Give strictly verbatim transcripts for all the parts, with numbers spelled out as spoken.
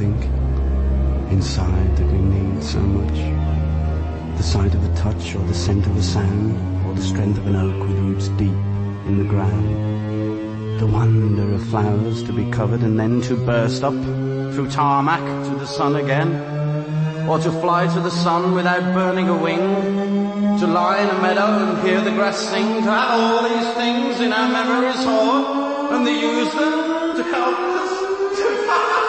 something inside that we need so much. The sight of a touch, or the scent of a sound, or the strength of an oak with roots deep in the ground. The wonder of flowers to be covered and then to burst up through tarmac to the sun again, or to fly to the sun without burning a wing, to lie in a meadow and hear the grass sing, to have all these things in our memories stored, and to use them to help us to find.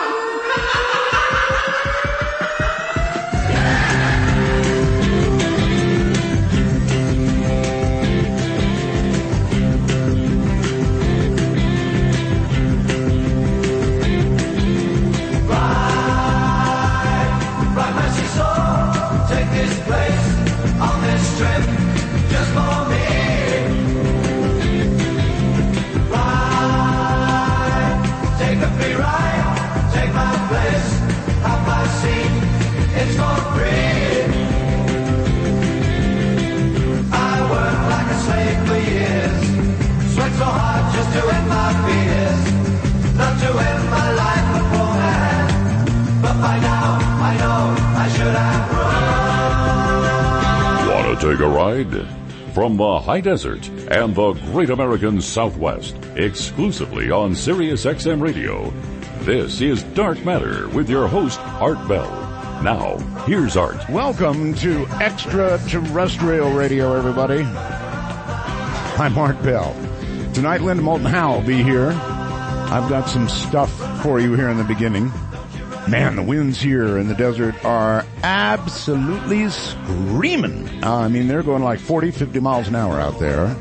Take a ride from the high desert and the great American Southwest, exclusively on Sirius X M Radio. This is Dark Matter with your host, Art Bell. Now, here's Art. Welcome to Extraterrestrial Radio, everybody. I'm Art Bell. Tonight, Linda Moulton Howe will be here. I've got some stuff for you here in the beginning. Man, the winds here in the desert are absolutely screaming. Uh, I mean, they're going like forty, fifty miles an hour out there.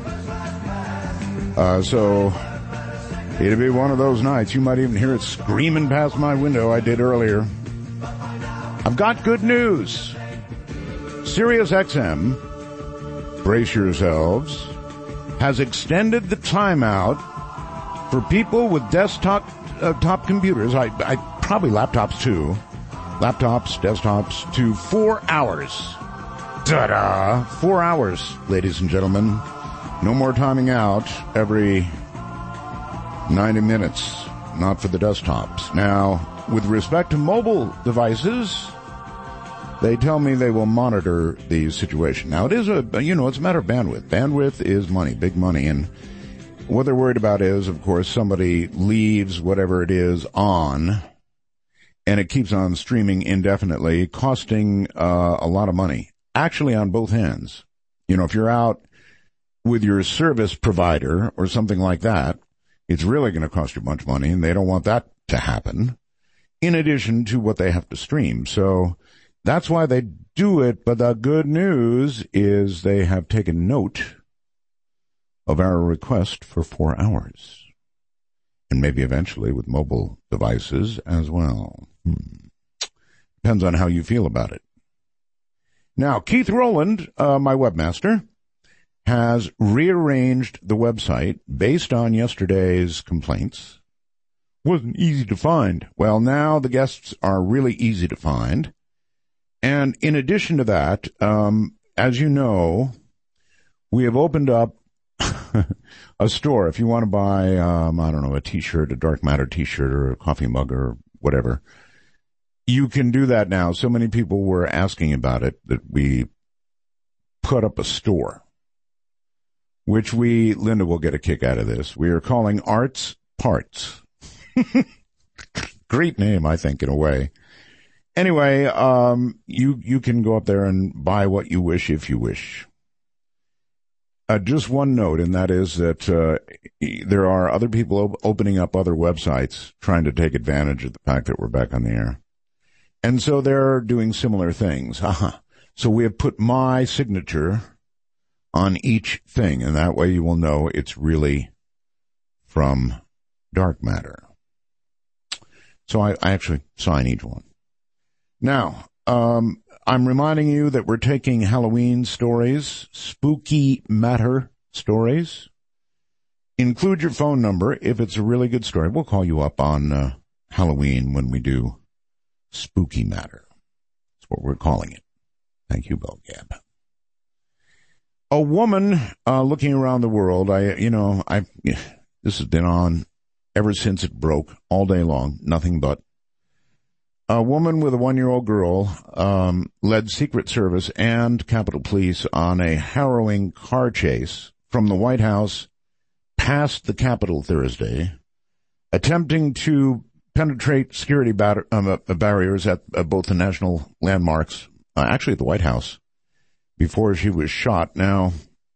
Uh, so, it'll be one of those nights. You might even hear it screaming past my window. I did earlier. I've got good news. Sirius X M, brace yourselves, has extended the timeout for people with desktop uh, top computers. I, I Probably laptops too. Laptops, desktops, to four hours. Ta-da! Four hours, ladies and gentlemen. No more timing out every ninety minutes. Not for the desktops. Now, with respect to mobile devices, they tell me they will monitor the situation. Now, it is a, you know, it's a matter of bandwidth. Bandwidth is money, big money, and what they're worried about is, of course, somebody leaves whatever it is on, and it keeps on streaming indefinitely, costing uh, a lot of money, actually on both ends. You know, if you're out with your service provider or something like that, it's really going to cost you a bunch of money, and they don't want that to happen, in addition to what they have to stream. So that's why they do it, but the good news is they have taken note of our request for four hours. And maybe eventually with mobile devices as well. Hmm. Depends on how you feel about it. Now, Keith Rowland, uh, my webmaster, has rearranged the website based on yesterday's complaints. Wasn't easy to find. Well, now the guests are really easy to find. And in addition to that, um, as you know, we have opened up a store. If you want to buy, um, I don't know, a t-shirt, a Dark Matter t-shirt or a coffee mug or whatever, you can do that now. So many people were asking about it that we put up a store, which we, Linda will get a kick out of this. We are calling Arts Parts. Great name, I think, in a way. Anyway, um, you, you can go up there and buy what you wish if you wish. Uh, just one note, and that is that uh, there are other people op- opening up other websites trying to take advantage of the fact that we're back on the air. And so they're doing similar things. Uh-huh. So we have put my signature on each thing, and that way you will know it's really from Dark Matter. So I, I actually sign each one. Now, um, I'm reminding you that we're taking Halloween stories, spooky matter stories. Include your phone number. If it's a really good story, we'll call you up on uh, Halloween when we do spooky matter. That's what we're calling it. Thank you, Bill Gab. A woman uh, looking around the world, I, you know, I, this has been on ever since it broke all day long, nothing but A woman with a one-year-old girl um, led Secret Service and Capitol Police on a harrowing car chase from the White House past the Capitol Thursday, attempting to penetrate security bar- um, uh, barriers at uh, both the national landmarks, uh, actually at the White House, before she was shot. Now,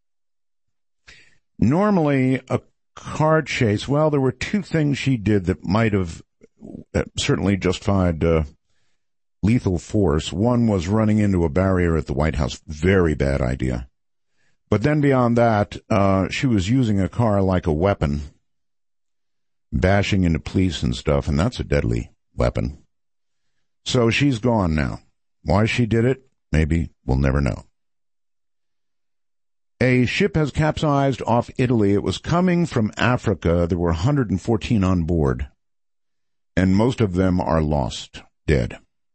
normally a car chase, well, there were two things she did that might have uh, certainly justified uh, lethal force. One was running into a barrier at the White House. Very bad idea. But then beyond that, uh, she was using a car like a weapon, bashing into police and stuff, and that's a deadly weapon. So she's gone now. Why she did it, maybe we'll never know. A ship has capsized off Italy. It was coming from Africa. There were one hundred fourteen on board, and most of them are lost, dead.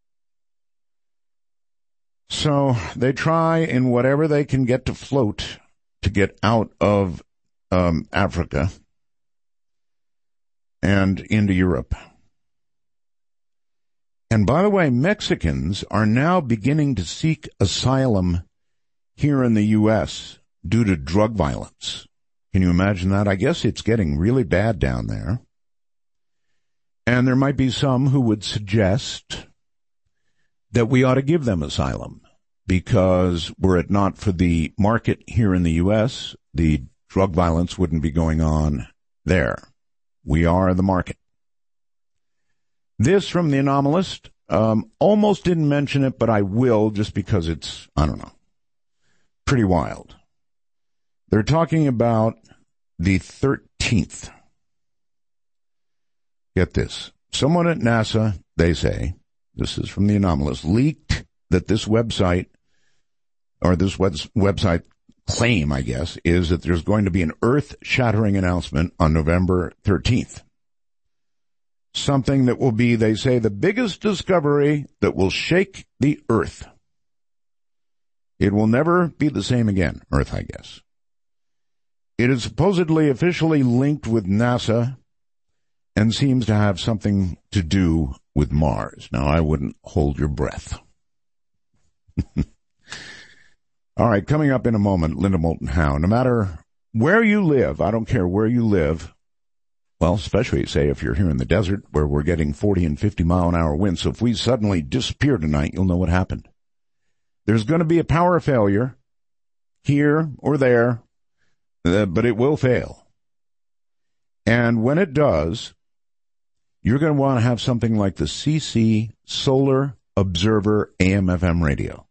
So they try in whatever they can get to float to get out of um, Africa and into Europe. And by the way, Mexicans are now beginning to seek asylum here in the U S due to drug violence. Can you imagine that? I guess it's getting really bad down there. And there might be some who would suggest that we ought to give them asylum, because were it not for the market here in the U S, the drug violence wouldn't be going on there. We are the market. This from the Anomalist. Um, almost didn't mention it, but I will just because it's, I don't know, pretty wild. They're talking about the thirteenth. Get this. Someone at NASA, they say, this is from the Anomalist, leaked that this website, or this web- website claim, I guess, is that there's going to be an earth-shattering announcement on November thirteenth. Something that will be, they say, the biggest discovery that will shake the earth. It will never be the same again, Earth, I guess. It is supposedly officially linked with NASA and seems to have something to do with Mars. Now, I wouldn't hold your breath. All right, coming up in a moment, Linda Moulton Howe. No matter where you live, I don't care where you live, well, especially, say, if you're here in the desert where we're getting forty and fifty mile an hour winds. So if we suddenly disappear tonight, you'll know what happened. There's going to be a power failure here or there, uh, but it will fail. And when it does, you're going to want to have something like the C C Solar Observer A M F M radio.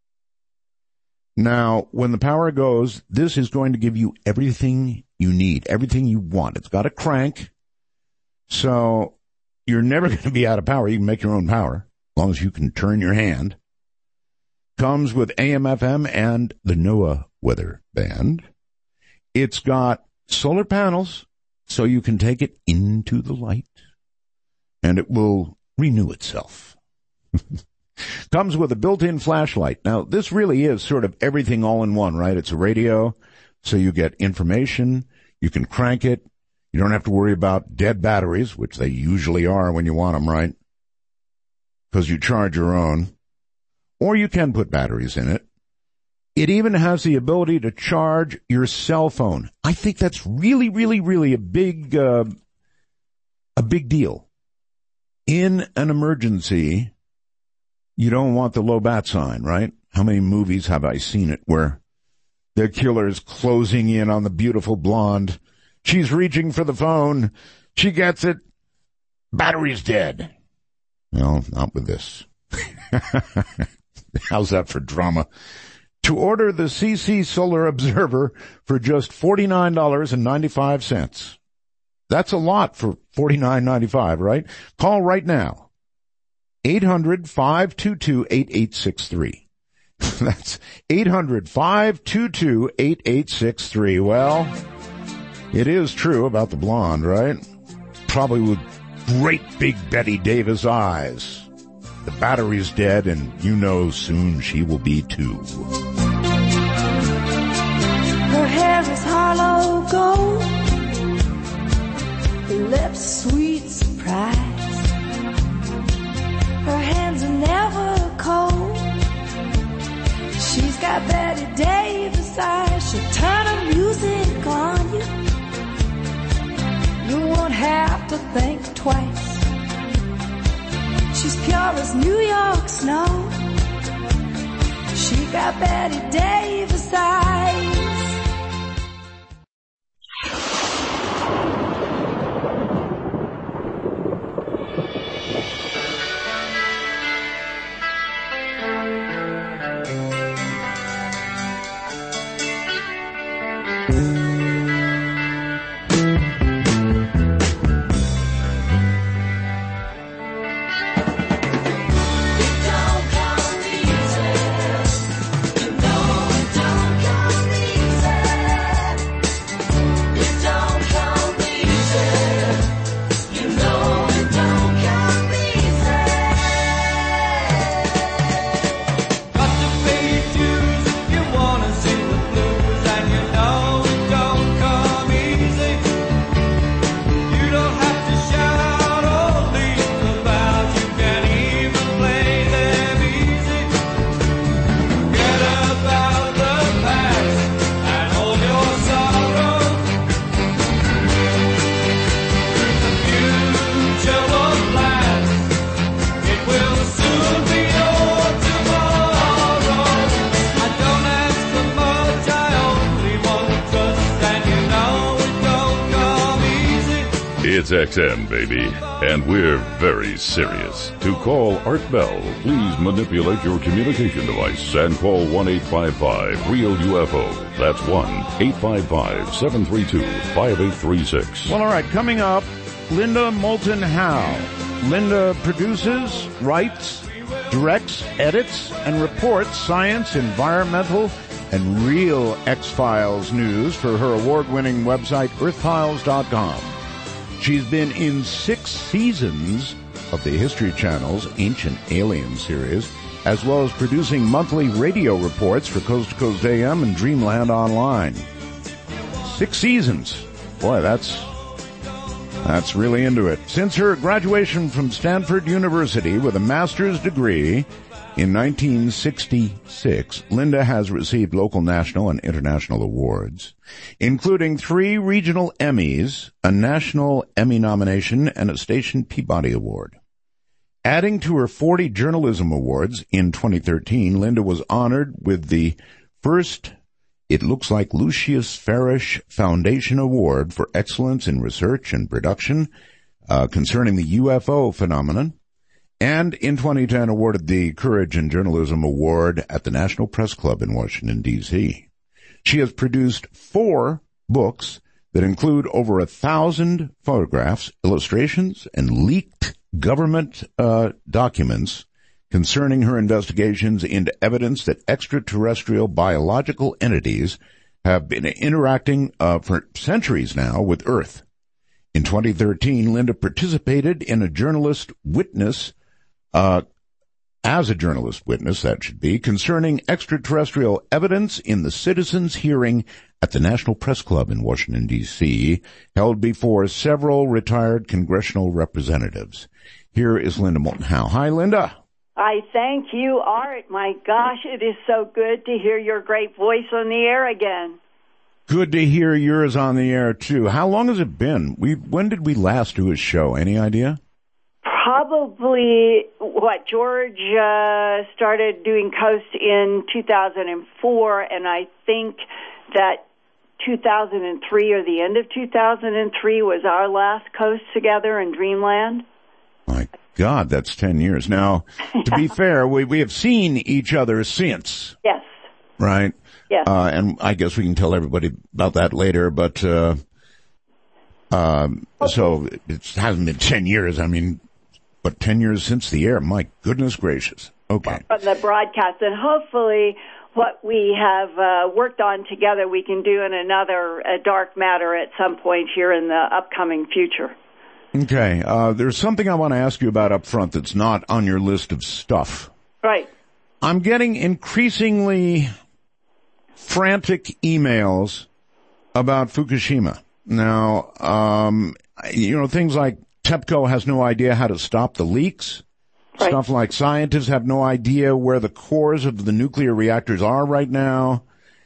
Now, when the power goes, this is going to give you everything you need, everything you want. It's got a crank, so you're never going to be out of power. You can make your own power, as long as you can turn your hand. Comes with A M F M and the NOAA weather band. It's got solar panels, so you can take it into the light, and it will renew itself. Comes with a built-in flashlight. Now, this really is sort of everything all in one, right? It's a radio, so you get information. You can crank it. You don't have to worry about dead batteries, which they usually are when you want them, right? Because you charge your own. Or you can put batteries in it. It even has the ability to charge your cell phone. I think that's really, really, really a big, uh, a big deal. In an emergency, you don't want the low bat sign, right? How many movies have I seen it where the killer's closing in on the beautiful blonde? She's reaching for the phone. She gets it. Battery's dead. No, not with this. How's that for drama? To order the C C Solar Observer for just forty-nine dollars and ninety-five cents. That's a lot for forty-nine ninety-five, right? Call right now. eight hundred, five two two, eight eight six three. That's eight hundred, five two two, eight eight six three. Well, it is true about the blonde, right? Probably with great big Betty Davis eyes. The battery's dead, and you know soon she will be too. Her hair is hollow gold, her lips sweet surprise, her got Betty Davis eyes. She'll turn her music on you. You won't have to think twice. She's pure as New York snow. She got Betty Davis eyes. It's X M, baby, and we're very serious. To call Art Bell, please manipulate your communication device and call one eight five five real U F O. That's one eight five five, seven three two, five eight three six. Well, all right, coming up, Linda Moulton Howe. Linda produces, writes, directs, edits, and reports science, environmental, and real X-Files news for her award-winning website, earth files dot com. She's been in six seasons of the History Channel's Ancient Alien series, as well as producing monthly radio reports for Coast to Coast A M and Dreamland Online. Six seasons. Boy, that's that's really into it. Since her graduation from Stanford University with a master's degree in nineteen sixty-six, Linda has received local, national, and international awards, including three regional Emmys, a national Emmy nomination, and a Station Peabody Award. Adding to her forty journalism awards in twenty thirteen, Linda was honored with the first, it looks like, Lucius Farish Foundation Award for Excellence in Research and Production uh, concerning the U F O phenomenon, and in twenty ten awarded the Courage in Journalism Award at the National Press Club in Washington, D C She has produced four books that include over a thousand photographs, illustrations, and leaked government uh, documents concerning her investigations into evidence that extraterrestrial biological entities have been interacting uh, for centuries now with Earth. In twenty thirteen, Linda participated in a journalist witness Uh, as a journalist witness, that should be, concerning extraterrestrial evidence in the citizens' hearing at the National Press Club in Washington, D C, held before several retired congressional representatives. Here is Linda Moulton Howe. Hi, Linda. I thank you, Art. My gosh, it is so good to hear your great voice on the air again. Good to hear yours on the air, too. How long has it been? We When did we last do a show? Any idea? Probably, what, George uh, started doing Coast in two thousand four, and I think that two thousand three or the end of two thousand three was our last Coast together in Dreamland. My God, that's ten years. Now, to be fair, we, we have seen each other since. Yes. Right? Yes. Uh, and I guess we can tell everybody about that later, but, uh, um, okay. So it hasn't been ten years. I mean, but ten years since the air. My goodness gracious. Okay. From the broadcast. And hopefully what we have uh, worked on together we can do in another uh, Dark Matter at some point here in the upcoming future. Okay. Uh, there's something I want to ask you about up front that's not on your list of stuff. Right. I'm getting increasingly frantic emails about Fukushima. Now, um, you know, things like TEPCO has no idea how to stop the leaks. Right. Stuff like scientists have no idea where the cores of the nuclear reactors are right now,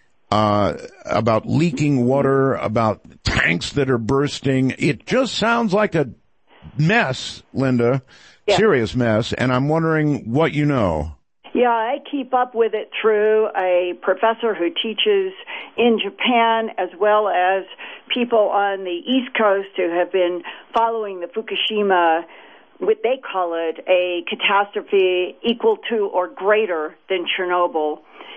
uh, about leaking water, about tanks that are bursting. It just sounds like a mess, Linda, yeah. serious mess, and I'm wondering what you know. Yeah, I keep up with it through a professor who teaches in Japan, as well as people on the East Coast who have been following the Fukushima, what they call it, a catastrophe equal to or greater than Chernobyl.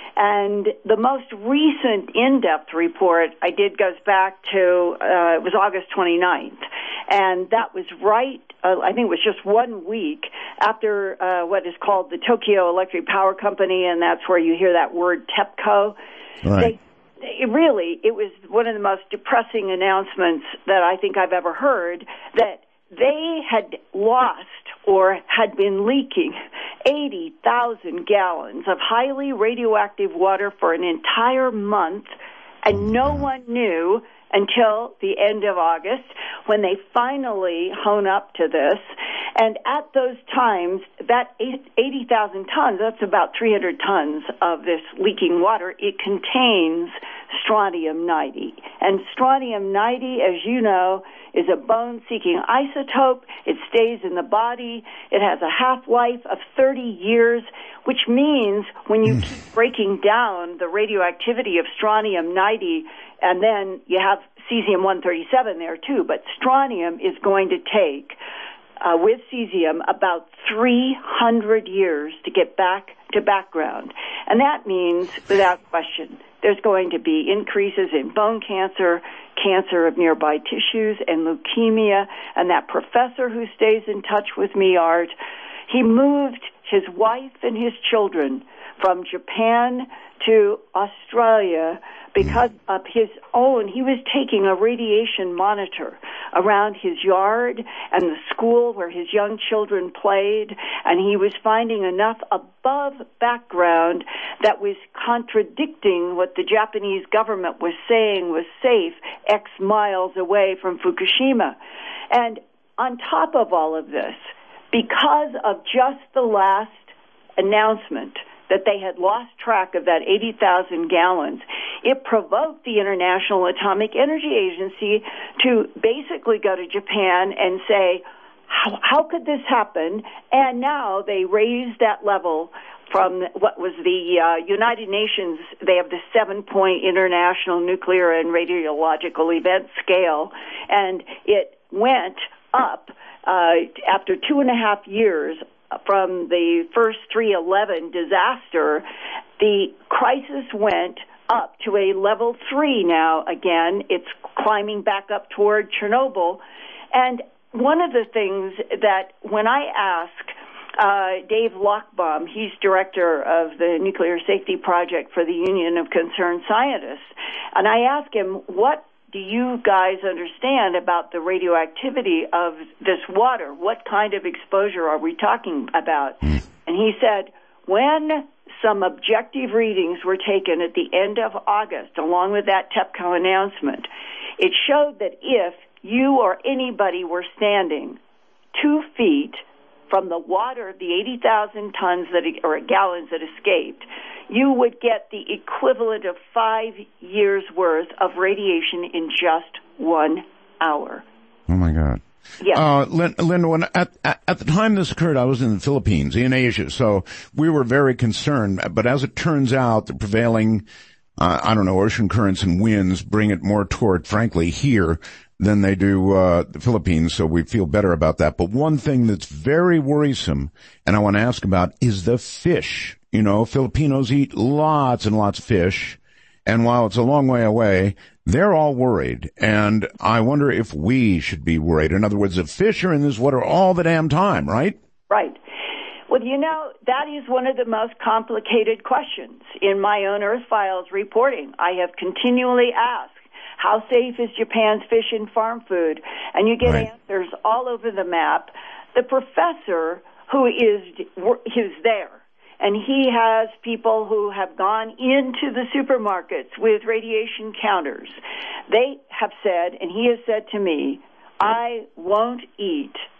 And the most recent in-depth report I did goes back to, uh, it was August twenty-ninth. And that was right, uh, I think it was just one week after uh, what is called the Tokyo Electric Power Company, and that's where you hear that word TEPCO. Right. They, it really, it was one of the most depressing announcements that I think I've ever heard, that they had lost or had been leaking eighty thousand gallons of highly radioactive water for an entire month, and no one knew until the end of August, when they finally hone up to this. And at those times, that eighty thousand tons, that's about three hundred tons of this leaking water, it contains strontium ninety. And strontium ninety, as you know, is a bone-seeking isotope. It stays in the body. It has a half-life of thirty years, which means when you keep breaking down the radioactivity of strontium ninety, and then you have cesium one thirty-seven there too, but strontium is going to take, uh, with cesium, about three hundred years to get back to background. And that means, without question, there's going to be increases in bone cancer, cancer of nearby tissues, and leukemia. And that professor who stays in touch with me, Art, he moved his wife and his children from Japan to Australia because of his own, he was taking a radiation monitor around his yard and the school where his young children played, and he was finding enough above background that was contradicting what the Japanese government was saying was safe X miles away from Fukushima. And on top of all of this, because of just the last announcement that they had lost track of that eighty thousand gallons, it provoked the International Atomic Energy Agency to basically go to Japan and say, how, how could this happen? And now they raised that level from what was the uh, United Nations. They have the seven-point International Nuclear and Radiological Event Scale, and it went up uh, after two and a half years from the first three eleven disaster. The crisis went up to a level three now again. It's climbing back up toward Chernobyl. And one of the things that when I ask uh, Dave Lochbaum, he's director of the Nuclear Safety Project for the Union of Concerned Scientists, and I ask him, what do you guys understand about the radioactivity of this water? What kind of exposure are we talking about? And he said, when some objective readings were taken at the end of August, along with that TEPCO announcement, it showed that if you or anybody were standing two feet from the water, the eighty thousand tons that or gallons that escaped, you would get the equivalent of five years' worth of radiation in just one hour. Oh, my God. Yeah. Uh, Linda, when at, at, at the time this occurred, I was in the Philippines, in Asia, so we were very concerned. But as it turns out, the prevailing, uh, I don't know, ocean currents and winds bring it more toward, frankly, here than they do uh the Philippines, so we feel better about that. But one thing that's very worrisome, and I want to ask about, is the fish. You know, Filipinos eat lots and lots of fish, and while it's a long way away, they're all worried. And I wonder if we should be worried. In other words, the fish are in this water all the damn time, right? Right. Well, you know, that is one of the most complicated questions in my own Earth Files reporting. I have continually asked, how safe is Japan's fish and farm food? And you get right. answers all over the map. The professor who is, is there, and he has people who have gone into the supermarkets with radiation counters. They have said, and he has said to me, I won't eat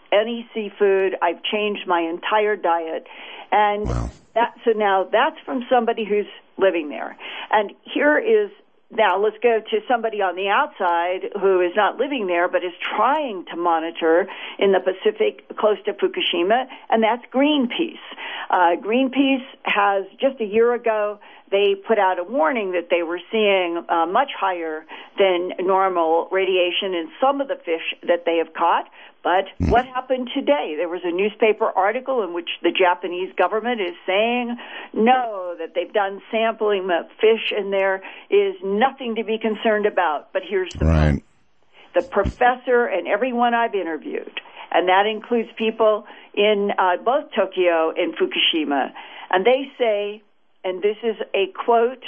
any seafood. I've changed my entire diet. And wow. that, so now that's from somebody who's living there. And here is, now let's go to somebody on the outside who is not living there but is trying to monitor in the Pacific close to Fukushima, and that's Greenpeace. Uh, Greenpeace has, just a year ago, they put out a warning that they were seeing uh, much higher than normal radiation in some of the fish that they have caught. But mm. what happened today? There was a newspaper article in which the Japanese government is saying no, that they've done sampling of fish and there is nothing to be concerned about. But here's the right. point. The professor and everyone I've interviewed, and that includes people in uh, both Tokyo and Fukushima, and they say, and this is a quote,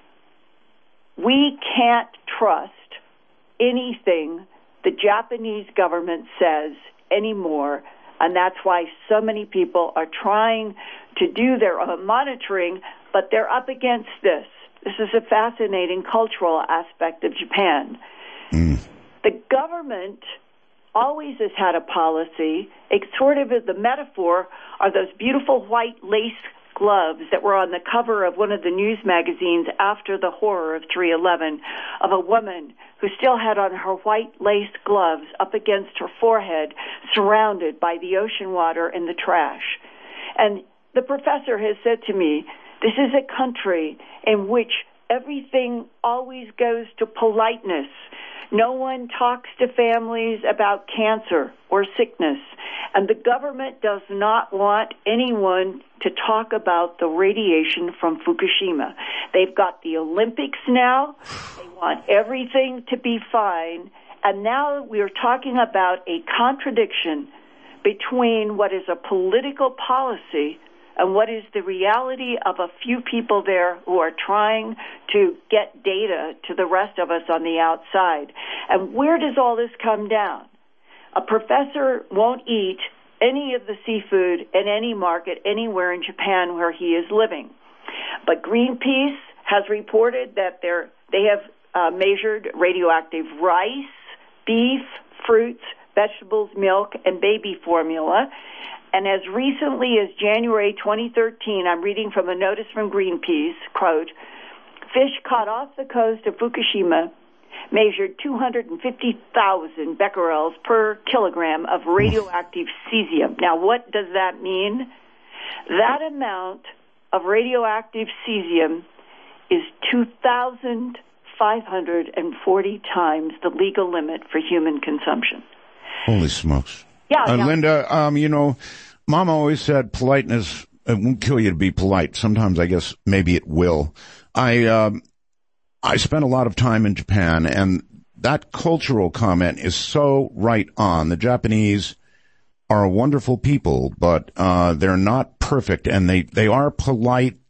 "We can't trust anything the Japanese government says anymore," and that's why so many people are trying to do their own monitoring, but they're up against this. This is a fascinating cultural aspect of Japan. Mm. The government always has had a policy. It's sort of the metaphor are those beautiful white lace gloves that were on the cover of one of the news magazines after the horror of three eleven, of a woman who still had on her white lace gloves up against her forehead, surrounded by the ocean water and the trash. And the professor has said to me, this is a country in which everything always goes to politeness. No one talks to families about cancer or sickness. And the government does not want anyone to talk about the radiation from Fukushima. They've got the Olympics now. They want everything to be fine. And now we're talking about a contradiction between what is a political policy and what is the reality of a few people there who are trying to get data to the rest of us on the outside. And where does all this come down? A professor won't eat any of the seafood in any market anywhere in Japan where he is living. But Greenpeace has reported that they're, they have uh, measured radioactive rice, beef, fruits, vegetables, milk, and baby formula. And as recently as January twenty thirteen, I'm reading from a notice from Greenpeace, quote, fish caught off the coast of Fukushima measured two hundred fifty thousand becquerels per kilogram of radioactive cesium. Now, what does that mean? That amount of radioactive cesium is two thousand five hundred forty times the legal limit for human consumption. Holy smokes. Yeah, uh, now, Linda, um, you know, Mom always said politeness, it won't kill you to be polite. Sometimes I guess maybe it will. I, um, I spent a lot of time in Japan, and that cultural comment is so right on. The Japanese are a wonderful people, but uh they're not perfect, and they, they are polite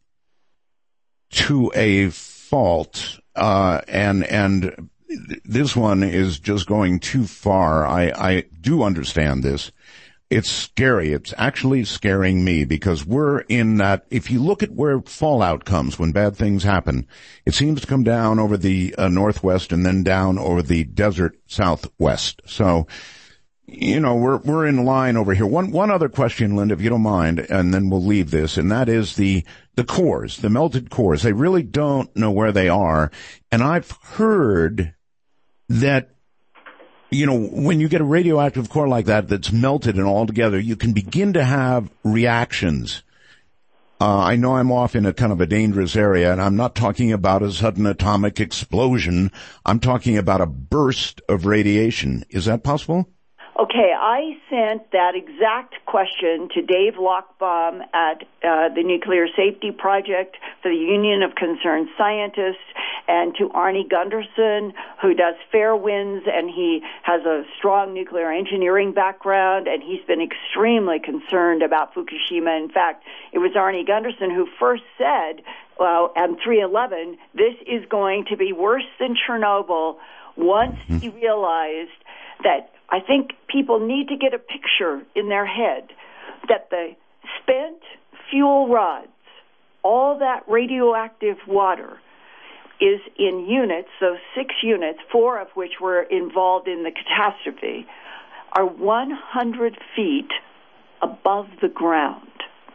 to a fault, uh and and this one is just going too far. I, I do understand this. It's scary. It's actually scaring me because we're in that, if you look at where fallout comes when bad things happen, it seems to come down over the uh, northwest and then down over the desert southwest. So, you know, we're, we're in line over here. One, one other question, Linda, if you don't mind, and then we'll leave this, and that is the, the cores, the melted cores. They really don't know where they are. And I've heard that, you know, when you get a radioactive core like that that's melted and all together, you can begin to have reactions. Uh, I know I'm off in a kind of a dangerous area, and I'm not talking about a sudden atomic explosion. I'm talking about a burst of radiation. Is that possible? Okay, I sent that exact question to Dave Lochbaum at uh, the Nuclear Safety Project for the Union of Concerned Scientists, and to Arnie Gunderson, who does Fairwinds, and he has a strong nuclear engineering background, and he's been extremely concerned about Fukushima. In fact, it was Arnie Gunderson who first said, well, on three eleven, this is going to be worse than Chernobyl, once he realized that I think people need to get a picture in their head that the spent fuel rods, all that radioactive water, is in units, so six units, four of which were involved in the catastrophe, are one hundred feet above the ground.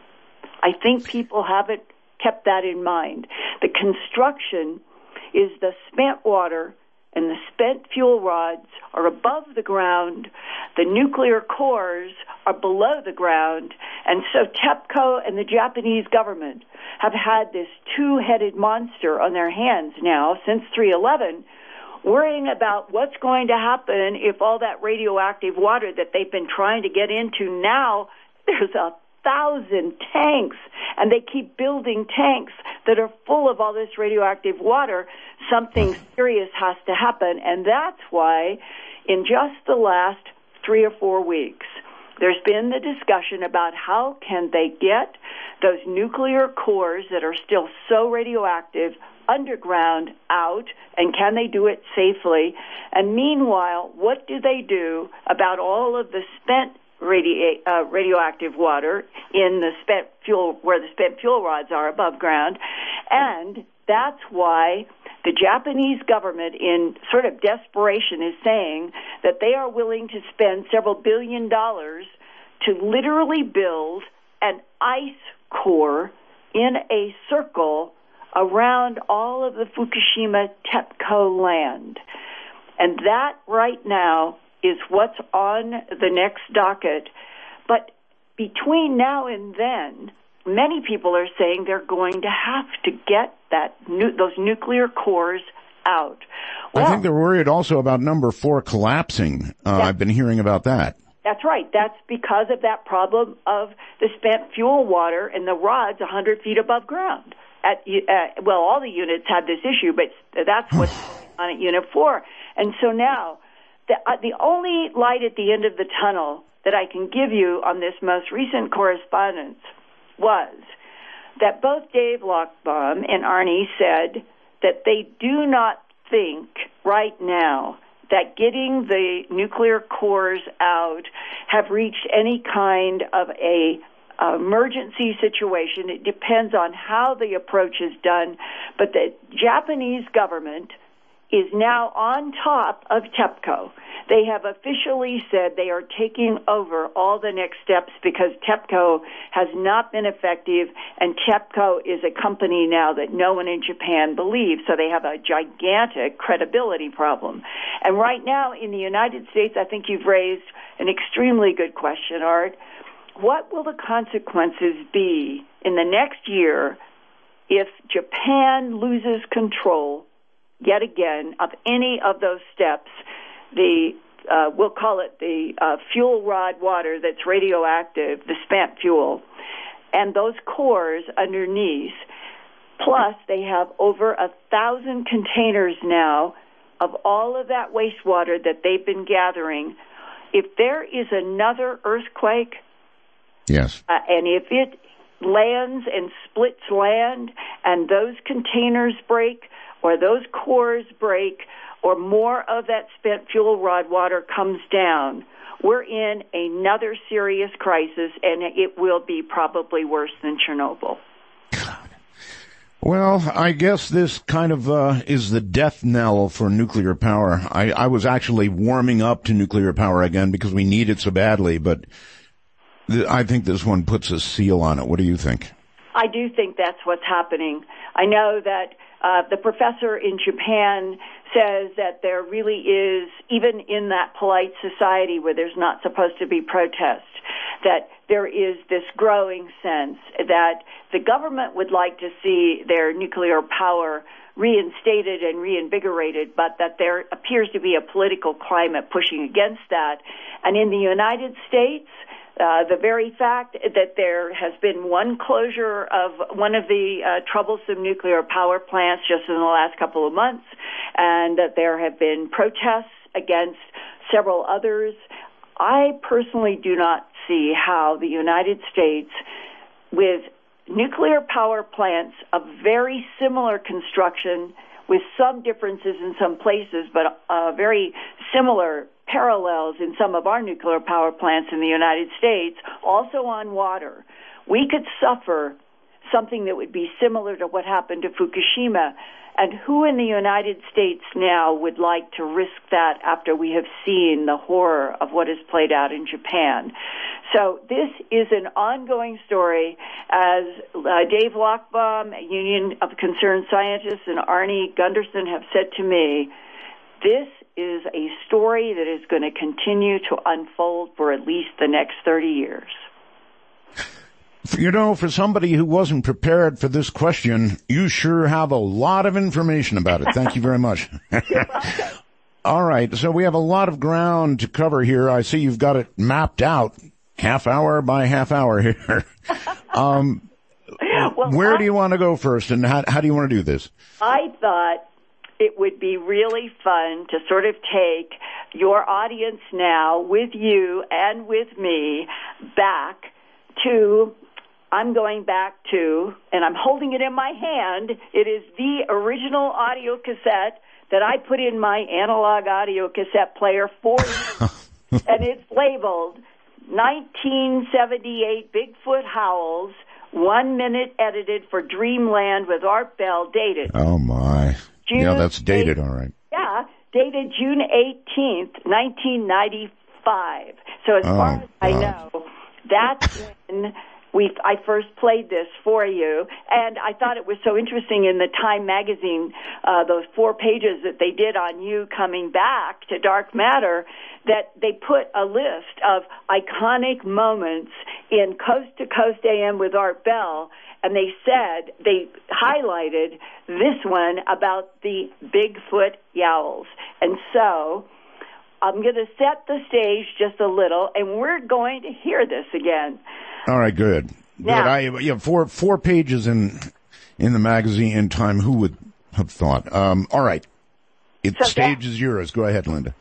I think people haven't kept that in mind. The construction is the spent water and the spent fuel rods are above the ground. The nuclear cores are below the ground. And so TEPCO and the Japanese government have had this two-headed monster on their hands now since three eleven, worrying about what's going to happen if all that radioactive water that they've been trying to get into now, there's a thousand tanks, and they keep building tanks that are full of all this radioactive water. Something serious has to happen, and that's why in just the last three or four weeks, there's been the discussion about how can they get those nuclear cores that are still so radioactive underground out, and can they do it safely? And meanwhile, what do they do about all of the spent radio, uh, radioactive water in the spent fuel, where the spent fuel rods are above ground? And that's why the Japanese government, in sort of desperation, is saying that they are willing to spend several billion dollars to literally build an ice core in a circle around all of the Fukushima TEPCO land. And that right now is what's on the next docket. But between now and then, many people are saying they're going to have to get that nu- those nuclear cores out. Well, I think they're worried also about number four collapsing. Uh, I've been hearing about that. That's right. That's because of that problem of the spent fuel water and the rods one hundred feet above ground. At, uh, well, all the units had this issue, but that's what's on at Unit four. And so now, the, uh, the only light at the end of the tunnel that I can give you on this most recent correspondence was that both Dave Lochbaum and Arnie said that they do not think right now that getting the nuclear cores out have reached any kind of a uh, emergency situation. It depends on how the approach is done, but the Japanese government is now on top of TEPCO. They have officially said they are taking over all the next steps because TEPCO has not been effective, and TEPCO is a company now that no one in Japan believes, so they have a gigantic credibility problem. And right now in the United States, I think you've raised an extremely good question, Art. What will the consequences be in the next year if Japan loses control yet again of any of those steps? The uh, we'll call it the uh, fuel rod water that's radioactive, the spent fuel, and those cores underneath. Plus, they have over a thousand containers now of all of that wastewater that they've been gathering. If there is another earthquake, yes, uh, and if it lands and splits land, and those containers break, or those cores break, or more of that spent fuel rod water comes down, we're in another serious crisis, and it will be probably worse than Chernobyl. God. Well, I guess this kind of uh, is the death knell for nuclear power. I, I was actually warming up to nuclear power again because we need it so badly, but th- I think this one puts a seal on it. What do you think? I do think that's what's happening. I know that Uh, the professor in Japan says that there really is, even in that polite society where there's not supposed to be protest, that there is this growing sense that the government would like to see their nuclear power reinstated and reinvigorated, but that there appears to be a political climate pushing against that. And in the United States, Uh, the very fact that there has been one closure of one of the uh, troublesome nuclear power plants just in the last couple of months, and that there have been protests against several others, I personally do not see how the United States, with nuclear power plants of very similar construction, with some differences in some places, but uh, very similar parallels in some of our nuclear power plants in the United States, also on water, we could suffer something that would be similar to what happened to Fukushima. And who in the United States now would like to risk that after we have seen the horror of what has played out in Japan? So this is an ongoing story. As uh, Dave Lochbaum, Union of Concerned Scientists, and Arnie Gunderson have said to me, this is a story that is going to continue to unfold for at least the next thirty years. You know, for somebody who wasn't prepared for this question, you sure have a lot of information about it. Thank you very much. You're welcome. All right, so we have a lot of ground to cover here. I see you've got it mapped out, half hour by half hour here. um, well, where I, do you want to go first, and how, how do you want to do this? I thought it would be really fun to sort of take your audience now with you and with me back to, I'm going back to, and I'm holding it in my hand, it is the original audio cassette that I put in my analog audio cassette player for you, and it's labeled nineteen seventy-eight Bigfoot Howls, one minute edited for Dreamland with Art Bell, dated. Oh, my. June yeah, that's dated, eighth, all right. Yeah, dated June eighteenth, nineteen ninety-five. So as oh, far as I God. know, that's when we I first played this for you. And I thought it was so interesting in the Time magazine, uh, those four pages that they did on you coming back to Dark Matter, that they put a list of iconic moments in Coast to Coast A M with Art Bell. And they said, they highlighted this one about the Bigfoot Yowls. And so I'm going to set the stage just a little, and we're going to hear this again. All right, good. Now, good. I, yeah, four, four pages in, in the magazine in Time. Who would have thought? Um, all right. It, so stage that, is yours. Go ahead, Linda.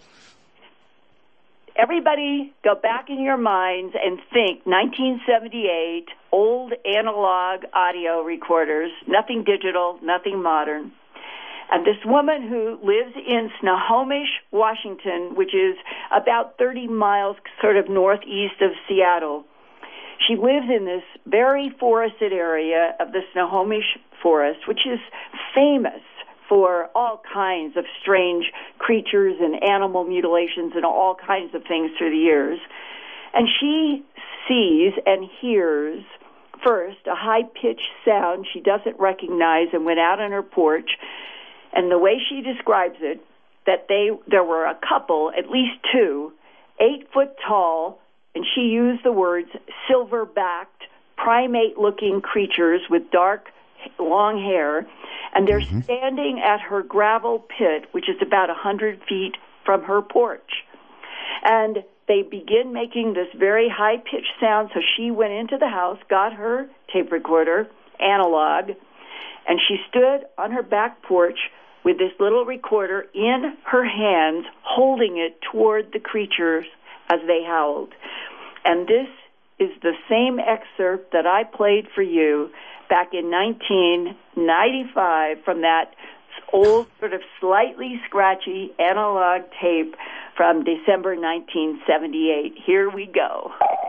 Everybody go back in your minds and think nineteen seventy-eight, old analog audio recorders, nothing digital, nothing modern. And this woman who lives in Snohomish, Washington, which is about thirty miles sort of northeast of Seattle, she lives in this very forested area of the Snohomish Forest, which is famous for all kinds of strange creatures and animal mutilations and all kinds of things through the years. And she sees and hears first a high-pitched sound she doesn't recognize and went out on her porch. And the way she describes it, that they there were a couple, at least two, eight foot tall, and she used the words silver-backed, primate-looking creatures with dark, long hair, and they're mm-hmm. standing at her gravel pit, which is about a hundred feet from her porch. And they begin making this very high-pitched sound, so she went into the house, got her tape recorder, analog, and she stood on her back porch with this little recorder in her hands, holding it toward the creatures as they howled. And this is the same excerpt that I played for you back in nineteen ninety-five from that old, sort of slightly scratchy analog tape from December nineteen seventy-eight. Here we go.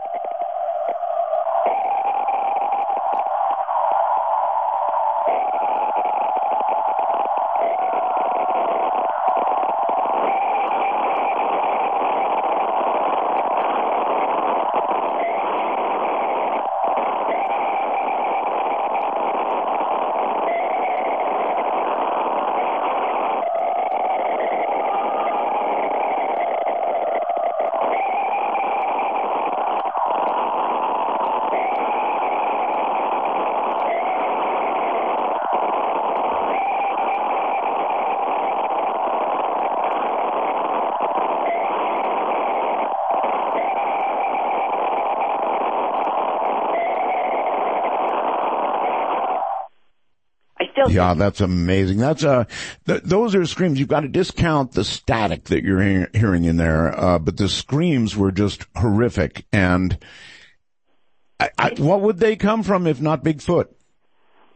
Yeah, that's amazing. That's uh, th- those are screams. You've got to discount the static that you're he- hearing in there, uh, but the screams were just horrific. And I, I, what would they come from if not Bigfoot? Well,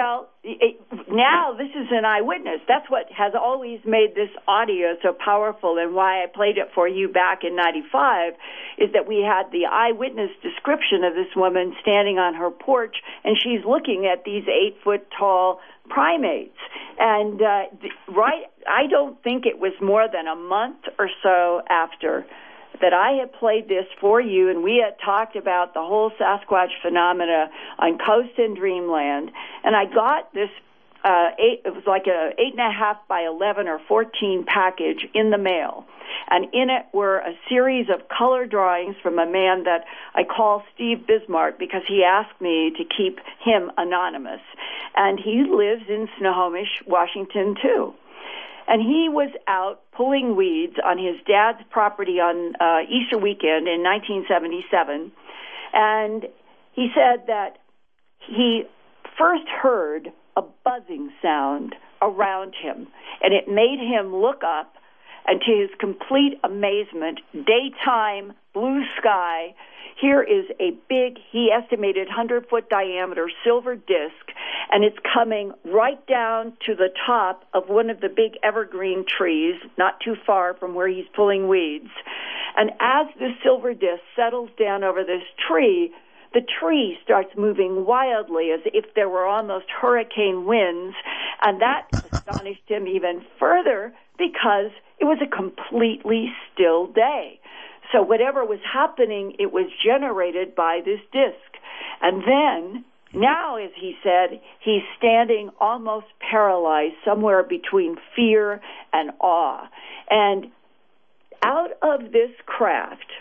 Well, it, now this is an eyewitness. That's what has always made this audio so powerful, and why I played it for you back in ninety-five, is that we had the eyewitness description of this woman standing on her porch, and she's looking at these eight-foot-tall primates. And uh, right, I don't think it was more than a month or so after that I had played this for you, and we had talked about the whole Sasquatch phenomena on Coast and Dreamland, and I got this, uh, eight, it was like a eight and a half by eleven or fourteen package in the mail, and in it were a series of color drawings from a man that I call Steve Bismarck because he asked me to keep him anonymous, and he lives in Snohomish, Washington, too. And he was out pulling weeds on his dad's property on uh, Easter weekend in nineteen seventy-seven. And he said that he first heard a buzzing sound around him. And it made him look up, and to his complete amazement, daytime, blue sky, here is a big, he estimated one hundred foot diameter silver disc, and it's coming right down to the top of one of the big evergreen trees, not too far from where he's pulling weeds. And as the silver disc settles down over this tree, the tree starts moving wildly as if there were almost hurricane winds, and that astonished him even further because it was a completely still day. So whatever was happening, it was generated by this disc. And then, now, as he said, he's standing almost paralyzed, somewhere between fear and awe. And out of this craft,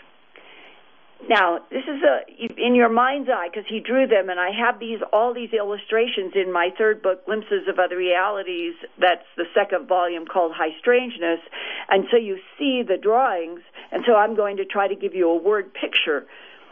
now, this is a in your mind's eye, because he drew them, and I have these all these illustrations in my third book, Glimpses of Other Realities. That's the second volume, called High Strangeness. And so you see the drawings, and so I'm going to try to give you a word picture.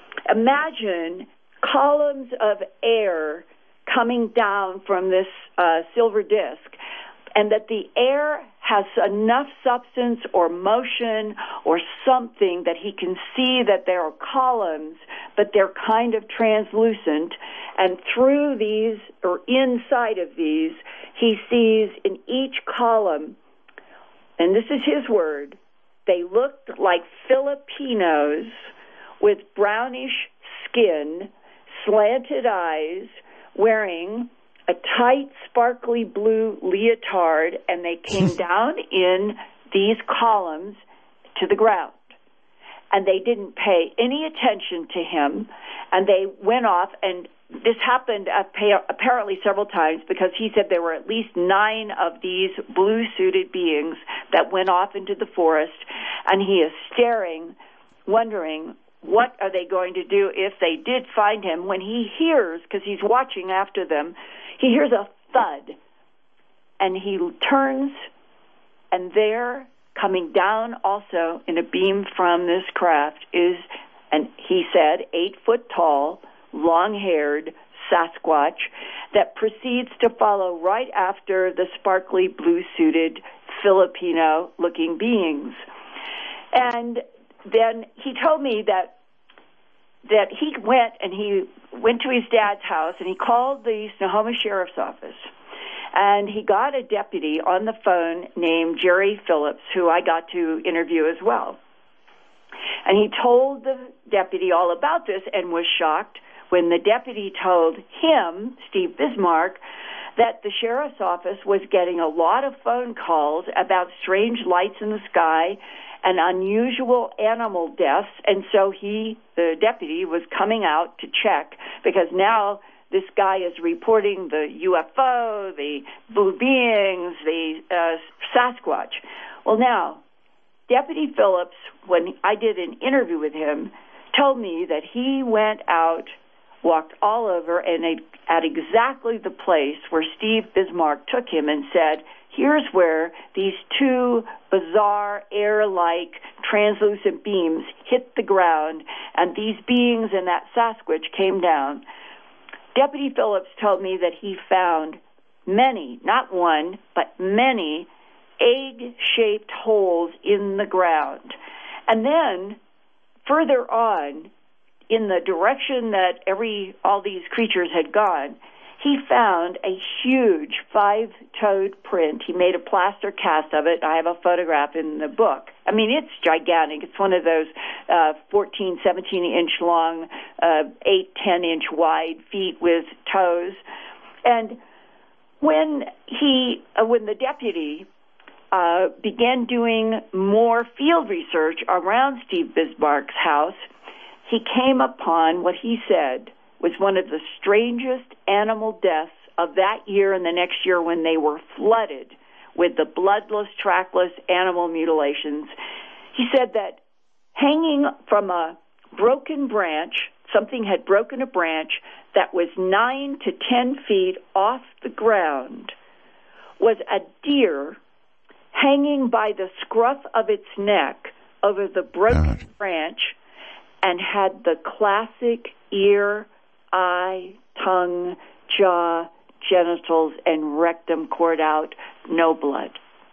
Imagine columns of air coming down from this uh, silver disc, and that the air has enough substance or motion or something that he can see that there are columns, but they're kind of translucent, and through these, or inside of these, he sees in each column, and this is his word, they looked like Filipinos with brownish skin, slanted eyes, wearing a tight, sparkly blue leotard, and they came down in these columns to the ground. And they didn't pay any attention to him, and they went off, and this happened apparently several times, because he said there were at least nine of these blue-suited beings that went off into the forest, and he is staring, wondering, what are they going to do if they did find him? When he hears, because he's watching after them, he hears a thud, and he turns, and there, coming down also in a beam from this craft, is, and he said, eight foot tall, long-haired Sasquatch that proceeds to follow right after the sparkly blue-suited Filipino-looking beings. And then he told me that that he went and he went to his dad's house, and he called the Snohomish Sheriff's Office, and he got a deputy on the phone named Jerry Phillips, who I got to interview as well. And he told the deputy all about this and was shocked when the deputy told him, Steve Bismarck, that the sheriff's office was getting a lot of phone calls about strange lights in the sky and unusual animal deaths, and so he, the deputy, was coming out to check, because now this guy is reporting the U F O, the blue beings, the uh, Sasquatch. Well, now, Deputy Phillips, when I did an interview with him, told me that he went out, walked all over, and at exactly the place where Steve Bismarck took him and said, here's where these two bizarre air-like translucent beams hit the ground, and these beings and that Sasquatch came down. Deputy Phillips told me that he found many, not one, but many egg-shaped holes in the ground. And then, further on, in the direction that every all these creatures had gone, he found a huge five-toed print. He made a plaster cast of it. I have a photograph in the book. I mean, it's gigantic. It's one of those uh, fourteen, seventeen-inch long, uh, eight, ten-inch wide feet with toes. And when he, uh, when the deputy uh, began doing more field research around Steve Bismarck's house, he came upon what he said was one of the strangest animal deaths of that year and the next year when they were flooded with the bloodless, trackless animal mutilations. He said that hanging from a broken branch, something had broken a branch that was nine to ten feet off the ground, was a deer hanging by the scruff of its neck over the broken God. branch and had the classic ear, eye, tongue, jaw, genitals, and rectum cord out, no blood.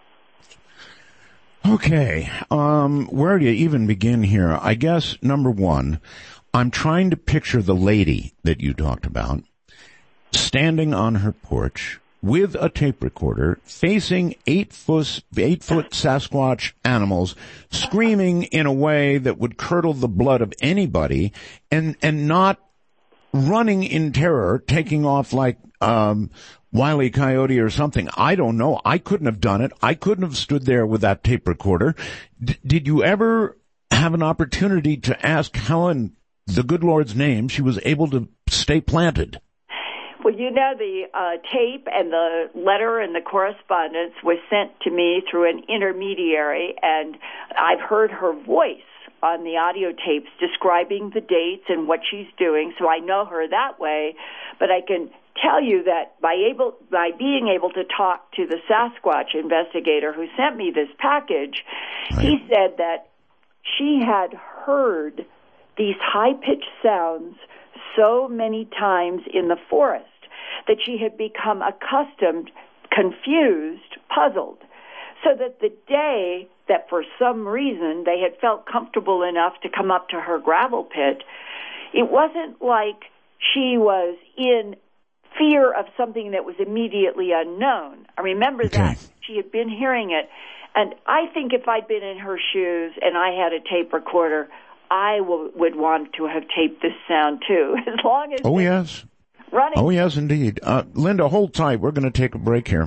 Okay, um, where do you even begin here? I guess, number one, I'm trying to picture the lady that you talked about standing on her porch with a tape recorder, facing eight foot, eight foot Sasquatch animals, screaming in a way that would curdle the blood of anybody, and, and not running in terror, taking off like, um, Wile E. Coyote or something. I don't know. I couldn't have done it. I couldn't have stood there with that tape recorder. D- did you ever have an opportunity to ask how in the good Lord's name she was able to stay planted? Well, you know, the uh, tape and the letter and the correspondence was sent to me through an intermediary, and I've heard her voice on the audio tapes describing the dates and what she's doing, so I know her that way. But I can tell you that by able by being able to talk to the Sasquatch investigator who sent me this package, right. He said that she had heard these high-pitched sounds so many times in the forest that she had become accustomed, confused, puzzled, so that the day that for some reason they had felt comfortable enough to come up to her gravel pit, it wasn't like she was in fear of something that was immediately unknown. I remember okay. that. She had been hearing it. And I think if I'd been in her shoes and I had a tape recorder, I w- would want to have taped this sound too, as long as... Oh, yes. Running. Oh, yes, indeed. Uh, Linda, hold tight. We're going to take a break here.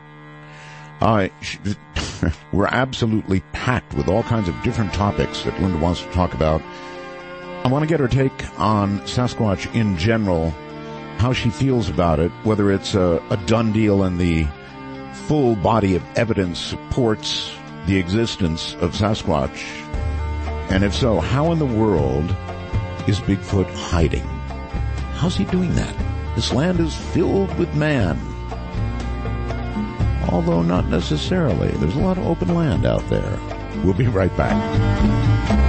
Uh, we're absolutely packed with all kinds of different topics that Linda wants to talk about. I want to get her take on Sasquatch in general, how she feels about it, whether it's a, a done deal and the full body of evidence supports the existence of Sasquatch. And if so, how in the world is Bigfoot hiding? How's he doing that? This land is filled with man. Although not necessarily. There's a lot of open land out there. We'll be right back.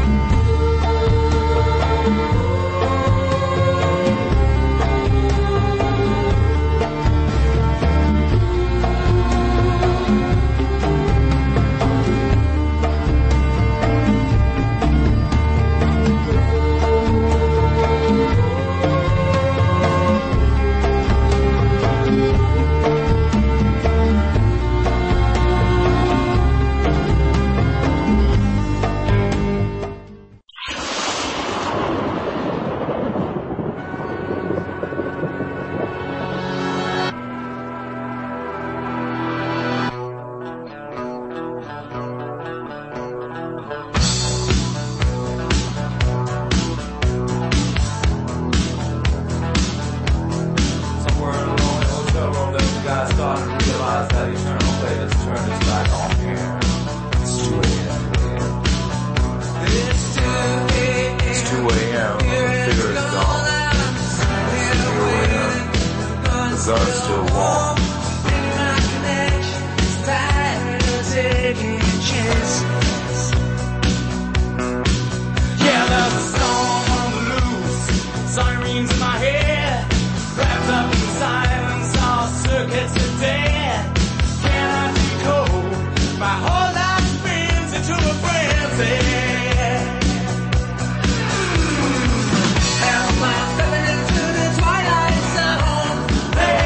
Hey!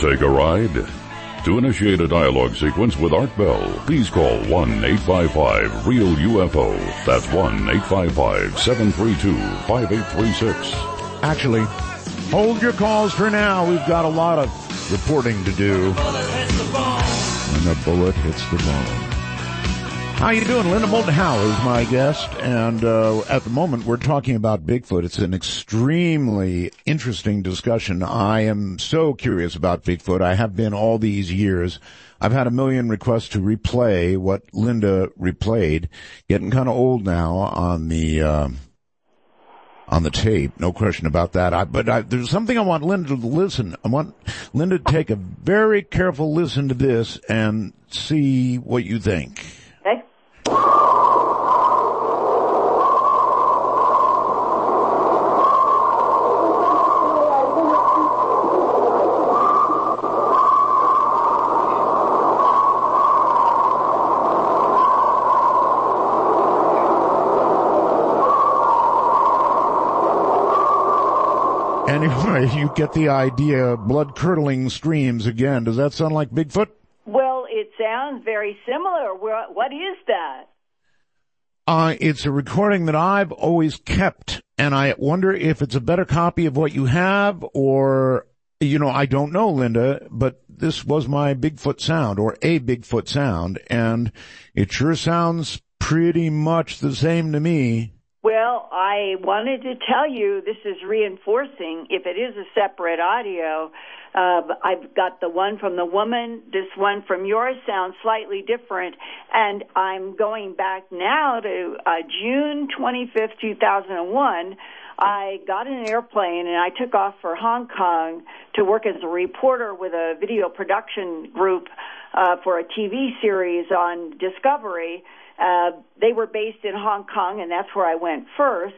take a ride? To initiate a dialogue sequence with Art Bell, please call one eight five five real U F O. That's one eight five five, seven three two, five eight three six. Actually, hold your calls for now. We've got a lot of reporting to do. When the bullet hits the bone. How you doing? Linda Moulton Howe is my guest, and uh, at the moment we're talking about Bigfoot. It's an extremely interesting discussion. I am so curious about Bigfoot. I have been all these years. I've had a million requests to replay what Linda replayed. Getting kind of old now on the uh, on the tape, no question about that. I, but I, there's something I want Linda to listen. I want Linda to take a very careful listen to this and see what you think. Okay. Anyway, you get the idea. Blood-curdling screams again. Does that sound like Bigfoot? Well, it sounds very similar. What is that? Uh, it's a recording that I've always kept, and I wonder if it's a better copy of what you have, or, you know, I don't know, Linda, but this was my Bigfoot sound, or a Bigfoot sound, and it sure sounds pretty much the same to me. Well, I wanted to tell you this is reinforcing. If it is a separate audio, uh, I've got the one from the woman. This one from yours sounds slightly different. And I'm going back now to uh, June twenty-fifth, two thousand one. I got in an airplane and I took off for Hong Kong to work as a reporter with a video production group uh, for a T V series on Discovery. Uh, they were based in Hong Kong, and that's where I went first.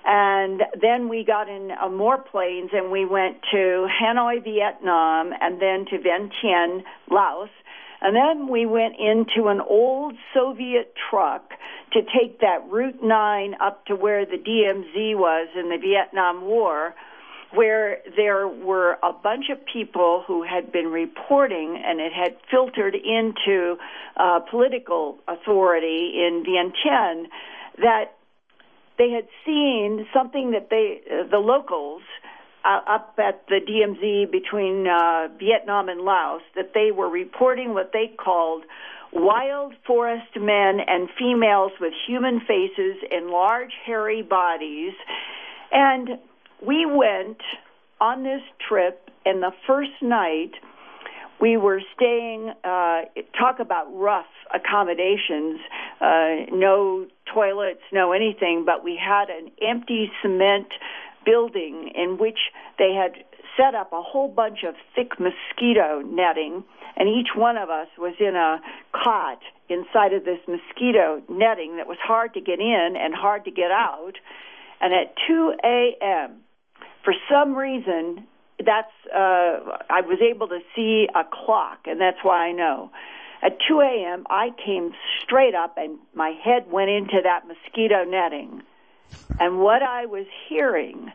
And then we got in uh, more planes, and we went to Hanoi, Vietnam, and then to Vientiane, Laos. And then we went into an old Soviet truck to take that Route nine up to where the D M Z was in the Vietnam War, where there were a bunch of people who had been reporting, and it had filtered into uh, political authority in Vientiane, that they had seen something that they, uh, the locals uh, up at the D M Z between uh, Vietnam and Laos, that they were reporting what they called wild forest men and females with human faces and large hairy bodies. And we went on this trip, and the first night we were staying, uh, talk about rough accommodations, uh, no toilets, no anything, but we had an empty cement building in which they had set up a whole bunch of thick mosquito netting, and each one of us was in a cot inside of this mosquito netting that was hard to get in and hard to get out. And at two a.m., for some reason, that's uh, I was able to see a clock, and that's why I know. At two a.m., I came straight up, and my head went into that mosquito netting. And what I was hearing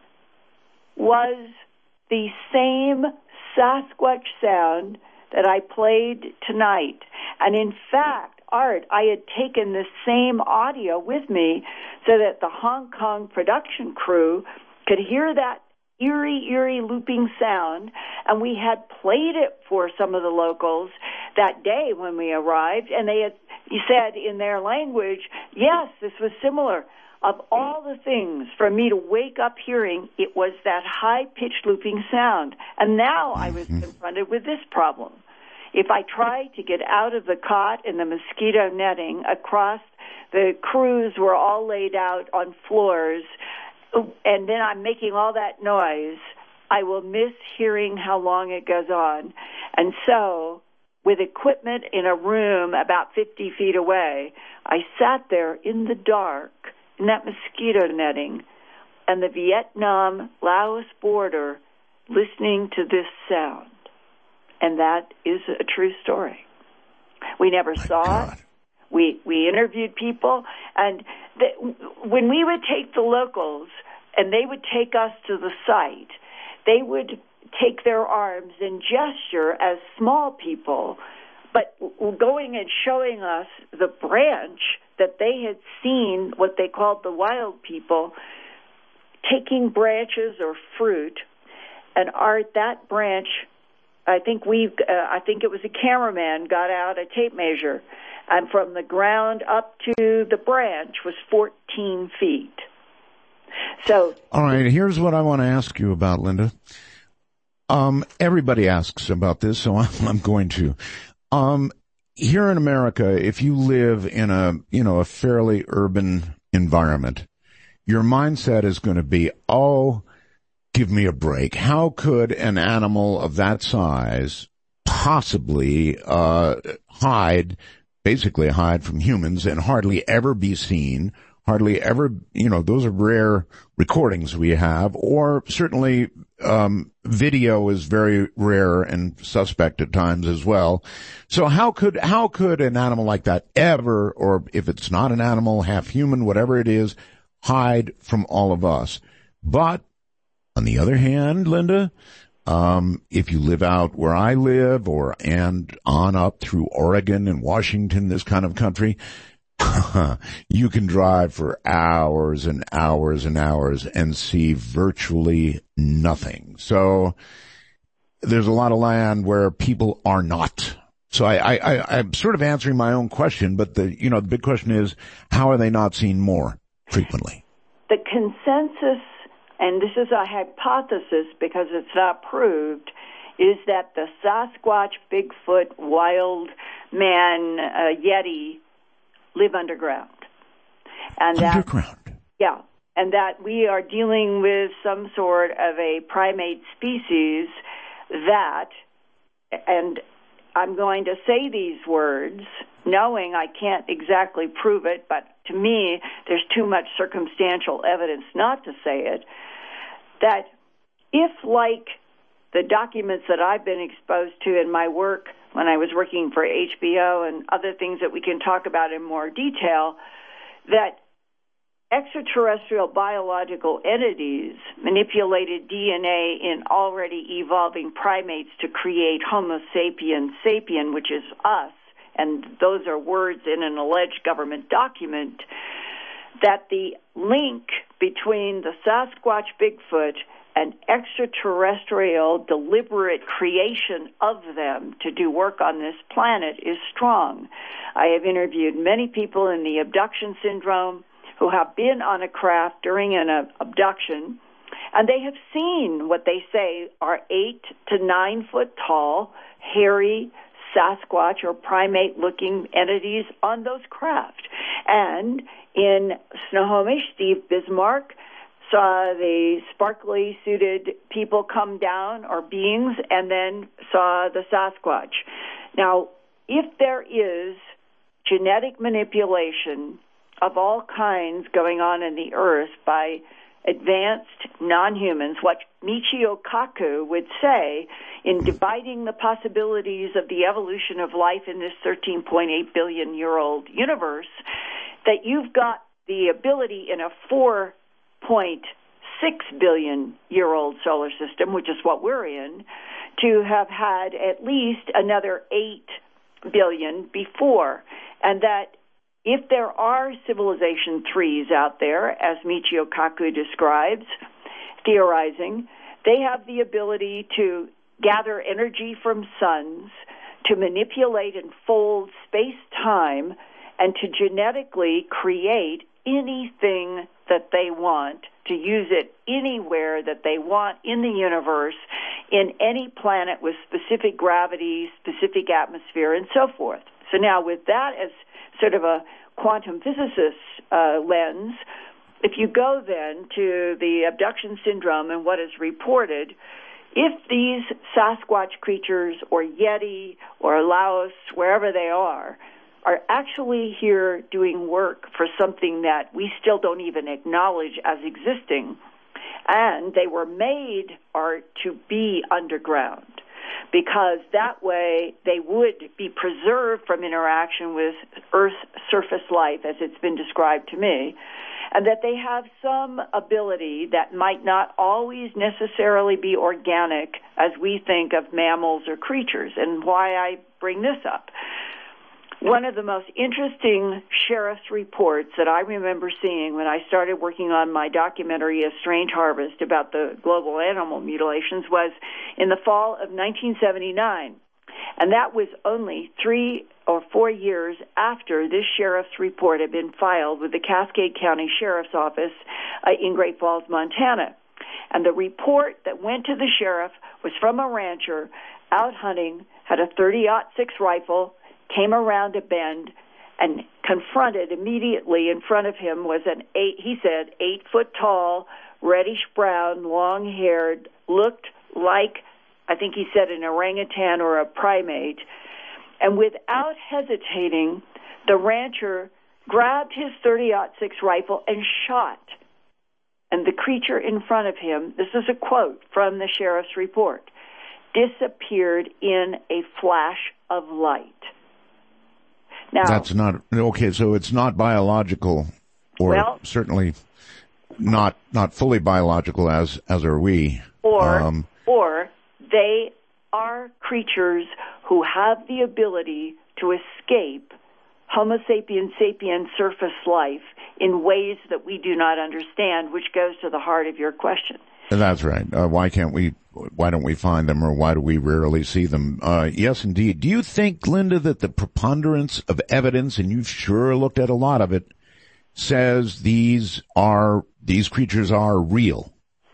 was the same Sasquatch sound that I played tonight. And in fact, Art, I had taken the same audio with me so that the Hong Kong production crew could hear that eerie, eerie looping sound, and we had played it for some of the locals that day when we arrived, and they had said in their language, yes, this was similar. Of all the things for me to wake up hearing, it was that high-pitched looping sound. And now I was confronted with this problem. If I tried to get out of the cot in the mosquito netting across, the crews were all laid out on floors, and then I'm making all that noise, I will miss hearing how long it goes on. And so, with equipment in a room about fifty feet away, I sat there in the dark in that mosquito netting and the Vietnam-Laos border listening to this sound. And that is a true story. We never saw God. it. We we interviewed people, and the, when we would take the locals and they would take us to the site, they would take their arms and gesture as small people, but going and showing us the branch that they had seen, what they called the wild people, taking branches or fruit, and Art, that branch, I think we, uh, I think it was a cameraman got out a tape measure, and from the ground up to the branch was fourteen feet. So, all right, here's what I want to ask you about, Linda. Um, everybody asks about this, so I'm, I'm going to. Um, here in America, if you live in a, you know, a fairly urban environment, your mindset is going to be, oh, give me a break. How could an animal of that size possibly uh hide, basically hide from humans and hardly ever be seen, hardly ever, you know, those are rare recordings we have, or certainly um video is very rare and suspect at times as well. So how could, how could an animal like that ever, or if it's not an animal, half human, whatever it is, hide from all of us? But on the other hand, Linda, um, if you live out where I live or and on up through Oregon and Washington, this kind of country, you can drive for hours and hours and hours and see virtually nothing. So there's a lot of land where people are not. So I, I, I'm sort of answering my own question, but the, you know, the big question is, how are they not seen more frequently? The consensus, and this is a hypothesis because it's not proved, is that the Sasquatch, Bigfoot, wild man, uh, Yeti live underground. And underground? That, yeah. And that we are dealing with some sort of a primate species that, and I'm going to say these words knowing I can't exactly prove it, but to me, there's too much circumstantial evidence not to say it, that if, like the documents that I've been exposed to in my work when I was working for H B O and other things that we can talk about in more detail, that extraterrestrial biological entities manipulated D N A in already evolving primates to create Homo sapiens sapien, which is us, and those are words in an alleged government document, that the link between the Sasquatch, Bigfoot, and extraterrestrial deliberate creation of them to do work on this planet is strong. I have interviewed many people in the abduction syndrome who have been on a craft during an uh, abduction, and they have seen what they say are eight to nine foot tall, hairy Sasquatch or primate-looking entities on those craft. And in Snohomish, Steve Bismarck saw the sparkly suited people come down, or beings, and then saw the Sasquatch. Now, if there is genetic manipulation of all kinds going on in the earth by advanced non-humans, what Michio Kaku would say in dividing the possibilities of the evolution of life in this thirteen point eight billion year old universe, that you've got the ability in a four point six billion year old solar system, which is what we're in, to have had at least another eight billion before, and that if there are civilization threes out there, as Michio Kaku describes, theorizing, they have the ability to gather energy from suns, to manipulate and fold space-time, and to genetically create anything that they want, to use it anywhere that they want in the universe, in any planet with specific gravity, specific atmosphere, and so forth. So now with that as sort of a quantum physicist uh, lens, if you go then to the abduction syndrome and what is reported, if these Sasquatch creatures or Yeti or Laos, wherever they are, are actually here doing work for something that we still don't even acknowledge as existing, and they were made or to be underground, because that way they would be preserved from interaction with Earth's surface life as it's been described to me. and that they have some ability that might not always necessarily be organic as we think of mammals or creatures. And why I bring this up. One of the most interesting sheriff's reports that I remember seeing when I started working on my documentary, A Strange Harvest, about the global animal mutilations was in the fall of nineteen seventy-nine. And that was only three or four years after this sheriff's report had been filed with the Cascade County Sheriff's Office uh, in Great Falls, Montana. And the report that went to the sheriff was from a rancher out hunting, had a thirty aught six rifle, came around a bend, and confronted immediately in front of him was an eight, he said, eight foot tall, reddish brown, long haired, looked like, I think he said, an orangutan or a primate. And without hesitating, the rancher grabbed his thirty aught six rifle and shot. And the creature in front of him, this is a quote from the sheriff's report, disappeared in a flash of light. Now, that's not okay. So it's not biological, or well, certainly not not fully biological as as are we. Or um, or they are creatures who have the ability to escape Homo sapiens sapiens surface life in ways that we do not understand, which goes to the heart of your question. That's right. Uh, why can't we? Why don't we find them, or why do we rarely see them? Uh, yes, indeed. Do you think, Linda, that the preponderance of evidence, and you've sure looked at a lot of it, says these are these creatures are real?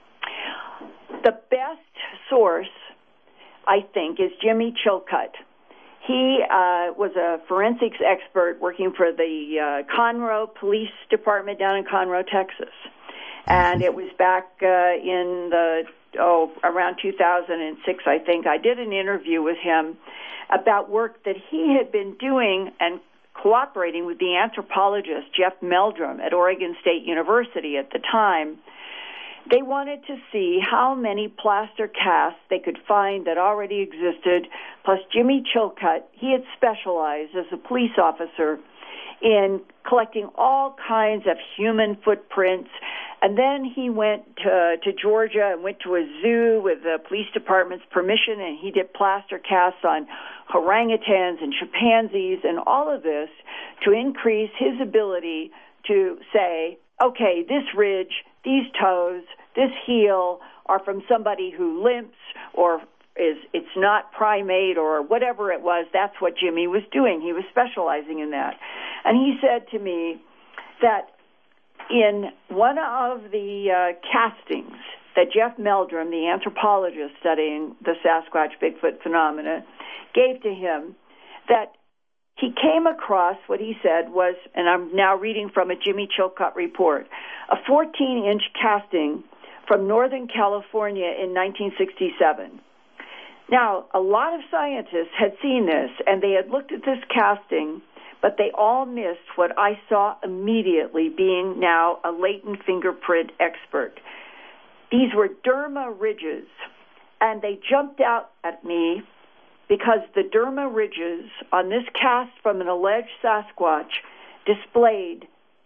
The best source, I think, is Jimmy Chilcutt. He uh, was a forensics expert working for the uh, Conroe Police Department down in Conroe, Texas. And it was back uh, in the, oh, around two thousand six, I think. I did an interview with him about work that he had been doing and cooperating with the anthropologist Jeff Meldrum at Oregon State University at the time. They wanted to see how many plaster casts they could find that already existed, plus Jimmy Chilcutt. He had specialized as a police officer in collecting all kinds of human footprints. And then he went to, to Georgia and went to a zoo with the police department's permission, and he did plaster casts on orangutans and chimpanzees and all of this to increase his ability to say, okay, this ridge, these toes, this heel are from somebody who limps or is it's not primate or whatever it was. That's what Jimmy was doing. He was specializing in that. And he said to me that in one of the uh, castings that Jeff Meldrum, the anthropologist studying the Sasquatch Bigfoot phenomena, gave to him, that he came across what he said was, and I'm now reading from a Jimmy Chilcutt report, a fourteen-inch casting from Northern California in nineteen sixty-seven. Now, a lot of scientists had seen this, and they had looked at this casting, but they all missed what I saw immediately, being now a latent fingerprint expert. These were derma ridges, and they jumped out at me because the derma ridges on this cast from an alleged Sasquatch displayed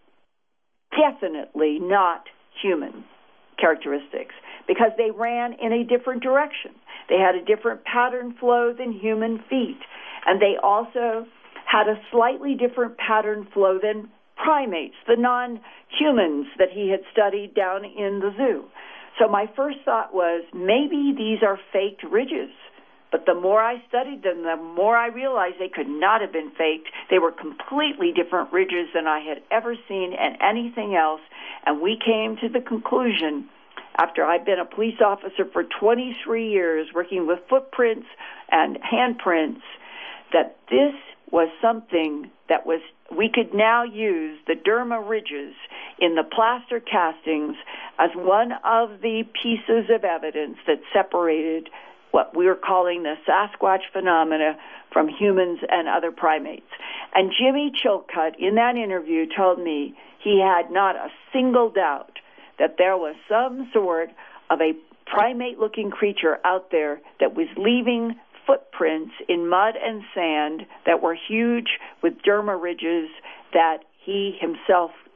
definitely not human characteristics, because they ran in a different direction. They had a different pattern flow than human feet, and they also had a slightly different pattern flow than primates, the non-humans that he had studied down in the zoo. So my first thought was, maybe these are faked ridges. But the more I studied them, the more I realized they could not have been faked. They were completely different ridges than I had ever seen in anything else. And we came to the conclusion, after I'd been a police officer for twenty-three years working with footprints and handprints, that this was something that was, we could now use the derma ridges in the plaster castings as one of the pieces of evidence that separated what we were calling the Sasquatch phenomena from humans and other primates. And Jimmy Chilcutt, in that interview, told me he had not a single doubt that there was some sort of a primate-looking creature out there that was leaving footprints in mud and sand that were huge with derma ridges that he himself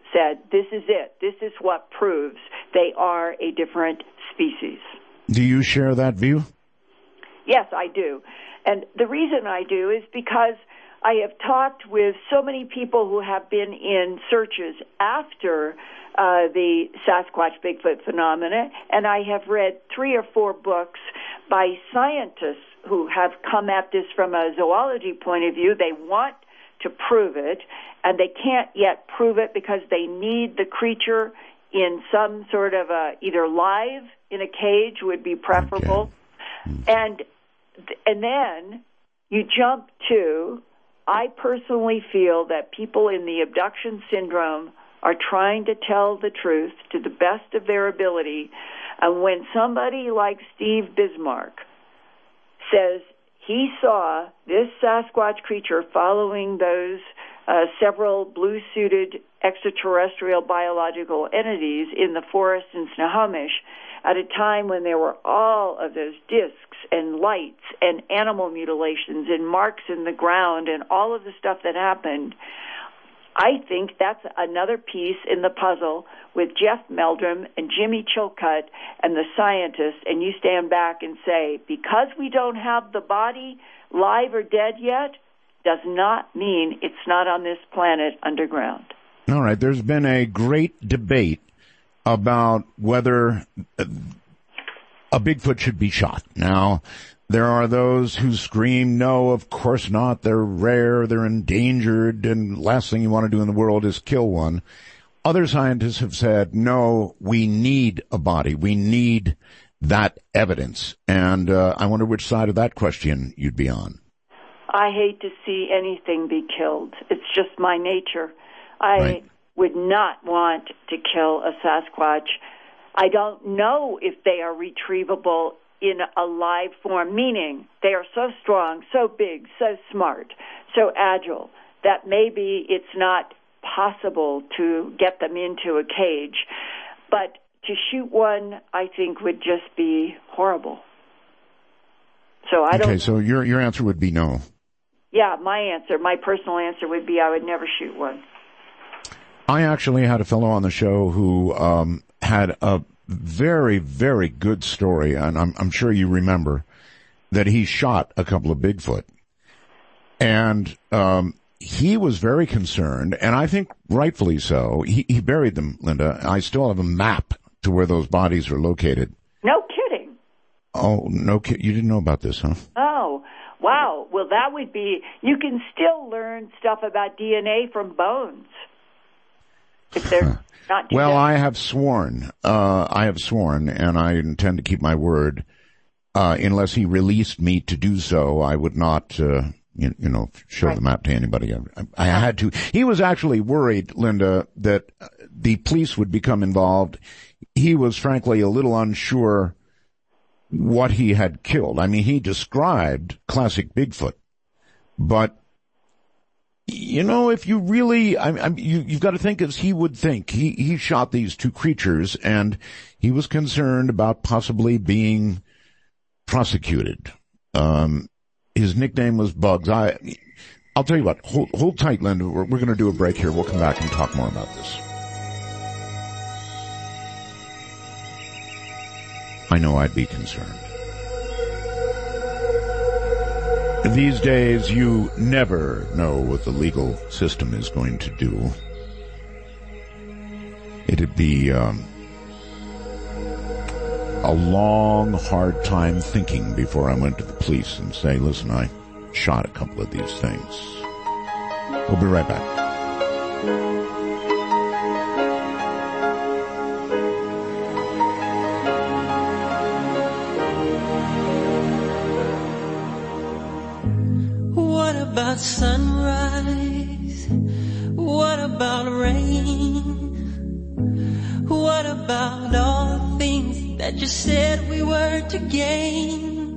said, this is it. This is what proves they are a different species. Do you share that view? Yes, I do. And the reason I do is because I have talked with so many people who have been in searches after uh, the Sasquatch Bigfoot phenomena, and I have read three or four books by scientists who have come at this from a zoology point of view. They want to prove it, and they can't yet prove it because they need the creature in some sort of a, either live in a cage would be preferable, okay. and and then you jump to, I personally feel that people in the abduction syndrome are trying to tell the truth to the best of their ability, and when somebody like Steve Bismarck says he saw this Sasquatch creature following those uh, several blue-suited extraterrestrial biological entities in the forest in Snohomish at a time when there were all of those discs and lights and animal mutilations and marks in the ground and all of the stuff that happened, I think that's another piece in the puzzle with Jeff Meldrum and Jimmy Chilcutt and the scientists, and you stand back and say, because we don't have the body live or dead yet, does not mean it's not on this planet underground. All right, there's been a great debate about whether a Bigfoot should be shot. Now, there are those who scream, no, of course not. They're rare, they're endangered, and last thing you want to do in the world is kill one. Other scientists have said, no, we need a body. We need that evidence. And uh, I wonder which side of that question you'd be on. I hate to see anything be killed. It's just my nature. I right. would not want to kill a Sasquatch. I don't know if they are retrievable in a live form, meaning they are so strong, so big, so smart, so agile, that maybe it's not possible to get them into a cage. But to shoot one, I think, would just be horrible. So I don't. Okay, so your your answer would be no. Yeah, my answer, my personal answer would be I would never shoot one. I actually had a fellow on the show who um, had a very, very good story, and I'm, I'm sure you remember that he shot a couple of Bigfoot. And um, he was very concerned, and I think rightfully so. He, he buried them, Linda. I still have a map to where those bodies are located. No kidding. Oh, no kidding. You didn't know about this, huh? Oh, wow. Well, that would be, you can still learn stuff about D N A from bones. If they're not well, I have sworn, uh, I have sworn, and I intend to keep my word, uh, unless he released me to do so, I would not, uh, you, you know, show right. the map to anybody. I, I had to. He was actually worried, Linda, that the police would become involved. He was frankly a little unsure what he had killed. I mean, he described classic Bigfoot, but you know, if you really, I, I, you, you've got to think as he would think. He, he shot these two creatures, and he was concerned about possibly being prosecuted. Um, his nickname was Bugs. I, I'll tell you what, hold, hold tight, Linda. We're, we're going to do a break here. We'll come back and talk more about this. I know I'd be concerned. These days, you never know what the legal system is going to do. It'd be um, a long, hard time thinking before I went to the police and say, listen, I shot a couple of these things. We'll be right back. Sunrise, what about rain? What about all the things that you said we were to gain?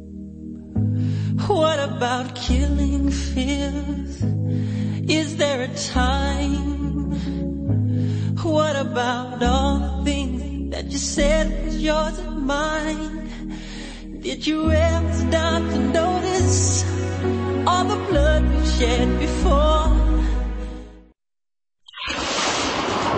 What about killing fears? Is there a time? What about all the things that you said was yours and mine? Did you ever stop to notice all the blood we shed before?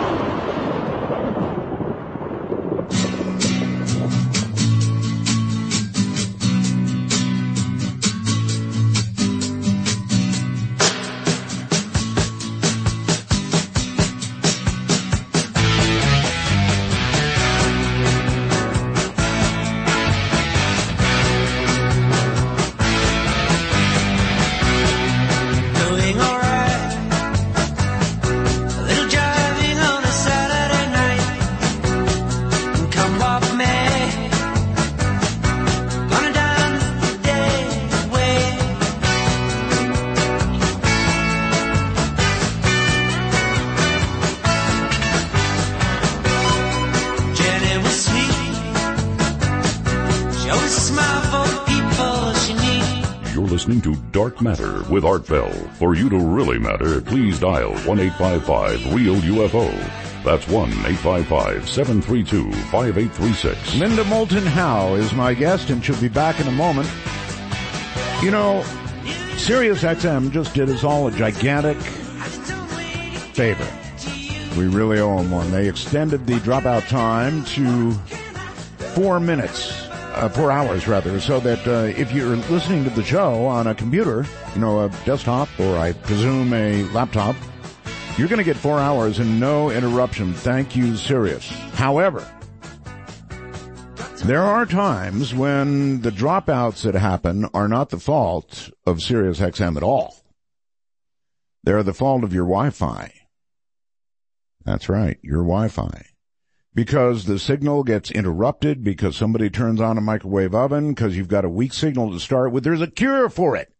listening to Dark Matter with Art Bell. For you to really matter, please dial one eight five five real U F O. That's one eight five five, seven three two, five eight three six. Linda Moulton Howe is my guest, and she'll be back in a moment. You know, Sirius X M just did us all a gigantic favor. We really owe them one. They extended the dropout time to four minutes, uh, four hours rather, so that uh, if you're listening to the show on a computer, you know, a desktop or I presume a laptop, you're going to get four hours and no interruption. Thank you, Sirius. However, there are times when the dropouts that happen are not the fault of Sirius X M at all. They're the fault of your Wi-Fi. That's right, your Wi-Fi. Because the signal gets interrupted, because somebody turns on a microwave oven, because you've got a weak signal to start with. There's a cure for it.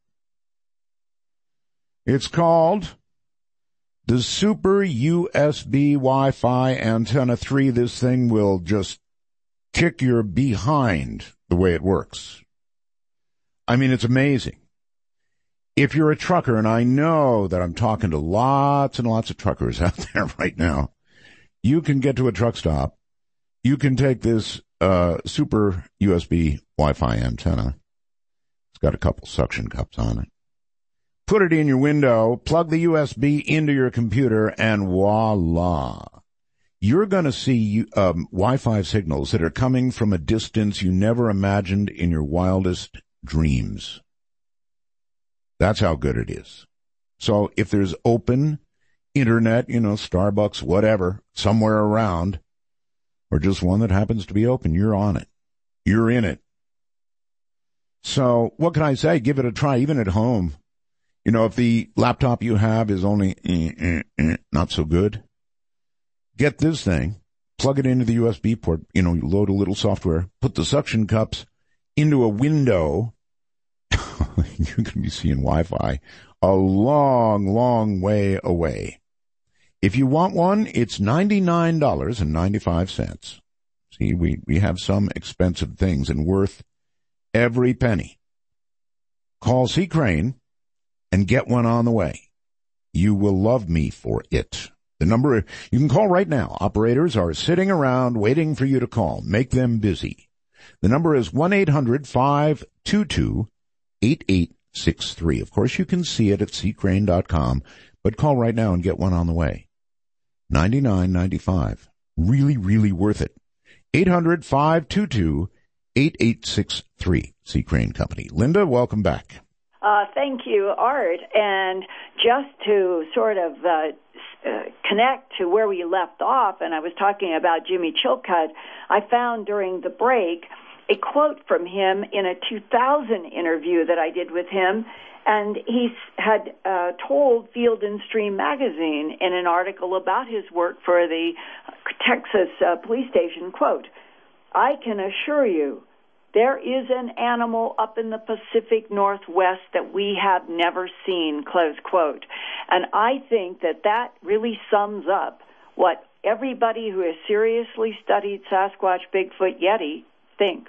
It's called the Super U S B Wi-Fi Antenna three. This thing will just kick your behind the way it works. I mean, it's amazing. If you're a trucker, and I know that I'm talking to lots and lots of truckers out there right now, you can get to a truck stop. You can take this uh Super U S B Wi-Fi antenna. It's got a couple suction cups on it. Put it in your window, plug the U S B into your computer, and voila. You're going to see um, Wi-Fi signals that are coming from a distance you never imagined in your wildest dreams. That's how good it is. So if there's open internet, you know, Starbucks, whatever, somewhere around, or just one that happens to be open, you're on it. You're in it. So what can I say? Give it a try, even at home. You know, if the laptop you have is only eh, eh, eh, not so good, get this thing, plug it into the U S B port, you know, you load a little software, put the suction cups into a window. You're going to be seeing Wi-Fi a long, long way away. If you want one, it's ninety-nine dollars and ninety-five cents. See, we, we have some expensive things and worth every penny. Call C. Crane and get one on the way. You will love me for it. The number, you can call right now. Operators are sitting around waiting for you to call. Make them busy. The number is one eight hundred, five two two, eight eight six three. Of course, you can see it at c crane dot com, but call right now and get one on the way. ninety-nine ninety-five. Really, really worth it. eight hundred, five two two, eight eight six three. C. Crane Company. Linda, welcome back. Uh, thank you, Art. And just to sort of uh, uh, connect to where we left off, and I was talking about Jimmy Chilcutt, I found during the break a quote from him in a two thousand interview that I did with him, and he had uh, told Field and Stream magazine in an article about his work for the Texas uh, police station, quote, "I can assure you there is an animal up in the Pacific Northwest that we have never seen," close quote. And I think that that really sums up what everybody who has seriously studied Sasquatch, Bigfoot, Yeti thinks.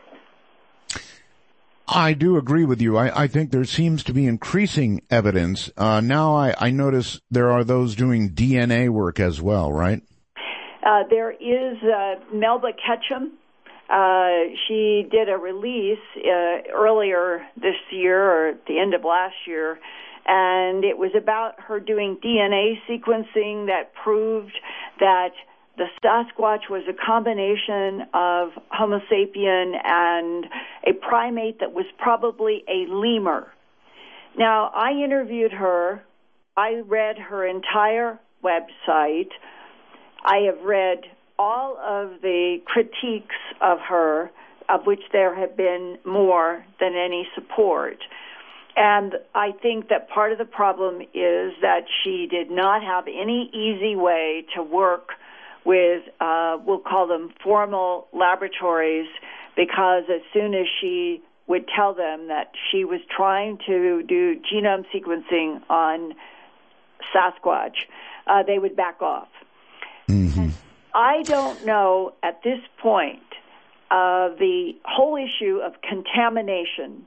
I do agree with you. I, I think there seems to be increasing evidence. Uh, now I, I notice there are those doing D N A work as well, right? Uh, there is uh, Melba Ketchum. Uh, she did a release uh, earlier this year or at the end of last year, and it was about her doing D N A sequencing that proved that the Sasquatch was a combination of Homo sapien and a primate that was probably a lemur. Now, I interviewed her. I read her entire website. I have read all of the critiques of her, of which there have been more than any support. And I think that part of the problem is that she did not have any easy way to work with, uh, we'll call them formal laboratories, because as soon as she would tell them that she was trying to do genome sequencing on Sasquatch, uh, they would back off. Mm-hmm. I don't know at this point uh, the whole issue of contamination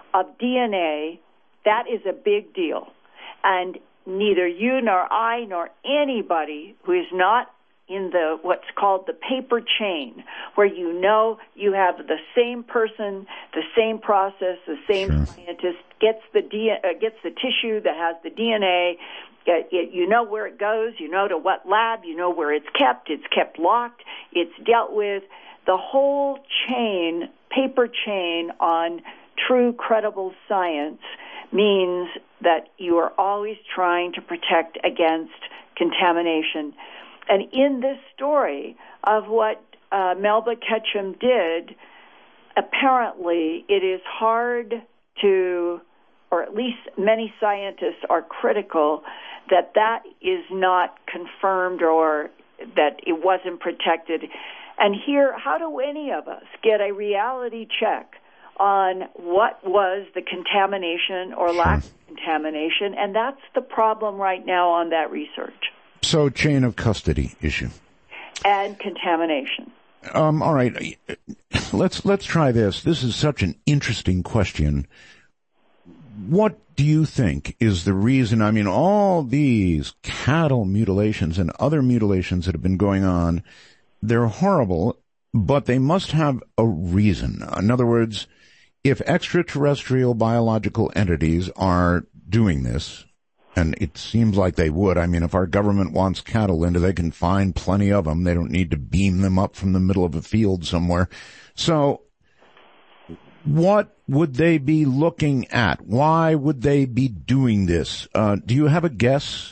of D N A, that is a big deal. And neither you nor I nor anybody who is not in the what's called the paper chain, where you know you have the same person, the same process, the same sure. scientist gets the D, uh, gets the tissue that has the D N A. It, it, you know where it goes. You know to what lab. You know where it's kept. It's kept locked. It's dealt with. The whole chain, paper chain on true, credible science means that you are always trying to protect against contamination. And in this story of what uh, Melba Ketchum did, apparently it is hard to, or at least many scientists are critical, that that is not confirmed or that it wasn't protected. And here, how do any of us get a reality check on what was the contamination or lack of contamination? And that's the problem right now on that research. So, chain of custody issue. And contamination. Um, all right. Let's, let's try this. This is such an interesting question. What do you think is the reason? I mean, all these cattle mutilations and other mutilations that have been going on, they're horrible, but they must have a reason. In other words, if extraterrestrial biological entities are doing this, and it seems like they would. I mean, if our government wants cattle into, they can find plenty of them. They don't need to beam them up from the middle of a field somewhere. So what would they be looking at? Why would they be doing this? Uh, do you have a guess?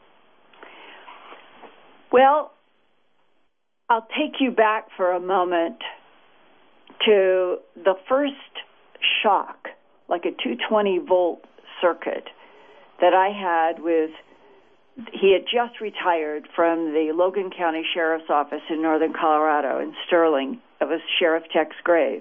Well, I'll take you back for a moment to the first shock, like a two hundred twenty volt circuit that I had with, he had just retired from the Logan County Sheriff's Office in northern Colorado in Sterling. It was Sheriff Tex Graves.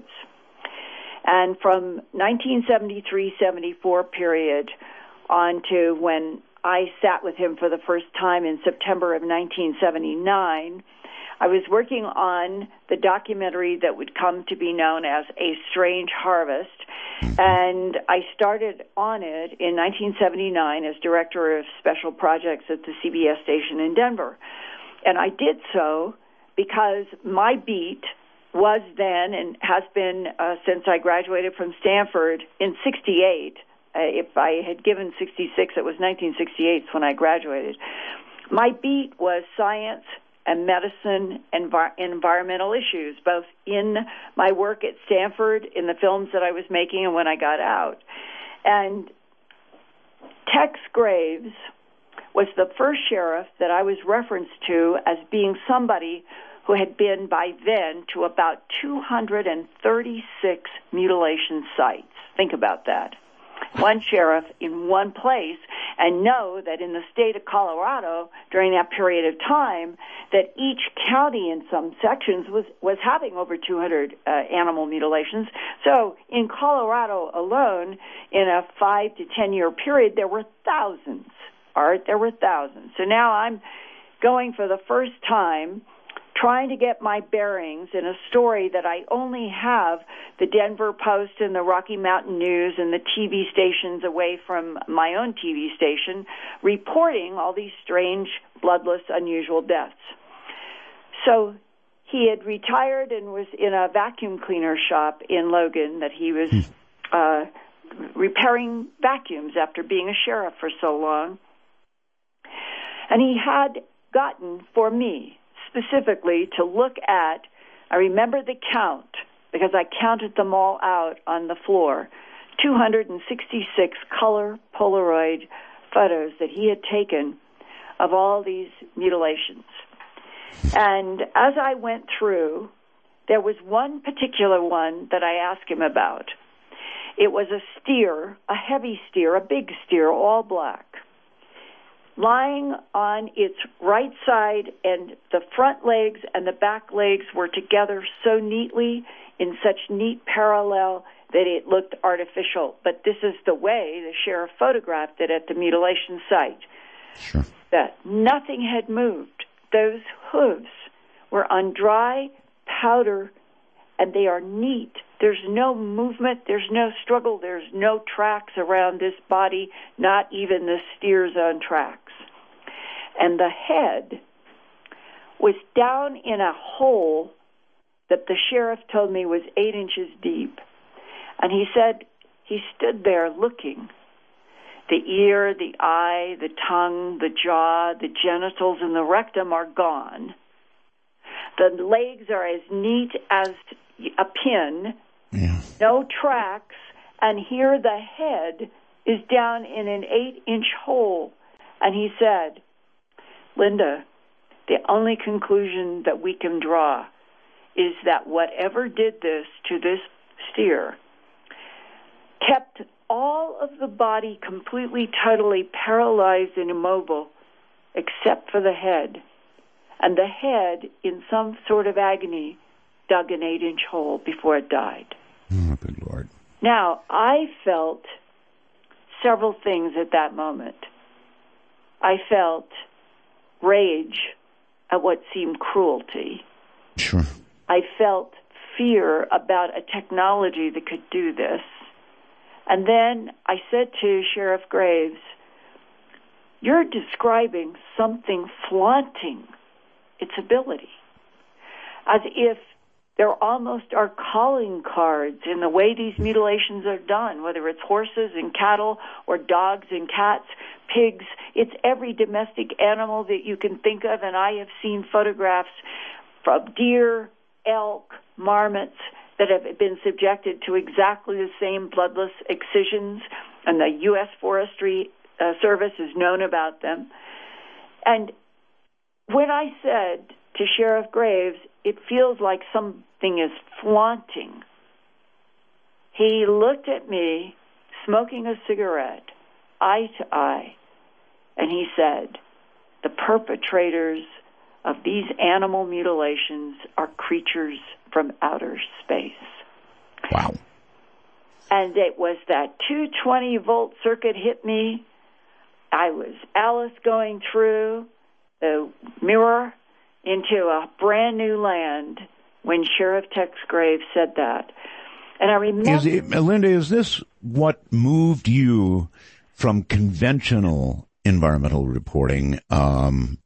And from nineteen seventy-three seventy-four period on to when I sat with him for the first time in September of nineteen seventy-nine, I was working on the documentary that would come to be known as A Strange Harvest, and I started on it in nineteen seventy-nine as Director of Special Projects at the C B S station in Denver. And I did so because my beat was then and has been uh, since I graduated from Stanford in sixty-eight. Uh, if I had given sixty-six, it was nineteen sixty-eight when I graduated. My beat was science and medicine and envir- environmental issues, both in my work at Stanford, in the films that I was making, and when I got out. And Tex Graves was the first sheriff that I was referenced to as being somebody who had been by then to about two hundred thirty-six mutilation sites. Think about that. One sheriff in one place, and know that in the state of Colorado during that period of time that each county in some sections was, was having over two hundred uh, animal mutilations. So in Colorado alone, in a five to ten year period, there were thousands. All right, there were thousands. So now I'm going for the first time trying to get my bearings in a story that I only have the Denver Post and the Rocky Mountain News and the T V stations away from my own T V station reporting all these strange, bloodless, unusual deaths. So he had retired and was in a vacuum cleaner shop in Logan that he was uh, repairing vacuums after being a sheriff for so long. And he had gotten, for me, specifically to look at, I remember the count because I counted them all out on the floor, two hundred sixty-six color Polaroid photos that he had taken of all these mutilations. And as I went through, there was one particular one that I asked him about. It was a steer, a heavy steer, a big steer, all black, lying on its right side, and the front legs and the back legs were together so neatly in such neat parallel that it looked artificial. But this is the way the sheriff photographed it at the mutilation site. Sure. That nothing had moved. Those hooves were on dry powder, and they are neat There's no movement, there's no struggle, there's no tracks around this body, not even the steers on tracks. And the head was down in a hole that the sheriff told me was eight inches deep. And he said he stood there looking. The ear, the eye, the tongue, the jaw, the genitals, and the rectum are gone. The legs are as neat as a pin. Yeah. No tracks, and here the head is down in an eight-inch hole. And he said, Linda, the only conclusion that we can draw is that whatever did this to this steer kept all of the body completely, totally paralyzed and immobile, except for the head. And the head, in some sort of agony, dug an eight-inch hole before it died. Oh, good Lord. Now, I felt several things at that moment. I felt rage at what seemed cruelty. Sure. I felt fear about a technology that could do this. And then I said to Sheriff Graves, you're describing something flaunting its ability, as if there almost are calling cards in the way these mutilations are done, whether it's horses and cattle or dogs and cats, pigs. It's every domestic animal that you can think of, and I have seen photographs from deer, elk, marmots that have been subjected to exactly the same bloodless excisions, and the U S Forestry uh, Service has known about them. And when I said to Sheriff Graves, it feels like something is flaunting, he looked at me, smoking a cigarette, eye to eye, and he said, the perpetrators of these animal mutilations are creatures from outer space. Wow. And it was that two twenty volt circuit hit me. I was Alice going through the mirror into a brand new land when Sheriff Tex Graves said that. And I remember... Is it, Linda, is this what moved you from conventional environmental reporting um,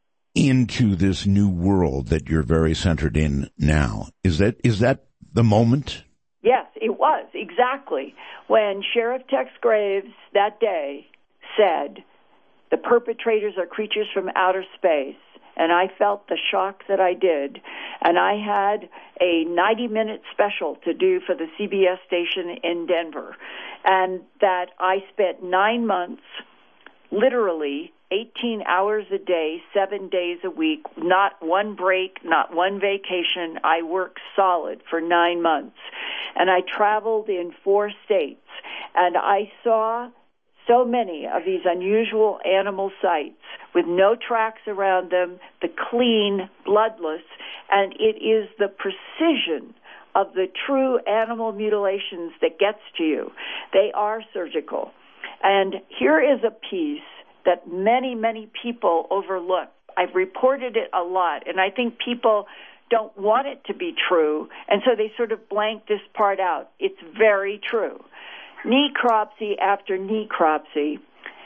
into this new world that you're very centered in now? Is that is that the moment? Yes, it was, exactly. When Sheriff Tex Graves that day said, the perpetrators are creatures from outer space, and I felt the shock that I did. And I had a ninety-minute special to do for the C B S station in Denver, and that I spent nine months, literally eighteen hours a day, seven days a week, not one break, not one vacation. I worked solid for nine months. And I traveled in four states, and I saw so many of these unusual animal sites with no tracks around them, the clean, bloodless, and it is the precision of the true animal mutilations that gets to you. They are surgical. And here is a piece that many, many people overlook. I've reported it a lot, and I think people don't want it to be true, and so they sort of blank this part out. It's very true. Necropsy after necropsy,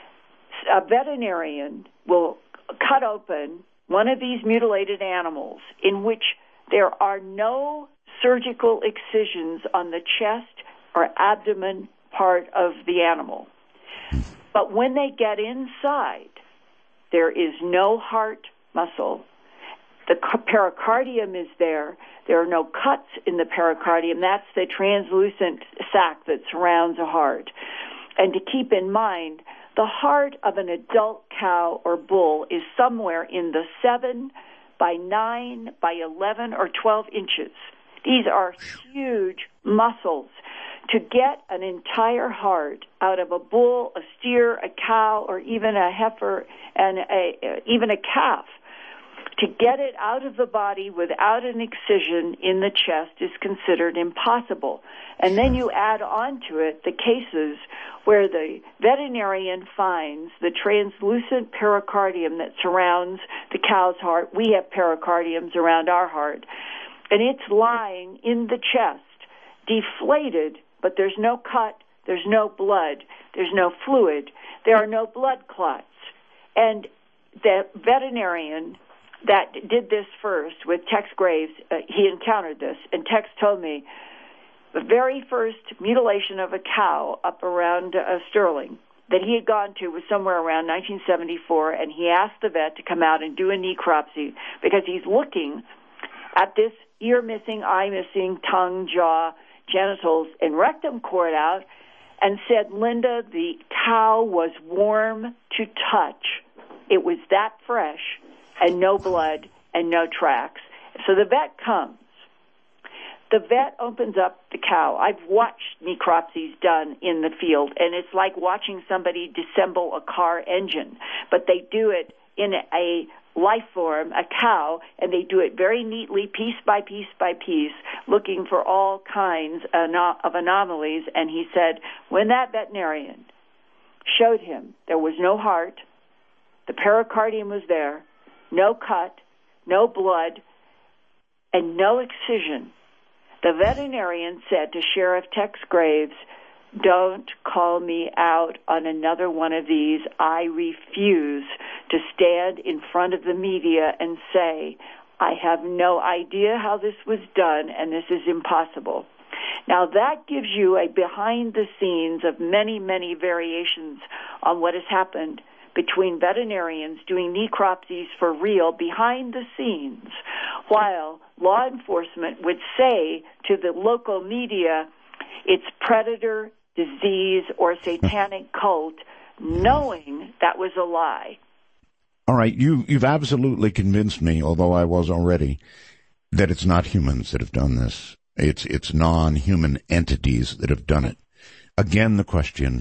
a veterinarian will cut open one of these mutilated animals in which there are no surgical excisions on the chest or abdomen part of the animal. But when they get inside, there is no heart muscle. The pericardium is there. There are no cuts in the pericardium. That's the translucent sac that surrounds a heart. And to keep in mind, the heart of an adult cow or bull is somewhere in the seven by nine by eleven or twelve inches. These are huge muscles. To get an entire heart out of a bull, a steer, a cow, or even a heifer, and a, even a calf, to get it out of the body without an excision in the chest is considered impossible. And then you add on to it the cases where the veterinarian finds the translucent pericardium that surrounds the cow's heart. We have pericardiums around our heart. And it's lying in the chest, deflated, but there's no cut, there's no blood, there's no fluid, there are no blood clots. And the veterinarian that did this first with Tex Graves, uh, he encountered this, and Tex told me the very first mutilation of a cow up around uh, Sterling that he had gone to was somewhere around nineteen seventy-four, and he asked the vet to come out and do a necropsy because he's looking at this ear missing, eye missing, tongue, jaw, genitals, and rectum cord out, and said, Linda, the cow was warm to touch. It was that fresh, and no blood and no tracks. So the vet comes. The vet opens up the cow. I've watched necropsies done in the field, and it's like watching somebody disassemble a car engine. But they do it in a life form, a cow, and they do it very neatly, piece by piece by piece, looking for all kinds of anomalies. And he said, when that veterinarian showed him there was no heart, the pericardium was there, no cut, no blood, and no excision, the veterinarian said to Sheriff Tex Graves, don't call me out on another one of these. I refuse to stand in front of the media and say, I have no idea how this was done, and this is impossible. Now, that gives you a behind the scenes of many, many variations on what has happened between veterinarians doing necropsies for real behind the scenes, while law enforcement would say to the local media, it's predator, disease, or satanic cult, knowing that was a lie. All right, you, you've absolutely convinced me, although I was already, that it's not humans that have done this. It's, it's non-human entities that have done it. Again, the question,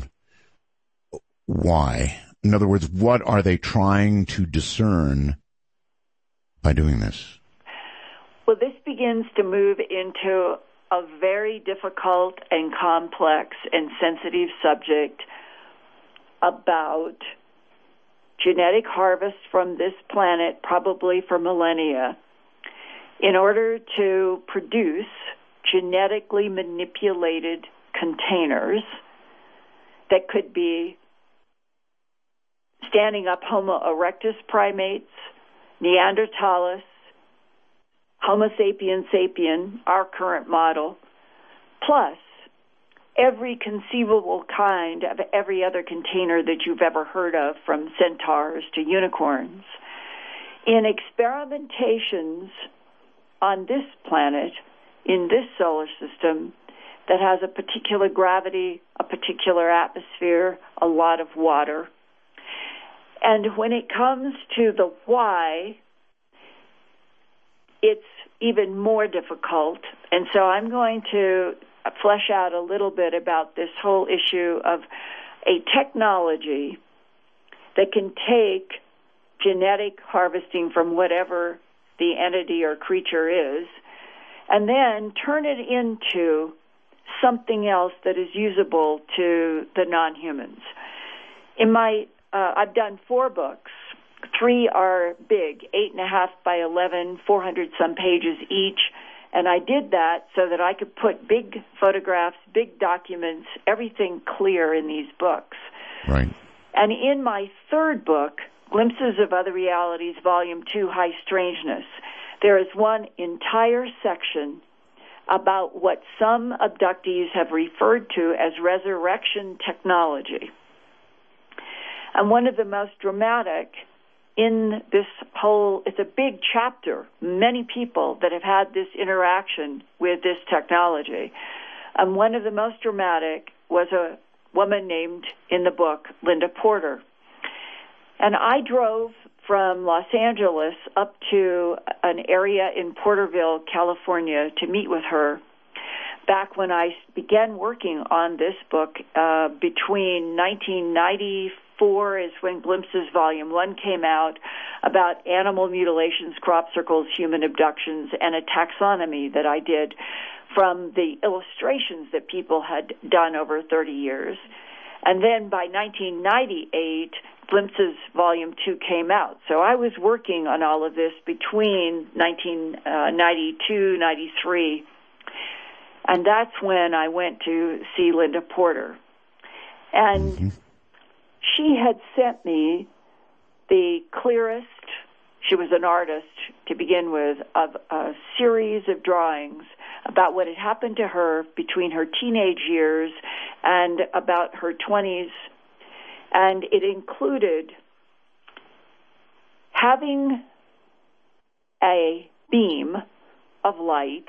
why? In other words, what are they trying to discern by doing this? Well, this begins to move into a very difficult and complex and sensitive subject about genetic harvest from this planet, probably for millennia, in order to produce genetically manipulated containers that could be standing up Homo erectus primates, Neanderthals, Homo sapiens sapien, our current model, plus every conceivable kind of every other container that you've ever heard of, from centaurs to unicorns. In experimentations on this planet, in this solar system, that has a particular gravity, a particular atmosphere, a lot of water. And when it comes to the why, it's even more difficult. And so I'm going to flesh out a little bit about this whole issue of a technology that can take genetic harvesting from whatever the entity or creature is and then turn it into something else that is usable to the non-humans. In my, uh, I've done four books. Three are big, eight and a half by eleven, four hundred some pages each. And I did that so that I could put big photographs, big documents, everything clear in these books. Right. And in my third book, Glimpses of Other Realities, Volume two, High Strangeness, there is one entire section about what some abductees have referred to as resurrection technology. And one of the most dramatic in this whole, it's a big chapter, many people that have had this interaction with this technology. And one of the most dramatic was a woman named, in the book, Linda Porter. And I drove from Los Angeles up to an area in Porterville, California, to meet with her back when I began working on this book. Uh, between nineteen ninety-four is when Glimpses Volume one came out, about animal mutilations, crop circles, human abductions, and a taxonomy that I did from the illustrations that people had done over thirty years. And then by nineteen ninety-eight, Glimpses Volume two came out. So I was working on all of this between nineteen ninety-two, ninety-three. And that's when I went to see Linda Porter. And mm-hmm. she had sent me the clearest, she was an artist to begin with, of a series of drawings about what had happened to her between her teenage years and about her twenties. And it included having a beam of light.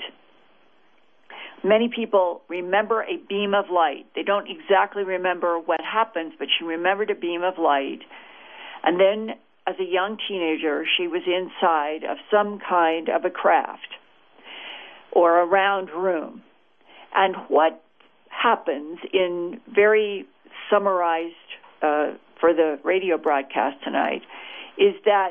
Many people remember a beam of light. They don't exactly remember what happens, but she remembered a beam of light. And then, as a young teenager, she was inside of some kind of a craft or a round room. And what happens, in very summarized uh, for the radio broadcast tonight, is that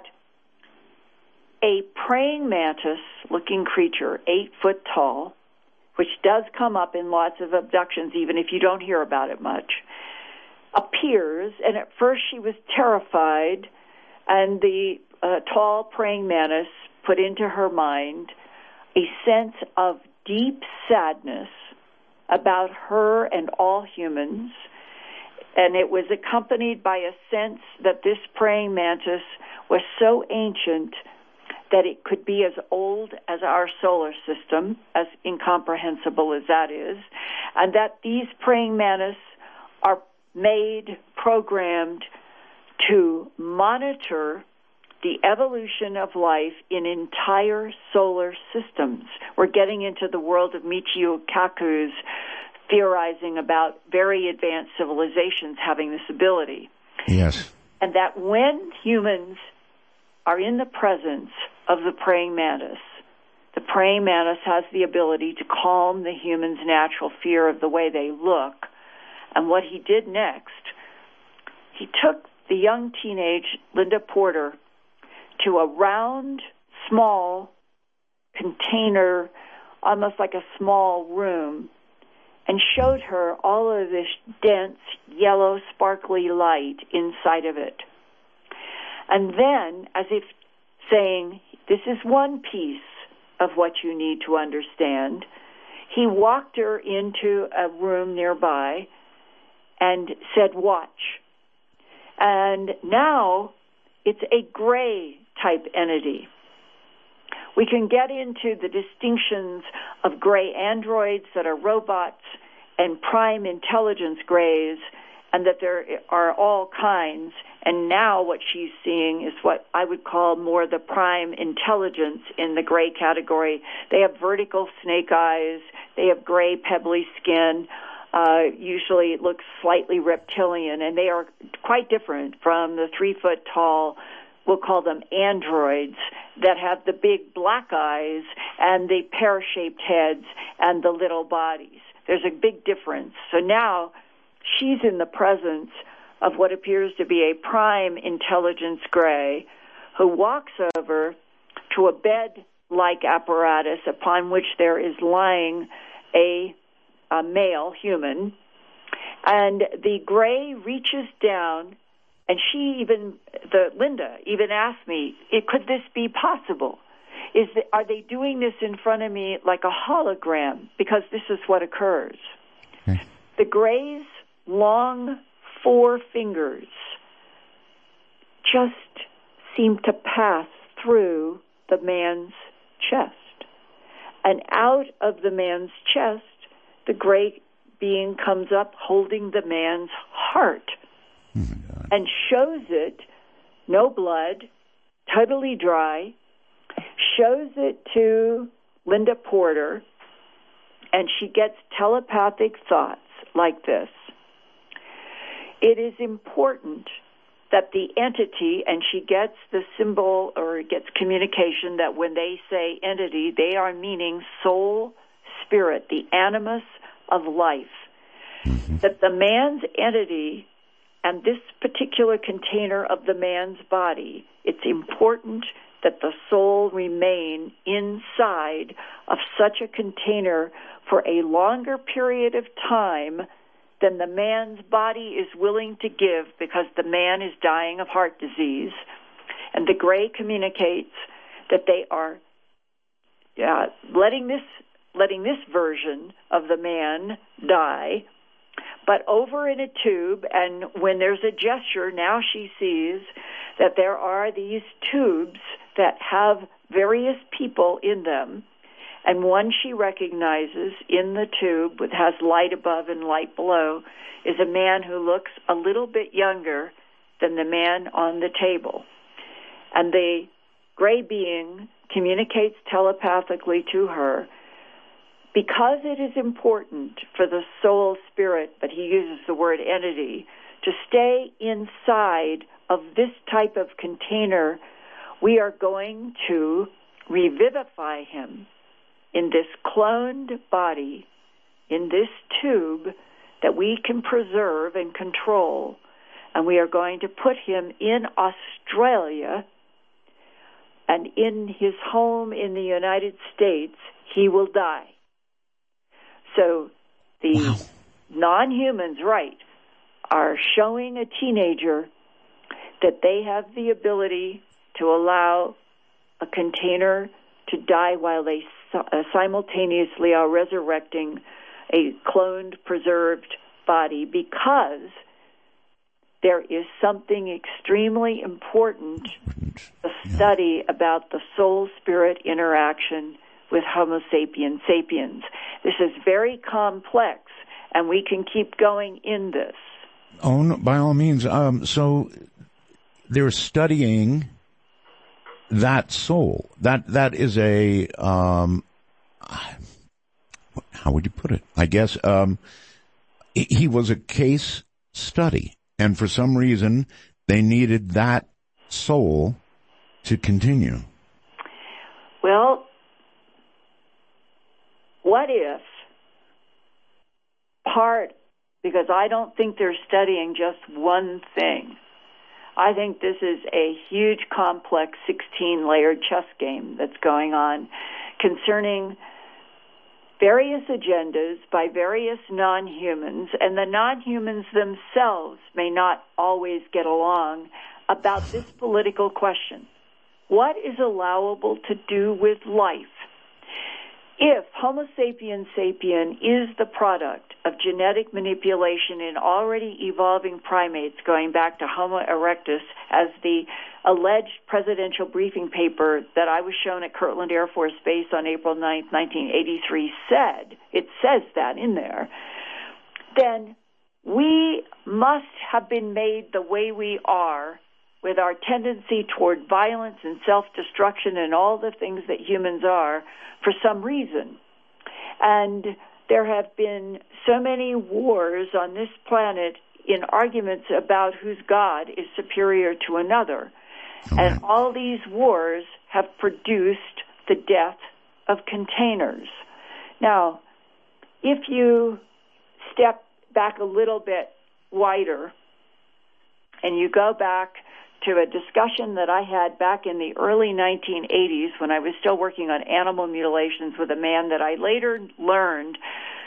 a praying mantis-looking creature, eight foot tall, which does come up in lots of abductions, even if you don't hear about it much, appears, and at first she was terrified, and the uh, tall praying mantis put into her mind a sense of deep sadness about her and all humans, and it was accompanied by a sense that this praying mantis was so ancient that it could be as old as our solar system, as incomprehensible as that is, and that these praying mantis are made, programmed to monitor the evolution of life in entire solar systems. We're getting into the world of Michio Kaku's theorizing about very advanced civilizations having this ability. Yes. And that when humans are in the presence of the praying mantis, the praying mantis has the ability to calm the human's natural fear of the way they look. And what he did next, he took the young teenage Linda Porter to a round, small container, almost like a small room, and showed her all of this dense, yellow, sparkly light inside of it. And then, as if saying, this is one piece of what you need to understand, he walked her into a room nearby and said, watch. And now it's a gray type entity. We can get into the distinctions of gray androids that are robots and prime intelligence grays, and that there are all kinds. And now what she's seeing is what I would call more the prime intelligence in the gray category. They have vertical snake eyes. They have gray pebbly skin. Uh, usually it looks slightly reptilian, and they are quite different from the three-foot-tall, we'll call them androids, that have the big black eyes and the pear-shaped heads and the little bodies. There's a big difference. So now she's in the presence of what appears to be a prime intelligence gray, who walks over to a bed-like apparatus upon which there is lying a, a male human, and the gray reaches down, and she even, the Linda, even asked me, could this be possible? Is the, are they doing this in front of me like a hologram? Because this is what occurs. Okay. The gray's long four fingers just seem to pass through the man's chest. And out of the man's chest, the gray being comes up holding the man's heart. Oh my God. And shows it, no blood, totally dry, shows it to Linda Porter, and she gets telepathic thoughts like this. It is important that the entity, and she gets the symbol or gets communication that when they say entity, they are meaning soul, spirit, the animus of life. Mm-hmm. That the man's entity and this particular container of the man's body, it's important that the soul remain inside of such a container for a longer period of time than the man's body is willing to give, because the man is dying of heart disease. And the gray communicates that they are uh, letting this letting this version of the man die, but over in a tube, and when there's a gesture, now she sees that there are these tubes that have various people in them, and one she recognizes in the tube, with has light above and light below, is a man who looks a little bit younger than the man on the table. And the gray being communicates telepathically to her, because it is important for the soul spirit, but he uses the word entity, to stay inside of this type of container. We are going to revivify him in this cloned body, in this tube that we can preserve and control. And we are going to put him in Australia, and in his home in the United States, he will die. So the wow. non-humans, right, are showing a teenager that they have the ability to allow a container to die while they uh, simultaneously are resurrecting a cloned, preserved body, because there is something extremely important, a study yeah. about the soul-spirit interaction with Homo sapiens sapiens. This is very complex, and we can keep going in this. Oh, no, by all means. Um, so they're studying that soul. That that is a um, how would you put it? I guess um, he was a case study, and for some reason they needed that soul to continue. Well, what if part, because I don't think they're studying just one thing. I think this is a huge, complex, sixteen-layered chess game that's going on concerning various agendas by various non-humans, and the non-humans themselves may not always get along about this political question. What is allowable to do with life? If Homo sapiens sapien is the product of genetic manipulation in already evolving primates, going back to Homo erectus, as the alleged presidential briefing paper that I was shown at Kirtland Air Force Base on April ninth, nineteen eighty-three said, it says that in there, then we must have been made the way we are, with our tendency toward violence and self-destruction and all the things that humans are, for some reason. And there have been so many wars on this planet in arguments about whose God is superior to another. Okay. And all these wars have produced the death of containers. Now, if you step back a little bit wider and you go back to a discussion that I had back in the early nineteen eighties when I was still working on animal mutilations with a man that I later learned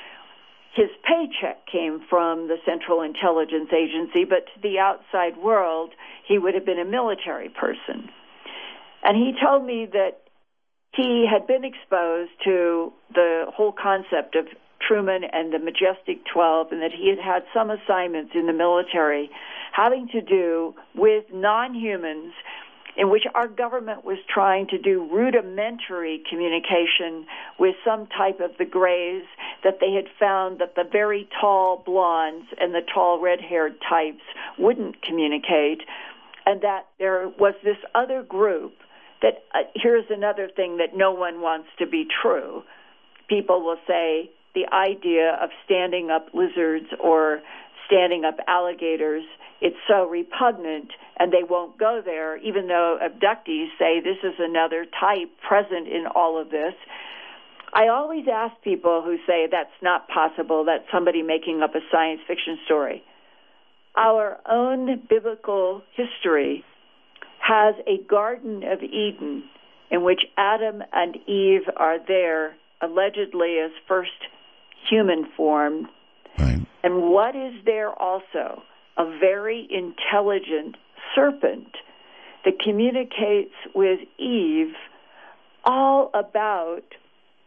his paycheck came from the Central Intelligence Agency, but to the outside world, he would have been a military person. And he told me that he had been exposed to the whole concept of Truman and the Majestic twelve, and that he had had some assignments in the military having to do with non-humans in which our government was trying to do rudimentary communication with some type of the Greys, that they had found that the very tall blondes and the tall red-haired types wouldn't communicate, and that there was this other group that, uh, here's another thing that no one wants to be true. People will say the idea of standing up lizards or standing up alligators, it's so repugnant, and they won't go there, even though abductees say this is another type present in all of this. I always ask people who say that's not possible, that's somebody making up a science fiction story. Our own biblical history has a Garden of Eden in which Adam and Eve are there, allegedly as first human form. Right. And what is there also? A very intelligent serpent that communicates with Eve all about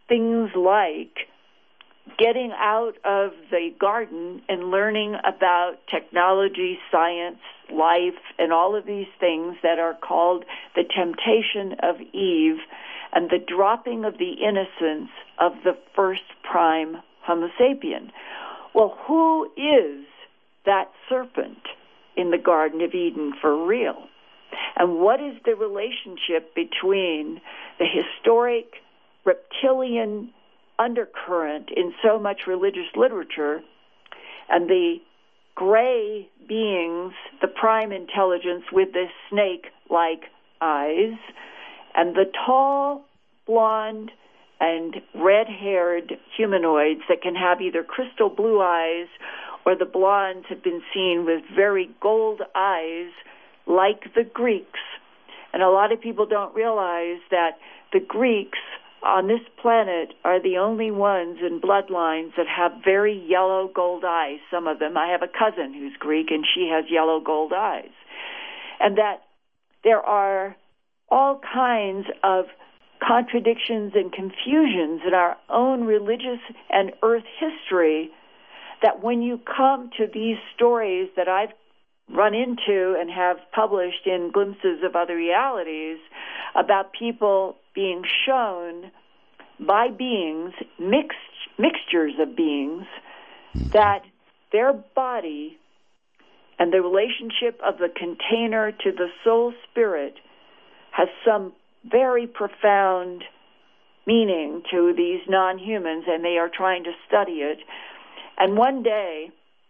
things like getting out of the garden and learning about technology, science, life, and all of these things that are called the temptation of Eve and the dropping of the innocence of the first prime Homo sapien. Well, who is that serpent in the Garden of Eden for real? And what is the relationship between the historic reptilian undercurrent in so much religious literature and the gray beings, the prime intelligence with the snake-like eyes, and the tall, blonde, and red-haired humanoids that can have either crystal blue eyes or the blondes have been seen with very gold eyes like the Greeks. And a lot of people don't realize that the Greeks on this planet are the only ones in bloodlines that have very yellow gold eyes, some of them. I have a cousin who's Greek, and she has yellow gold eyes. And that there are all kinds of contradictions and confusions in our own religious and earth history that when you come to these stories that I've run into and have published in Glimpses of Other Realities about people being shown by beings, mixed mixtures of beings, that their body and the relationship of the container to the soul spirit has some very profound meaning to these non-humans, and they are trying to study it. And one day,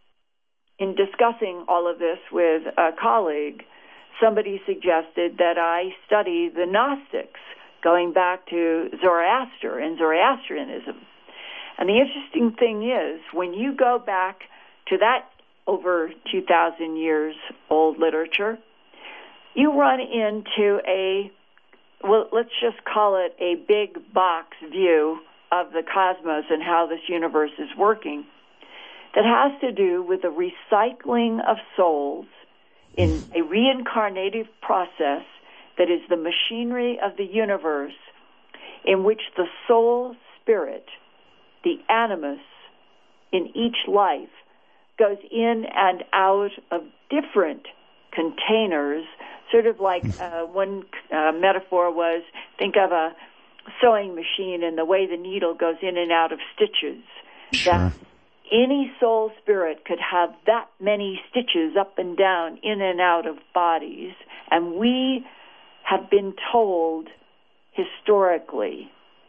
in discussing all of this with a colleague, somebody suggested that I study the Gnostics, going back to Zoroaster and Zoroastrianism. And the interesting thing is, when you go back to that over two thousand years old literature, you run into a, well, let's just call it a big box view of the cosmos and how this universe is working that has to do with the recycling of souls in a reincarnative process that is the machinery of the universe, in which the soul spirit, the animus, in each life goes in and out of different containers, sort of like uh, one uh, metaphor was, think of a sewing machine and the way the needle goes in and out of stitches. Sure. That any soul spirit could have that many stitches up and down, in and out of bodies. And we have been told historically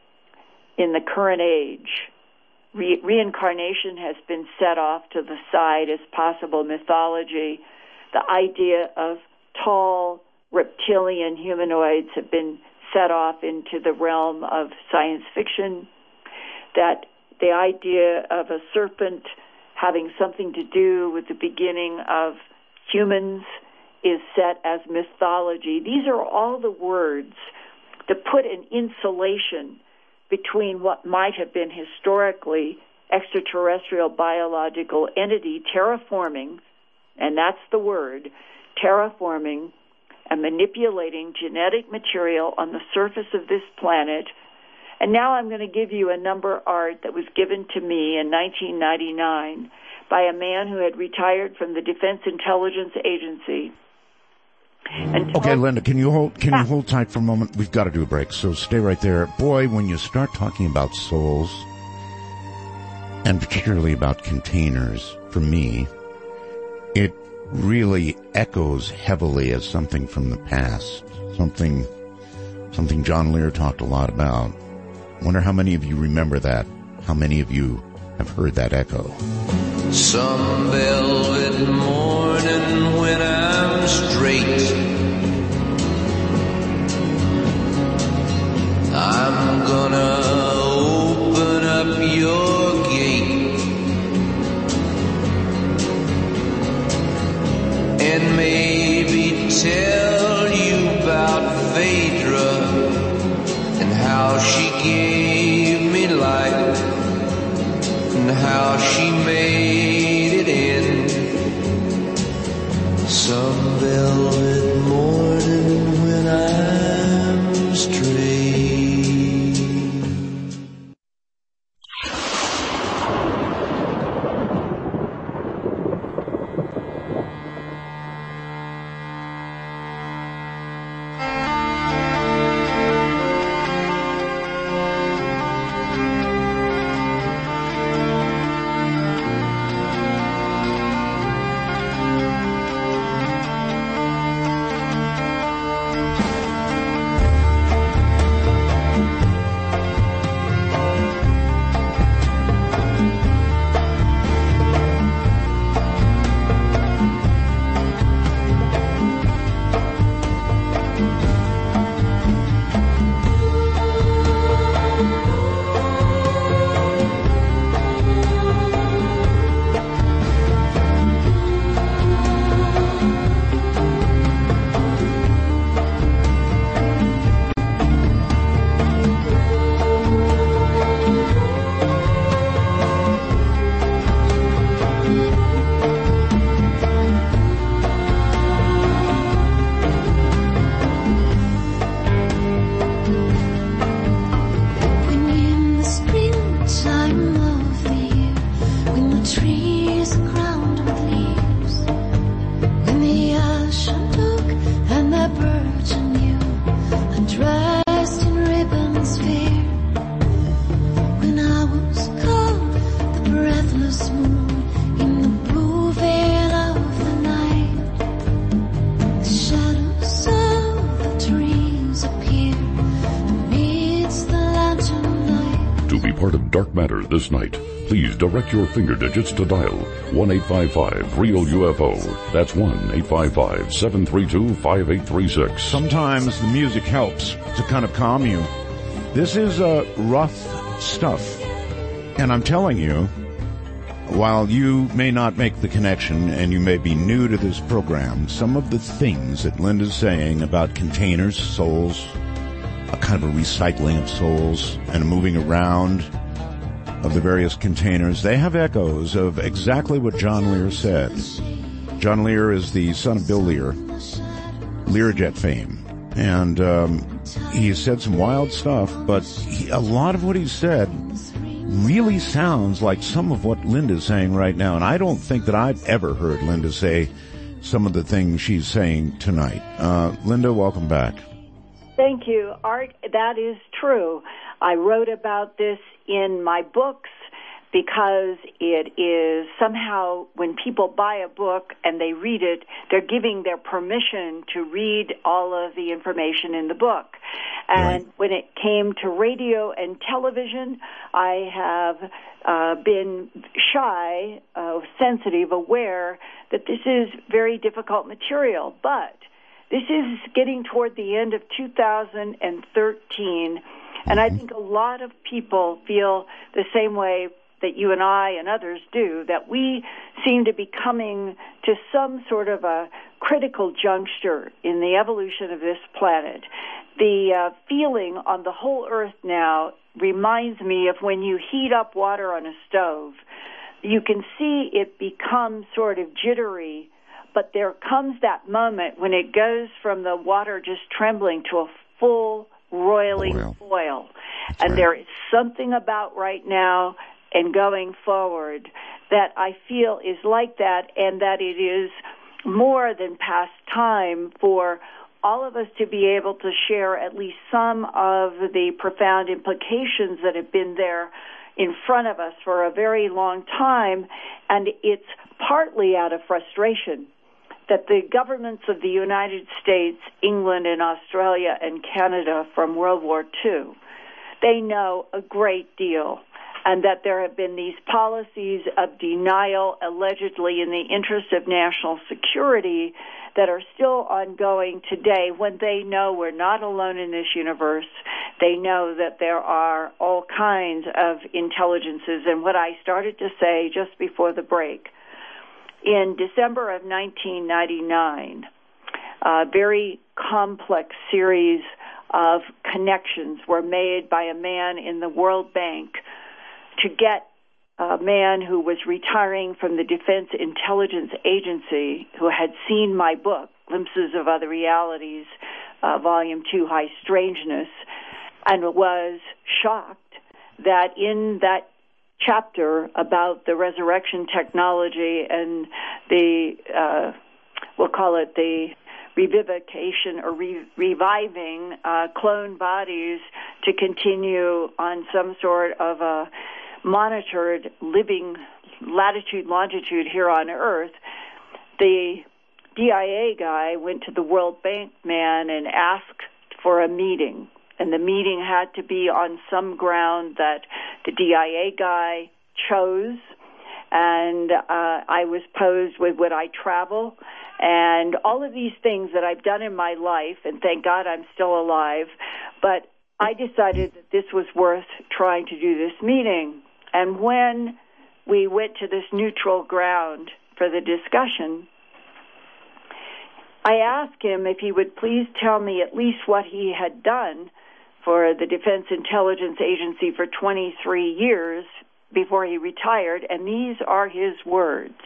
in the current age, re- reincarnation has been set off to the side as possible mythology. The idea of tall reptilian humanoids have been set off into the realm of science fiction. That the idea of a serpent having something to do with the beginning of humans is set as mythology. These are all the words that put an insulation between what might have been historically extraterrestrial biological entity terraforming, and that's the word, terraforming and manipulating genetic material on the surface of this planet. And now I'm going to give you a number art that was given to me in nineteen ninety-nine by a man who had retired from the Defense Intelligence Agency. And okay, Linda, can you hold can you hold tight for a moment? We've got to do a break, so stay right there. Boy, when you start talking about souls, and particularly about containers, for me, it really echoes heavily as something from the past, something something John Lear talked a lot about. I wonder how many of you remember that, how many of you have heard that echo. Some velvet morning when I'm straight, I'm gonna open up your gate and maybe tell you about Phaedra and how she gave me life and how she made it in some velvet morning when I'm straight. part of Dark Matter this night, please direct your finger digits to dial one eight five five real U F O. That's one eight five five, seven three two, five eight three six. Sometimes the music helps to kind of calm you. This is uh, rough stuff. And I'm telling you, while you may not make the connection and you may be new to this program, some of the things that Linda's saying about containers, souls, a kind of a recycling of souls and a moving around of the various containers, they have echoes of exactly what John Lear said. John Lear is the son of Bill Lear, Learjet fame. And um, he said some wild stuff, but he, a lot of what he said really sounds like some of what Linda's saying right now. And I don't think that I've ever heard Linda say some of the things she's saying tonight. Uh, Linda, welcome back. Thank you, Art. That is true. I wrote about this in my books because it is somehow when people buy a book and they read it, they're giving their permission to read all of the information in the book. And right. When it came to radio and television, I have uh, been shy, uh, sensitive, aware that this is very difficult material. But this is getting toward the end of two thousand thirteen, and I think a lot of people feel the same way that you and I and others do, that we seem to be coming to some sort of a critical juncture in the evolution of this planet. The uh, feeling on the whole Earth now reminds me of when you heat up water on a stove. You can see it become sort of jittery, but there comes that moment when it goes from the water just trembling to a full roiling boil. boil. And right. There is something about right now and going forward that I feel is like that, and that it is more than past time for all of us to be able to share at least some of the profound implications that have been there in front of us for a very long time. And it's partly out of frustration that the governments of the United States, England, and Australia and Canada from World War Two, they know a great deal, and that there have been these policies of denial, allegedly in the interest of national security, that are still ongoing today when they know we're not alone in this universe. They know that there are all kinds of intelligences. And what I started to say just before the break, in December of nineteen ninety-nine, a very complex series of connections were made by a man in the World Bank to get a man who was retiring from the Defense Intelligence Agency, who had seen my book, Glimpses of Other Realities, uh, Volume two, High Strangeness, and was shocked that in that chapter about the resurrection technology and the, uh, we'll call it the revivification or re- reviving uh, clone bodies to continue on some sort of a monitored living latitude, longitude here on Earth, the D I A guy went to the World Bank man and asked for a meeting. And the meeting had to be on some ground that the D I A guy chose. And uh, I was posed with, would I travel? And all of these things that I've done in my life, and thank God I'm still alive, but I decided that this was worth trying to do this meeting. And when we went to this neutral ground for the discussion, I asked him if he would please tell me at least what he had done for the Defense Intelligence Agency for twenty-three years before he retired, and these are his words.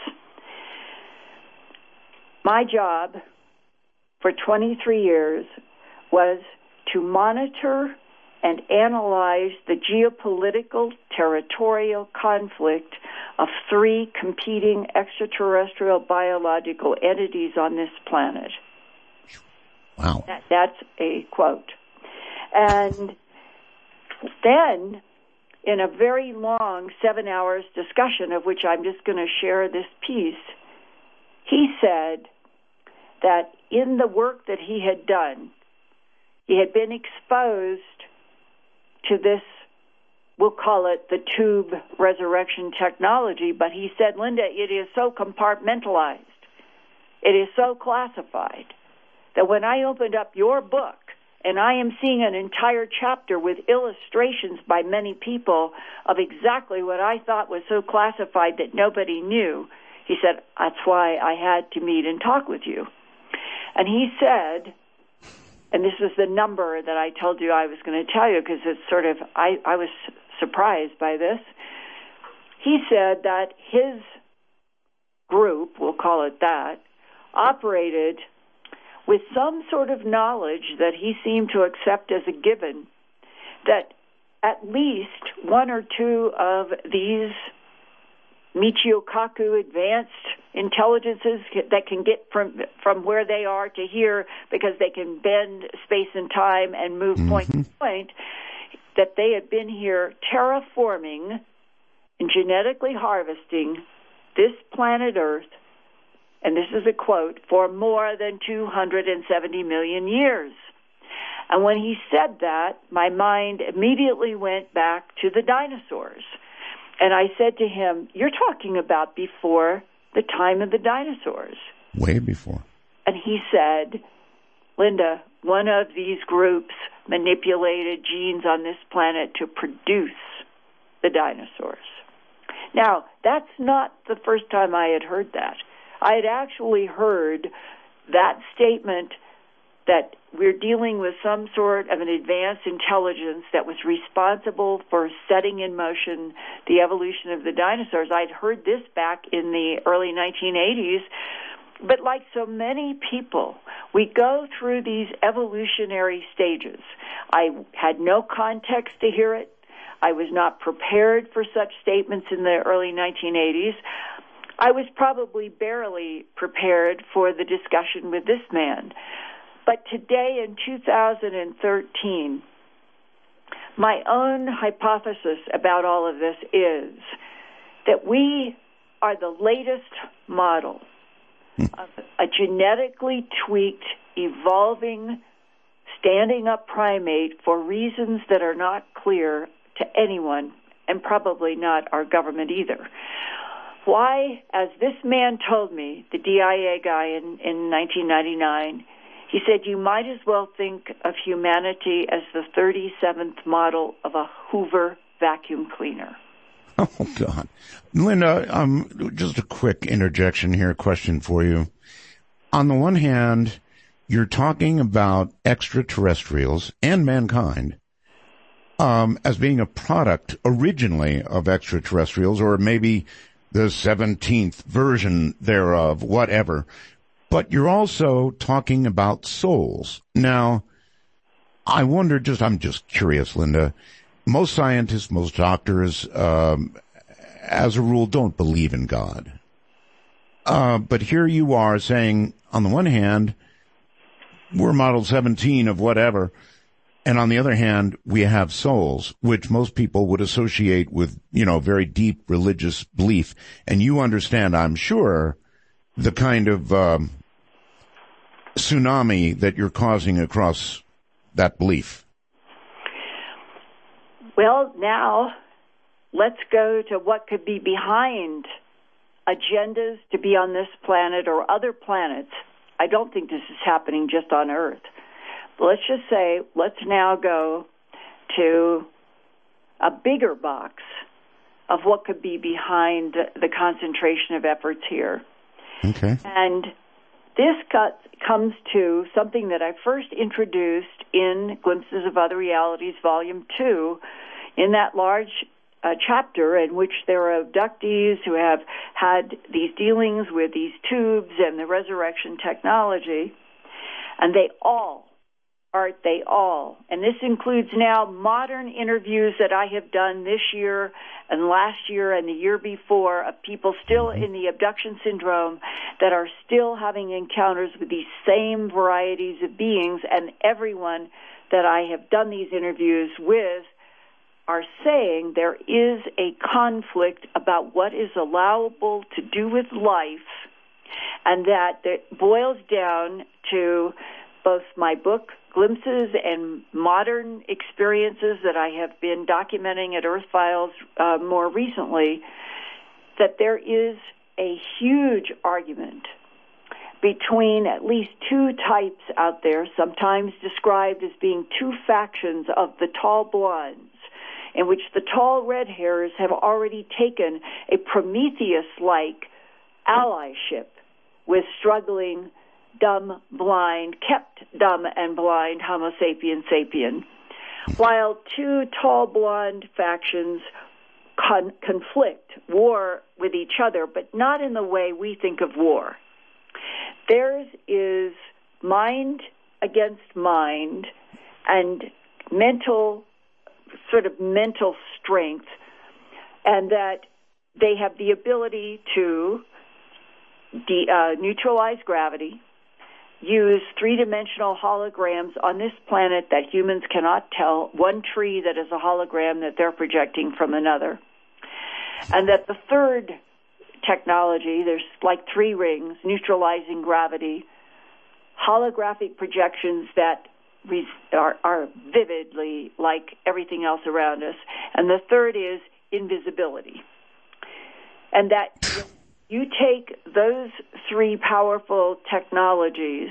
My job for twenty-three years was to monitor and analyze the geopolitical territorial conflict of three competing extraterrestrial biological entities on this planet. Wow. That, that's a quote. And then, in a very long seven hours discussion, of which I'm just going to share this piece, he said that in the work that he had done, he had been exposed to this we'll call it the tube resurrection technology, but he said, Linda, it is so compartmentalized, it is so classified, that when I opened up your book, and I am seeing an entire chapter with illustrations by many people of exactly what I thought was so classified that nobody knew, he said, that's why I had to meet and talk with you. And he said, and this is the number that I told you I was going to tell you because it's sort of, I, I was surprised by this. He said that his group, we'll call it that, operated with some sort of knowledge that he seemed to accept as a given, that at least one or two of these Michio Kaku advanced intelligences that can get from from where they are to here because they can bend space and time and move mm-hmm. point to point, that they had been here terraforming and genetically harvesting this planet Earth, and this is a quote, for more than two hundred seventy million years. And when he said that, my mind immediately went back to the dinosaurs. And I said to him, you're talking about before the time of the dinosaurs. Way before. And he said, Linda, one of these groups manipulated genes on this planet to produce the dinosaurs. Now, that's not the first time I had heard that. I had actually heard that statement that we're dealing with some sort of an advanced intelligence that was responsible for setting in motion the evolution of the dinosaurs. I'd heard this back in the early nineteen eighties, but like so many people, we go through these evolutionary stages. I had no context to hear it. I was not prepared for such statements in the early nineteen eighties. I was probably barely prepared for the discussion with this man. But today in two thousand thirteen, my own hypothesis about all of this is that we are the latest model of a genetically tweaked, evolving, standing-up primate for reasons that are not clear to anyone, and probably not our government either. Why, as this man told me, the D I A guy in, in nineteen ninety-nine, he said, you might as well think of humanity as the thirty-seventh model of a Hoover vacuum cleaner. Oh, God. Linda, um, just a quick interjection here, question for you. On the one hand, you're talking about extraterrestrials and mankind um, as being a product originally of extraterrestrials, or maybe the seventeenth version thereof, whatever. But you're also talking about souls. Now, I wonder, just I'm just curious, Linda, most scientists, most doctors, um, as a rule, don't believe in God. Uh, but here you are saying, on the one hand, we're model seventeen of whatever, and on the other hand, we have souls, which most people would associate with, you know, very deep religious belief. And you understand, I'm sure, the kind of um, tsunami that you're causing across that belief. Well, now let's go to what could be behind agendas to be on this planet or other planets. I don't think this is happening just on Earth. But let's just say, let's now go to a bigger box of what could be behind the concentration of efforts here. Okay. And this cut, comes to something that I first introduced in Glimpses of Other Realities, Volume two, in that large uh, chapter in which there are abductees who have had these dealings with these tubes and the resurrection technology, and they all, Art, they all, and this includes now modern interviews that I have done this year and last year and the year before of people still in the abduction syndrome that are still having encounters with these same varieties of beings, and everyone that I have done these interviews with are saying there is a conflict about what is allowable to do with life, and that it boils down to both my book, Glimpses, and modern experiences that I have been documenting at Earth Files uh, more recently, that there is a huge argument between at least two types out there, sometimes described as being two factions of the tall blondes, in which the tall red hairs have already taken a Prometheus-like allyship with struggling, dumb, blind, kept dumb and blind Homo sapien sapien, while two tall blonde factions con- conflict, war with each other, but not in the way we think of war. Theirs is mind against mind and mental, sort of mental strength, and that they have the ability to de- uh, neutralize gravity, use three-dimensional holograms on this planet that humans cannot tell, one tree that is a hologram that they're projecting from another, and that the third technology, there's like three rings, neutralizing gravity, holographic projections that are, are vividly like everything else around us, and the third is invisibility. And that you take those three powerful technologies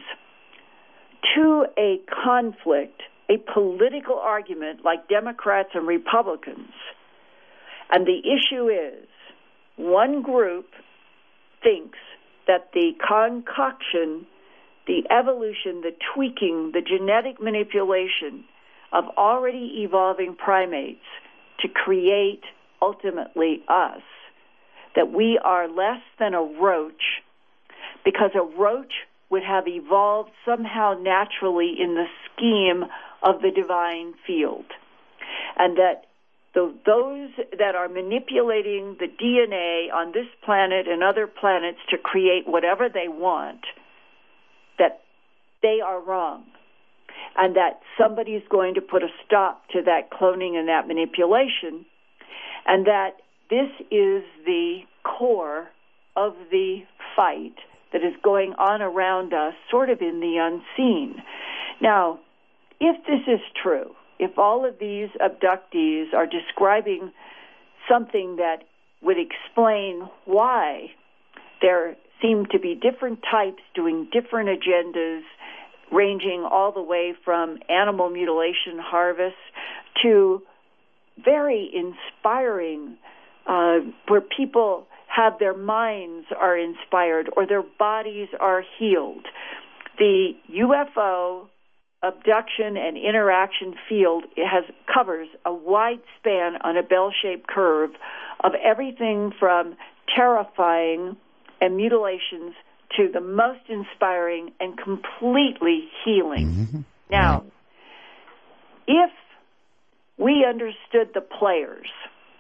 to a conflict, a political argument like Democrats and Republicans, and the issue is one group thinks that the concoction, the evolution, the tweaking, the genetic manipulation of already evolving primates to create ultimately us, that we are less than a roach, because a roach would have evolved somehow naturally in the scheme of the divine field, and that So those that are manipulating the D N A on this planet and other planets to create whatever they want, that they are wrong, and that somebody is going to put a stop to that cloning and that manipulation, and that this is the core of the fight that is going on around us, sort of in the unseen. Now, if this is true, if all of these abductees are describing something that would explain why there seem to be different types doing different agendas, ranging all the way from animal mutilation harvest to very inspiring, uh, where people have their minds are inspired or their bodies are healed. The U F O abduction and interaction field, it has covers a wide span on a bell-shaped curve of everything from terrifying and mutilations to the most inspiring and completely healing. Mm-hmm. Now, if we understood the players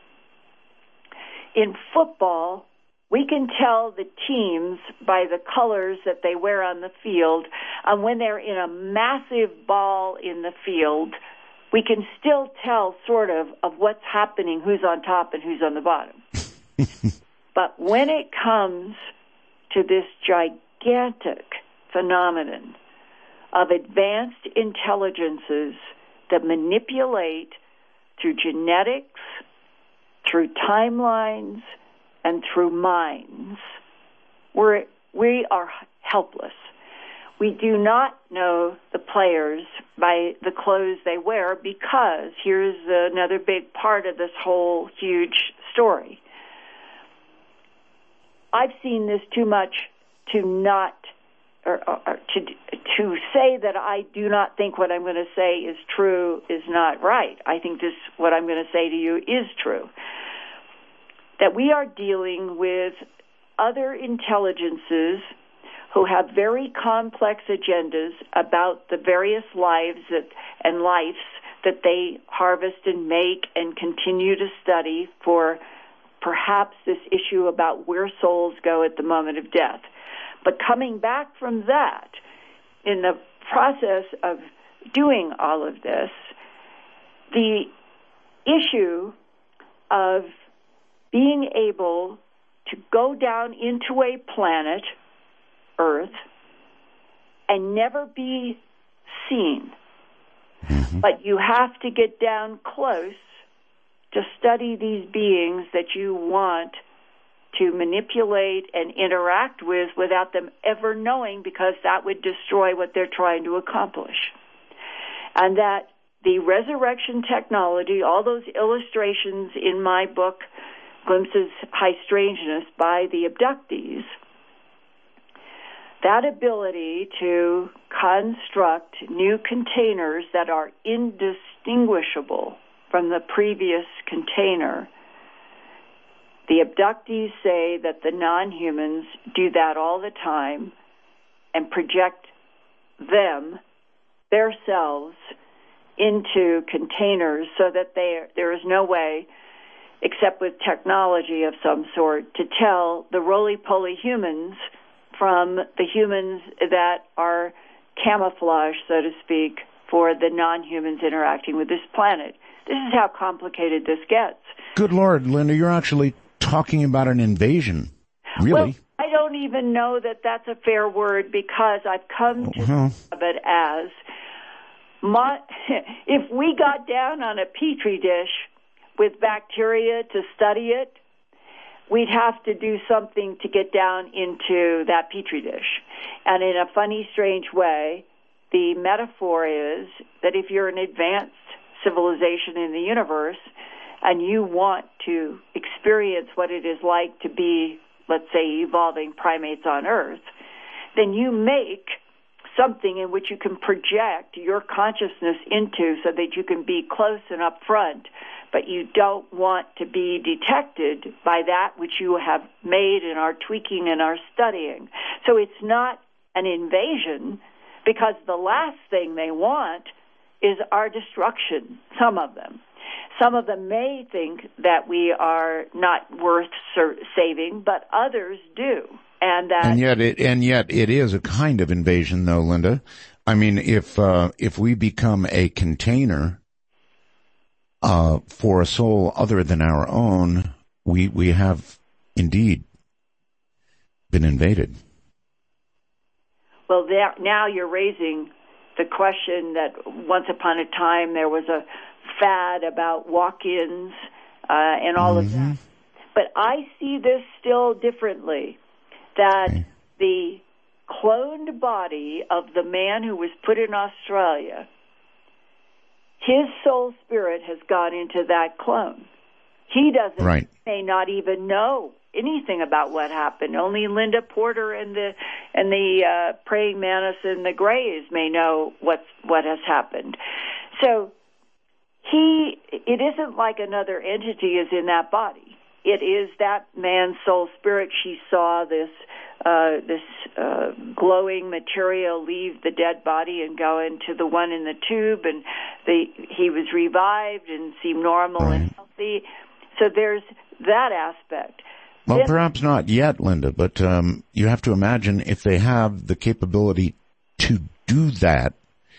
in football, we can tell the teams by the colors that they wear on the field, and when they're in a massive ball in the field, we can still tell sort of of what's happening, who's on top and who's on the bottom. But when it comes to this gigantic phenomenon of advanced intelligences that manipulate through genetics, through timelines, and through minds, we're, we are helpless. We do not know the players by the clothes they wear, because here's another big part of this whole huge story. I've seen this too much to not, or, or to to say that I do not think what I'm going to say is true is not right. I think this, what I'm going to say to you, is true. That we are dealing with other intelligences who have very complex agendas about the various lives that, and lives that they harvest and make and continue to study for perhaps this issue about where souls go at the moment of death. But coming back from that, in the process of doing all of this, the issue of being able to go down into a planet, Earth, and never be seen. Mm-hmm. But you have to get down close to study these beings that you want to manipulate and interact with without them ever knowing, because that would destroy what they're trying to accomplish. And that the resurrection technology, all those illustrations in my book, Glimpses High Strangeness, by the abductees, that ability to construct new containers that are indistinguishable from the previous container, the abductees say that the non-humans do that all the time and project them, their selves, into containers so that they, there is no way, except with technology of some sort, to tell the roly-poly humans from the humans that are camouflaged, so to speak, for the non-humans interacting with this planet. This is how complicated this gets. Good Lord, Linda, you're actually talking about an invasion. Really? Well, I don't even know that that's a fair word, because I've come to well. think of it as, my, if we got down on a petri dish with bacteria to study it, we'd have to do something to get down into that petri dish. And in a funny, strange way, the metaphor is that if you're an advanced civilization in the universe and you want to experience what it is like to be, let's say, evolving primates on Earth, then you make something in which you can project your consciousness into so that you can be close and up front, but you don't want to be detected by that which you have made and are tweaking and are studying. So it's not an invasion, because the last thing they want is our destruction, some of them. Some of them may think that we are not worth saving, but others do. And, that and yet, it, and yet, it is a kind of invasion, though, Linda. I mean, if uh, if we become a container uh, for a soul other than our own, we we have indeed been invaded. Well, there, now you're raising the question that once upon a time there was a fad about walk-ins uh, and all mm-hmm. of that. But I see this still differently. That okay. the cloned body of the man who was put in Australia, his soul spirit has gone into that clone. He doesn't, right. may not even know anything about what happened. Only Linda Porter and the and the uh, praying mantis and the Greys may know what's what has happened. So he, it isn't like another entity is in that body. It is that man's soul spirit. She saw this uh, this uh, glowing material leave the dead body and go into the one in the tube, and the, he was revived and seemed normal right. and healthy. So there's that aspect. Well, this, perhaps not yet, Linda, but um, you have to imagine if they have the capability to do that,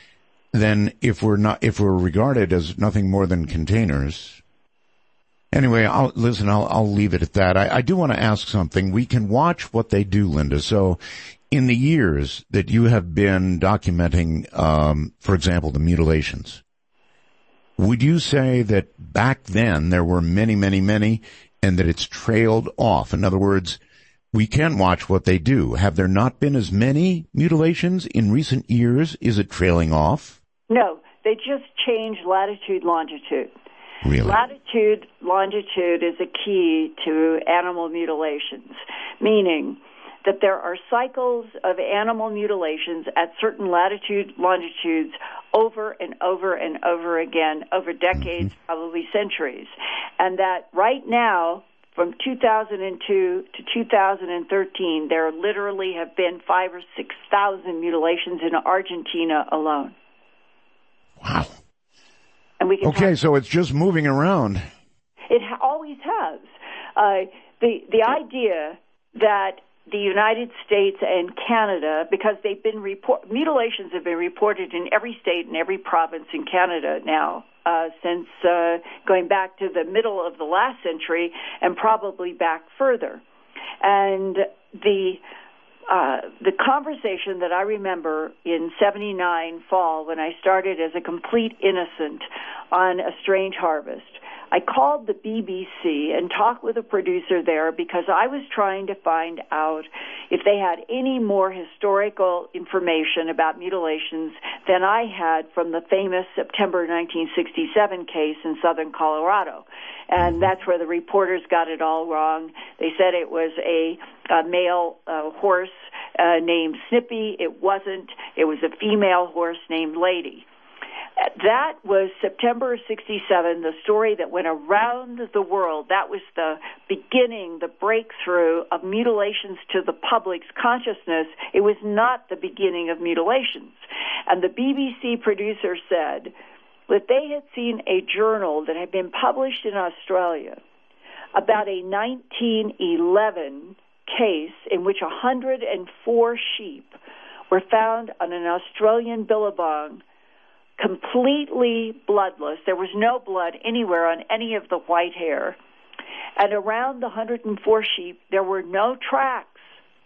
then if we're not, if we're regarded as nothing more than containers. Anyway, I'll, listen, I'll, I'll leave it at that. I, I do want to ask something. We can watch what they do, Linda. So in the years that you have been documenting, um, for example, the mutilations, would you say that back then there were many, many, many, and that it's trailed off? In other words, we can watch what they do. Have there not been as many mutilations in recent years? Is it trailing off? No, they just changed latitude, longitude. Really? Latitude, longitude is a key to animal mutilations, meaning that there are cycles of animal mutilations at certain latitude, longitudes over and over and over again, over decades, mm-hmm. probably centuries. And that right now, from two thousand two to two thousand thirteen, there literally have been five or six thousand mutilations in Argentina alone. Wow. And we can okay, talk- so it's just moving around. It ha- always has. Uh, the the idea that the United States and Canada, because they've been report mutilations have been reported in every state and every province in Canada now uh, since uh, going back to the middle of the last century and probably back further. And the uh, the conversation that I remember in seventy-nine fall when I started as a complete innocent on A Strange Harvest, I called the B B C and talked with a producer there because I was trying to find out if they had any more historical information about mutilations than I had from the famous September nineteen sixty-seven case in southern Colorado. And that's where the reporters got it all wrong. They said it was a, a male uh, horse uh, named Snippy. It wasn't. It was a female horse named Lady. That was September of sixty-seven, the story that went around the world. That was the beginning, the breakthrough of mutilations to the public's consciousness. It was not the beginning of mutilations. And the B B C producer said that they had seen a journal that had been published in Australia about a nineteen eleven case in which one hundred four sheep were found on an Australian billabong, completely bloodless. There was no blood anywhere on any of the white hair. And around the one hundred four sheep, there were no tracks.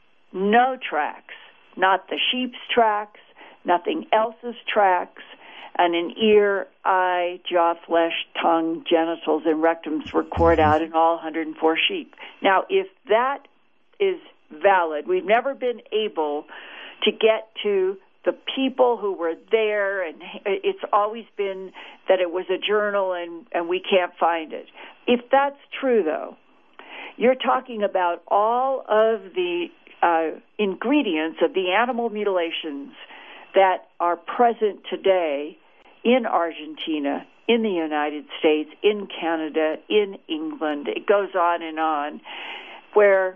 No tracks. Not the sheep's tracks, nothing else's tracks, and an ear, eye, jaw, flesh, tongue, genitals, and rectums were cored out in all one hundred four sheep. Now, if that is valid, we've never been able to get to the people who were there, and it's always been that it was a journal and, and we can't find it. If that's true, though, you're talking about all of the uh, ingredients of the animal mutilations that are present today in Argentina, in the United States, in Canada, in England. It goes on and on, where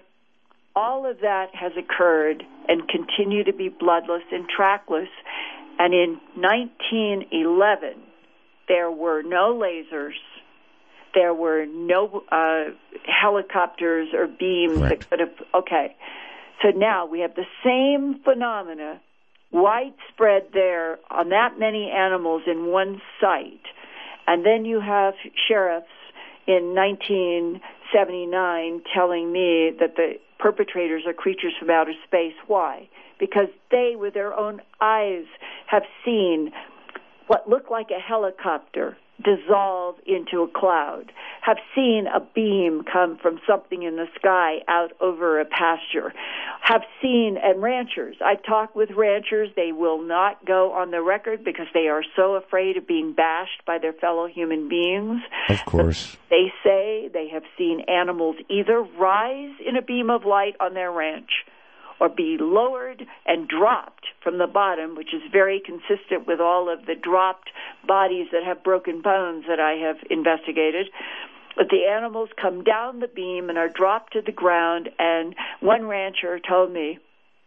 all of that has occurred and continue to be bloodless and trackless. And in nineteen eleven, there were no lasers, there were no uh, helicopters or beams Correct. that could have. Okay, so now we have the same phenomena widespread there on that many animals in one site, and then you have sheriffs in nineteen seventy-nine telling me that the perpetrators are creatures from outer space. Why? Because they, with their own eyes, have seen what looked like a helicopter dissolve into a cloud, have seen a beam come from something in the sky out over a pasture, have seen, and ranchers, I've talked with ranchers, they will not go on the record because they are so afraid of being bashed by their fellow human beings. Of course. They say they have seen animals either rise in a beam of light on their ranch or be lowered and dropped from the bottom, which is very consistent with all of the dropped bodies that have broken bones that I have investigated. But the animals come down the beam and are dropped to the ground, and one rancher told me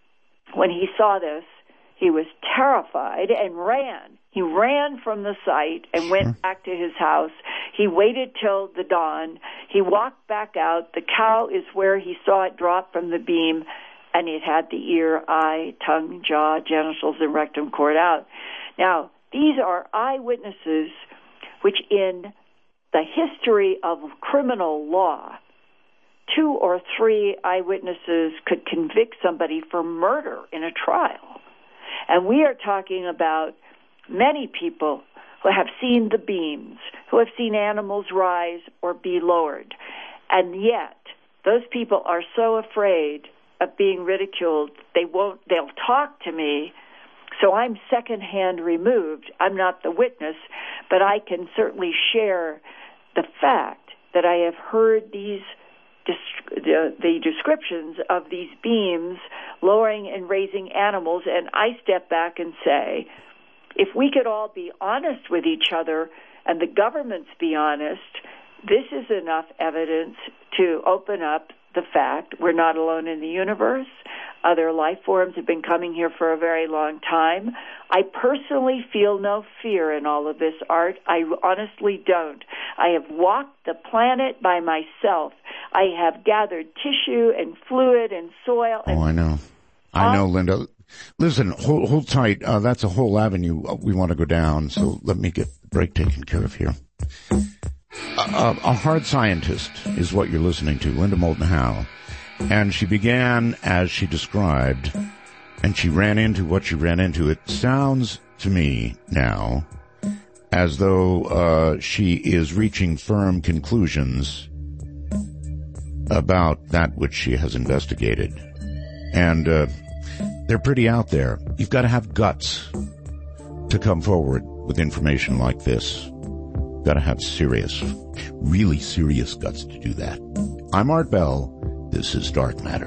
when he saw this, he was terrified and ran. He ran from the site and went back to his house. He waited till the dawn. He walked back out. The cow is where he saw it drop from the beam, and it had the ear, eye, tongue, jaw, genitals, and rectum cored out. Now, these are eyewitnesses which in the history of criminal law, two or three eyewitnesses could convict somebody for murder in a trial. And we are talking about many people who have seen the beams, who have seen animals rise or be lowered. And yet, those people are so afraid of being ridiculed, they won't, they'll talk to me, so I'm secondhand removed. I'm not the witness, but I can certainly share the fact that I have heard these the, the descriptions of these beams lowering and raising animals, and I step back and say, if we could all be honest with each other and the governments be honest, this is enough evidence to open up the fact we're not alone in the universe. Other life forms have been coming here for a very long time. I personally feel no fear in all of this, Art. I honestly don't. I have walked the planet by myself. I have gathered tissue and fluid and soil. And oh, I know. I know, Linda. Listen, hold, hold tight. Uh, that's a whole avenue we want to go down, so let me get the break taken care of here. Uh, a hard scientist is what you're listening to, Linda Moulton Howe. And she began as she described, and she ran into what she ran into. It sounds to me now as though uh, she is reaching firm conclusions about that which she has investigated. And uh, they're pretty out there. You've got to have guts to come forward with information like this. You've got to have serious, really serious guts to do that. I'm Art Bell. This is Dark Matter.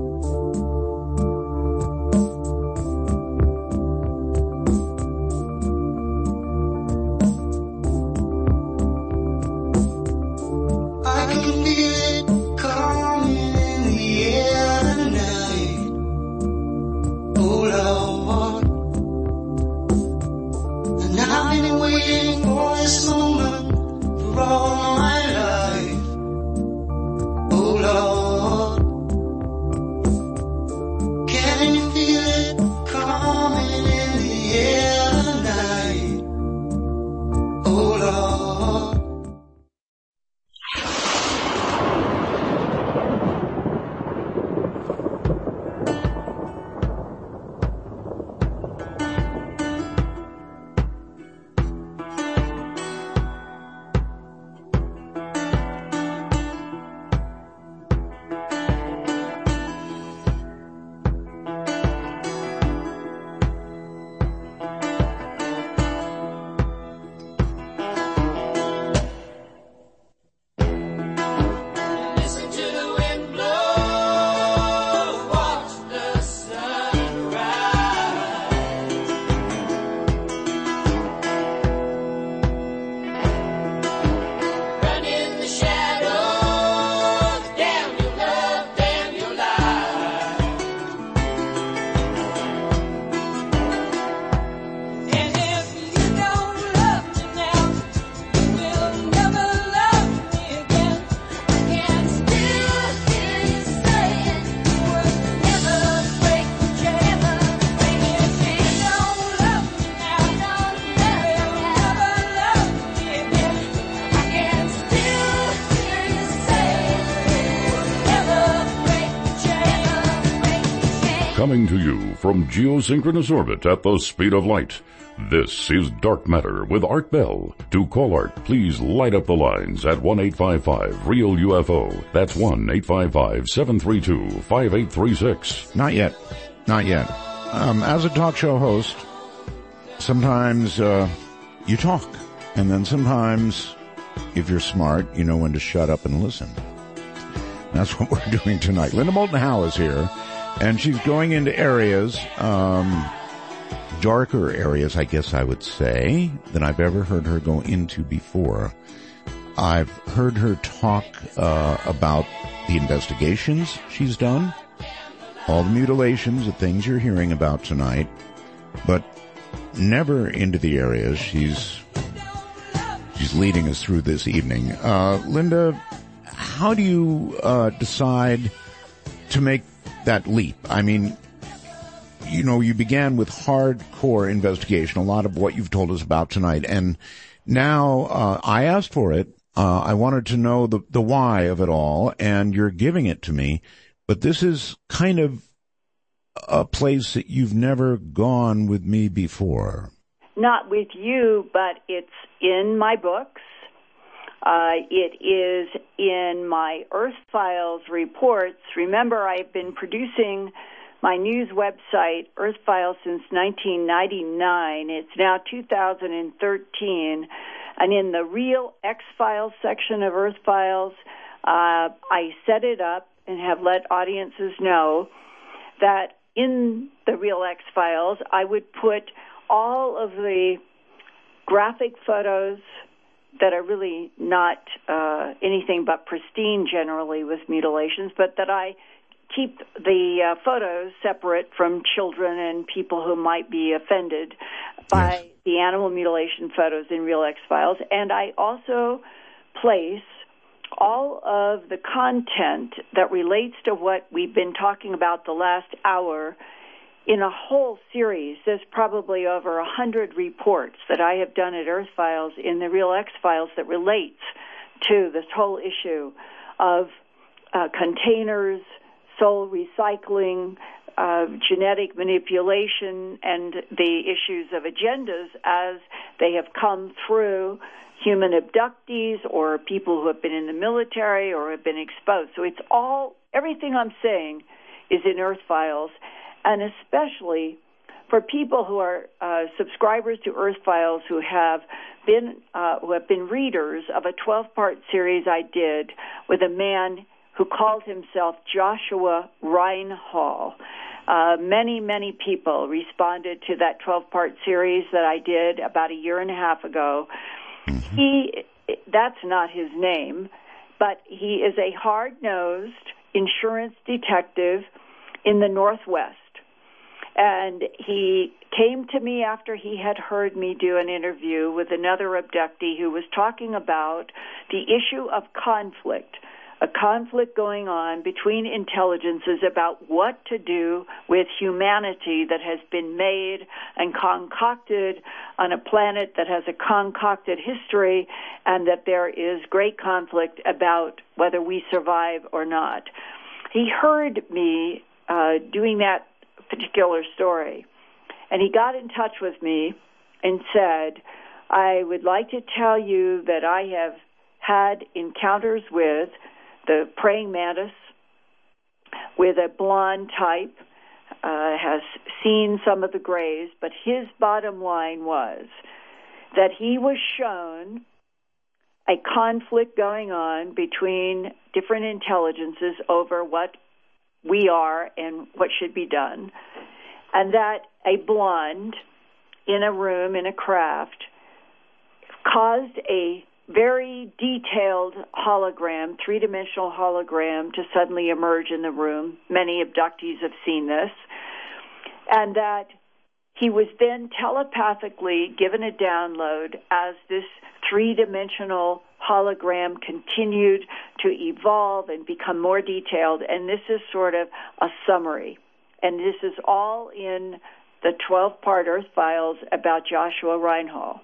Coming to you from geosynchronous orbit at the speed of light, this is Dark Matter with Art Bell. To call Art, please light up the lines at one eight five five real U F O. That's one eight five five seven three two five eight three six. Not yet. Not yet. Um, as a talk show host, sometimes uh, you talk. And then sometimes, if you're smart, you know when to shut up and listen. That's what we're doing tonight. Linda Moulton Howe is here. And she's going into areas, um, darker areas, I guess I would say, than I've ever heard her go into before. I've heard her talk uh, about the investigations she's done, all the mutilations, the things you're hearing about tonight, but never into the areas she's she's leading us through this evening. Uh, Linda, how do you uh, decide to make that leap? I mean, you know, you began with hardcore investigation, a lot of what you've told us about tonight, and now uh, I asked for it. Uh, I wanted to know the, the why of it all, and you're giving it to me, but this is kind of a place that you've never gone with me before. Not with you, but it's in my books. Uh, it is in my Earth Files reports. Remember, I've been producing my news website, Earth Files, since nineteen ninety-nine. It's now two thousand thirteen. And in the Real X-Files section of Earth Files, uh, I set it up and have let audiences know that in the Real X-Files, I would put all of the graphic photos that are really not uh, anything but pristine generally with mutilations, but that I keep the uh, photos separate from children and people who might be offended by yes. the animal mutilation photos in Real X-Files. And I also place all of the content that relates to what we've been talking about the last hour in a whole series. There's probably over a hundred reports that I have done at Earth Files in the Real X-Files that relates to this whole issue of uh, containers, soul recycling, uh, genetic manipulation, and the issues of agendas as they have come through human abductees or people who have been in the military or have been exposed. So it's all, everything I'm saying is in Earth Files, and especially for people who are uh, subscribers to Earth Files who have been uh, who have been readers of a twelve-part series I did with a man who called himself Joshua Reinhall. Uh, many, many people responded to that twelve-part series that I did about a year and a half ago. Mm-hmm. He, that's not his name, but he is a hard-nosed insurance detective in the Northwest. And he came to me after he had heard me do an interview with another abductee who was talking about the issue of conflict, a conflict going on between intelligences about what to do with humanity that has been made and concocted on a planet that has a concocted history, and that there is great conflict about whether we survive or not. He heard me uh, doing that particular story, and he got in touch with me and said, I would like to tell you that I have had encounters with the praying mantis, with a blonde type, uh, has seen some of the grays, but his bottom line was that he was shown a conflict going on between different intelligences over what we are and what should be done, and that a blonde in a room, in a craft, caused a very detailed hologram, three-dimensional hologram, to suddenly emerge in the room. Many abductees have seen this. And that he was then telepathically given a download as this three-dimensional hologram continued to evolve and become more detailed. And this is sort of a summary. And this is all in the twelve-part Earth Files about Joshua Reinhall.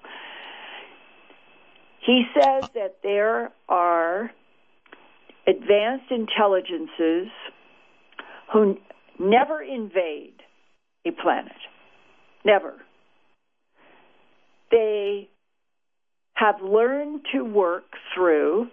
He says that there are advanced intelligences who never invade a planet. Never. They have learned to work through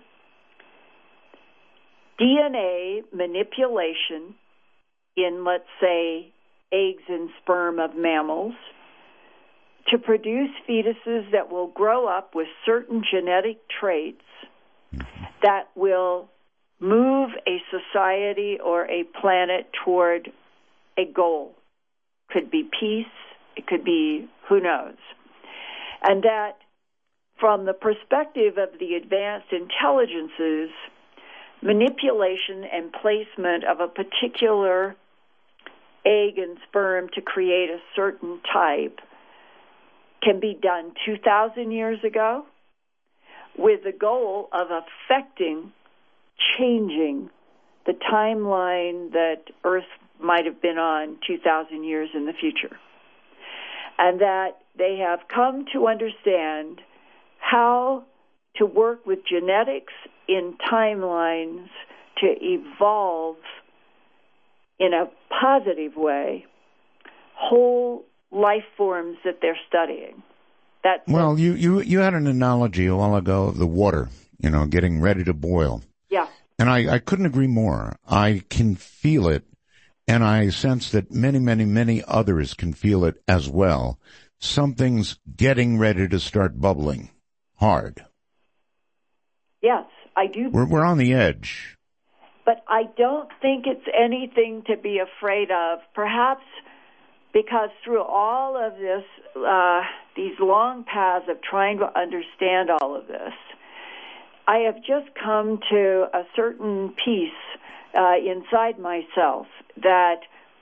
D N A manipulation in, let's say, eggs and sperm of mammals, to produce fetuses that will grow up with certain genetic traits that will move a society or a planet toward a goal. Could be peace, it could be who knows. And that from the perspective of the advanced intelligences, manipulation and placement of a particular egg and sperm to create a certain type can be done two thousand years ago with the goal of affecting, changing the timeline that Earth might have been on two thousand years in the future. And that they have come to understand how to work with genetics in timelines to evolve in a positive way whole life forms that they're studying. That's well, you, you, you had an analogy a while ago of the water, you know, getting ready to boil. Yeah. And I, I couldn't agree more. I can feel it, and I sense that many, many, many others can feel it as well. Something's getting ready to start bubbling hard. Yes, I do. We're, we're on the edge. But I don't think it's anything to be afraid of. Perhaps because through all of this, uh, these long paths of trying to understand all of this, I have just come to a certain peace uh, inside myself that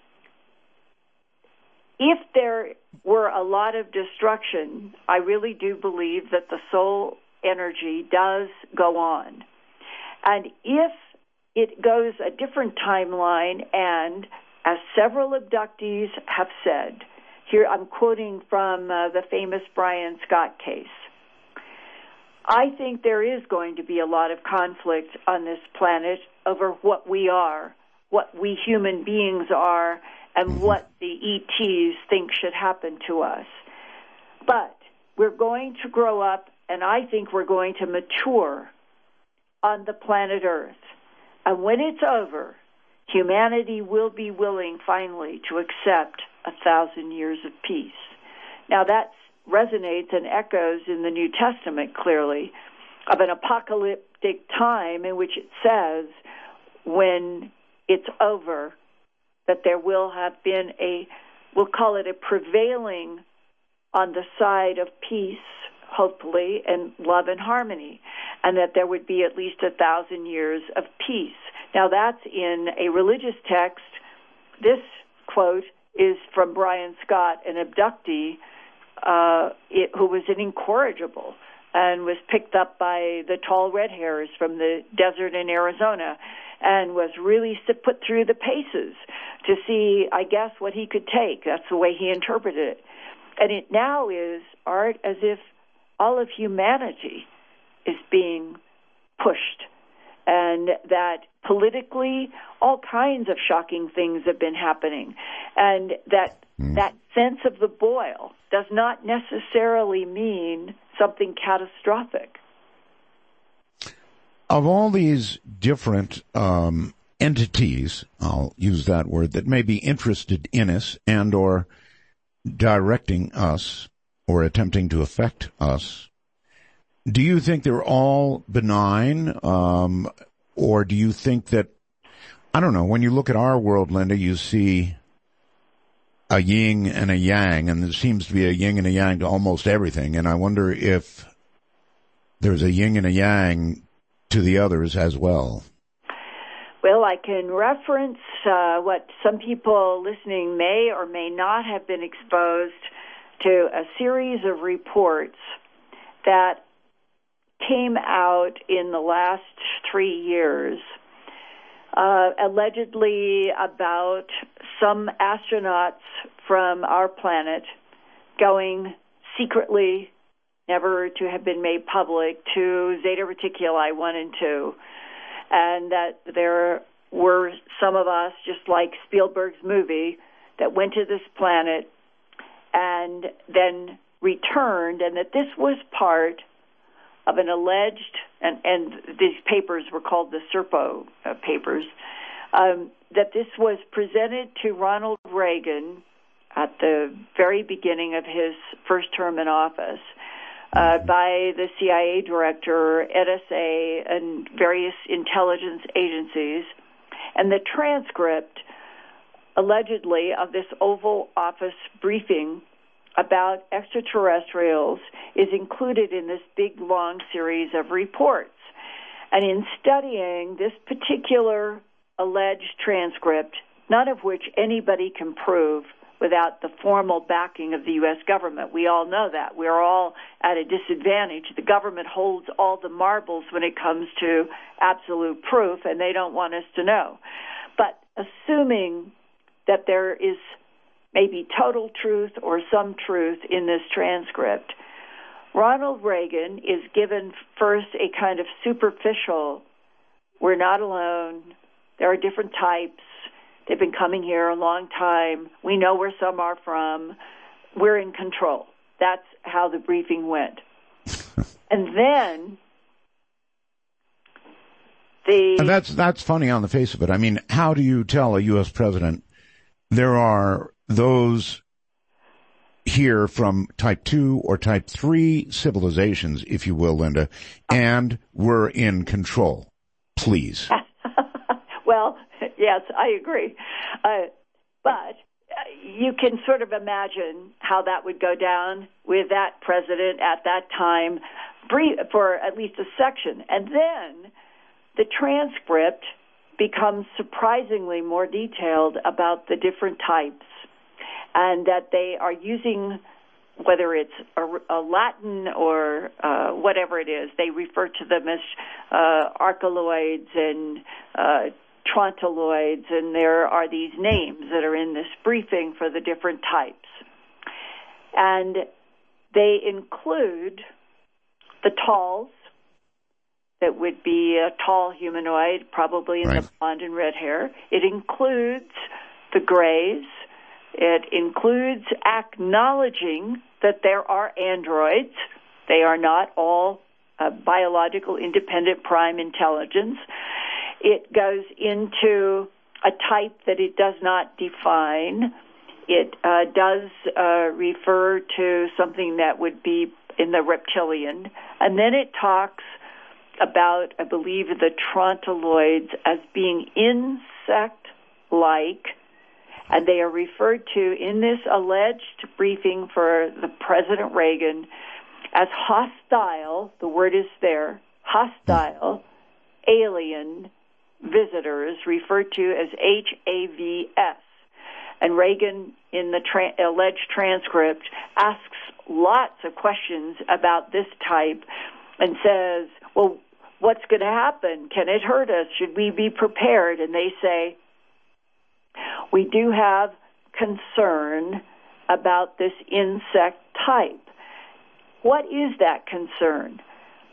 if there were a lot of destruction, I really do believe that the soul energy does go on. And if it goes a different timeline, and as several abductees have said, here I'm quoting from uh, the famous Brian Scott case, I think there is going to be a lot of conflict on this planet over what we are what we human beings are and what the E Ts think should happen to us. But we're going to grow up, and I think we're going to mature on the planet Earth. And when it's over, humanity will be willing finally to accept a thousand years of peace. Now that resonates and echoes in the New Testament clearly of an apocalyptic time in which it says when it's over that there will have been a, we'll call it a prevailing on the side of peace, hopefully, and love and harmony, and that there would be at least a thousand years of peace. Now that's in a religious text. This quote is from Brian Scott, an abductee uh, it, who was an incorrigible and was picked up by the tall red hairs from the desert in Arizona and was really put through the paces to see, I guess, what he could take. That's the way he interpreted it. And it now is, Art, as if all of humanity is being pushed, and that politically all kinds of shocking things have been happening, and that mm. that sense of the boil does not necessarily mean something catastrophic. Of all these different um, entities, I'll use that word, that may be interested in us and or directing us or attempting to affect us, do you think they're all benign, um, or do you think that, I don't know, when you look at our world, Linda, you see a yin and a yang, and there seems to be a yin and a yang to almost everything, and I wonder if there's a yin and a yang to the others as well. Well, I can reference uh, what some people listening may or may not have been exposed to, a series of reports that came out in the last three years, uh, allegedly about some astronauts from our planet going secretly, never to have been made public, to Zeta Reticuli one and two, and that there were some of us, just like Spielberg's movie, that went to this planet and then returned, and that this was part of an alleged, and, and these papers were called the Serpo uh, papers, um, that this was presented to Ronald Reagan at the very beginning of his first term in office uh, by the C I A director, N S A, and various intelligence agencies. And the transcript, allegedly, of this Oval Office briefing about extraterrestrials is included in this big, long series of reports. And in studying this particular alleged transcript, none of which anybody can prove without the formal backing of the U S government. We all know that. We're all at a disadvantage. The government holds all the marbles when it comes to absolute proof, and they don't want us to know. But assuming that there is maybe total truth or some truth in this transcript, Ronald Reagan is given first a kind of superficial, we're not alone, there are different types, they've been coming here a long time, we know where some are from, we're in control. That's how the briefing went. And then the... And that's, that's funny on the face of it. I mean, how do you tell a U S president there are those here from type two or type three civilizations, if you will, Linda, and we're in control? Please. Well, yes, I agree. Uh, but you can sort of imagine how that would go down with that president at that time for at least a section. And then the transcript becomes surprisingly more detailed about the different types, and that they are using, whether it's a, a Latin or uh, whatever it is, they refer to them as uh, archeloids and uh, trontoloids, and there are these names that are in this briefing for the different types. And they include the talls, that would be a tall humanoid, probably in Right. the blonde and red hair. It includes the grays. It includes acknowledging that there are androids. They are not all uh, biological independent prime intelligence. It goes into a type that it does not define. It uh, does uh, refer to something that would be in the reptilian. And then it talks about, I believe, the Trontoloids as being insect-like, and they are referred to in this alleged briefing for the President Reagan as hostile, the word is there, hostile alien visitors, referred to as H A V S. And Reagan, in the tra- alleged transcript, asks lots of questions about this type and says, well, what's going to happen? Can it hurt us? Should we be prepared? And they say, we do have concern about this insect type. What is that concern?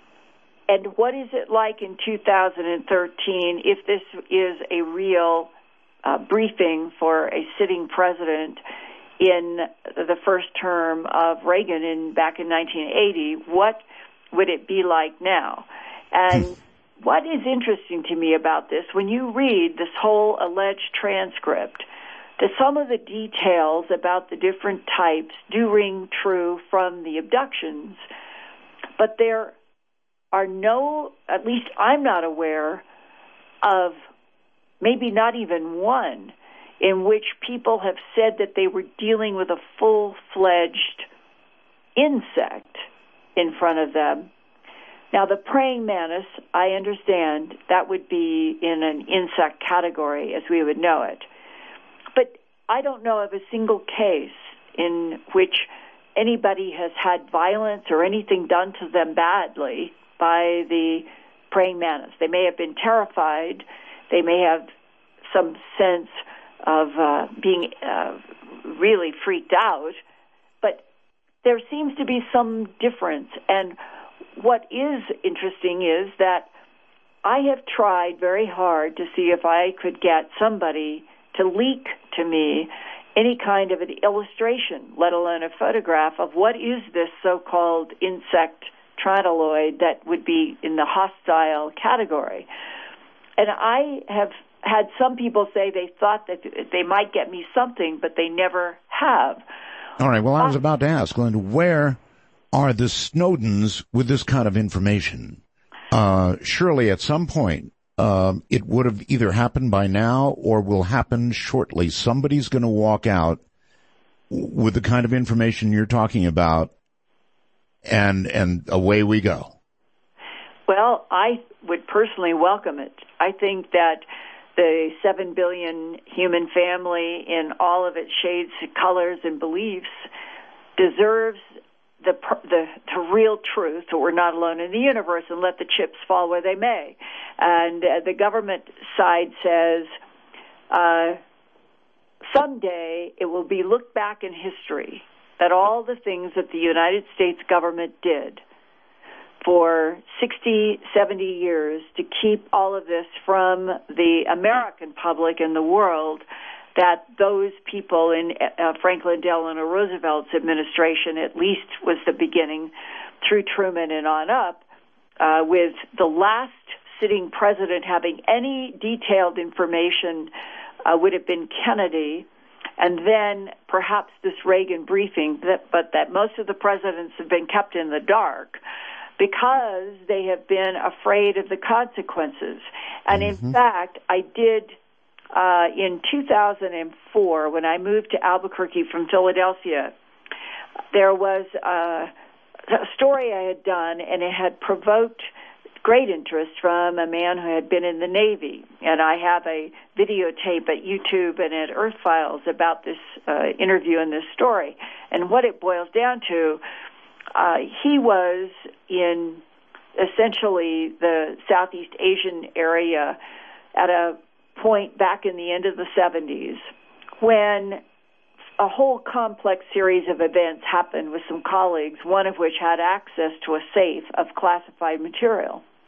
And what is it like in two thousand thirteen if this is a real uh, briefing for a sitting president in the first term of Reagan in back in nineteen eighty? What would it be like now? And what is interesting to me about this, when you read this whole alleged transcript, that some of the details about the different types do ring true from the abductions, but there are no, at least I'm not aware of, maybe not even one, in which people have said that they were dealing with a full-fledged insect in front of them. Now, the praying mantis, I understand that would be in an insect category as we would know it. But I don't know of a single case in which anybody has had violence or anything done to them badly by the praying mantis. They may have been terrified. They may have some sense of uh, being uh, really freaked out. But there seems to be some difference. And what is interesting is that I have tried very hard to see if I could get somebody to leak to me any kind of an illustration, let alone a photograph, of what is this so-called insect trontoloid that would be in the hostile category. And I have had some people say they thought that they might get me something, but they never have. All right, well, I was about to ask, Linda, where are the Snowdens with this kind of information? Uh, surely at some point, um, it would have either happened by now or will happen shortly. Somebody's going to walk out with the kind of information you're talking about, and and away we go. Well, I would personally welcome it. I think that the seven billion human family in all of its shades, colors, and beliefs deserves the, the the real truth, that we're not alone in the universe, and let the chips fall where they may. And uh, the government side says uh, someday it will be looked back in history that all the things that the United States government did for sixty, seventy years to keep all of this from the American public and the world, that those people in uh, Franklin Delano Roosevelt's administration at least was the beginning, through Truman and on up, uh, with the last sitting president having any detailed information uh, would have been Kennedy, and then perhaps this Reagan briefing, that, but that most of the presidents have been kept in the dark because they have been afraid of the consequences. And Mm-hmm. in fact, I did, uh, in two thousand four, when I moved to Albuquerque from Philadelphia, there was a, a story I had done, and it had provoked great interest from a man who had been in the Navy. And I have a videotape at YouTube and at Earth Files about this uh, interview and this story. And what it boils down to, uh, he was in essentially the Southeast Asian area at a point back in the end of the seventies when a whole complex series of events happened with some colleagues, one of which had access to a safe of classified material.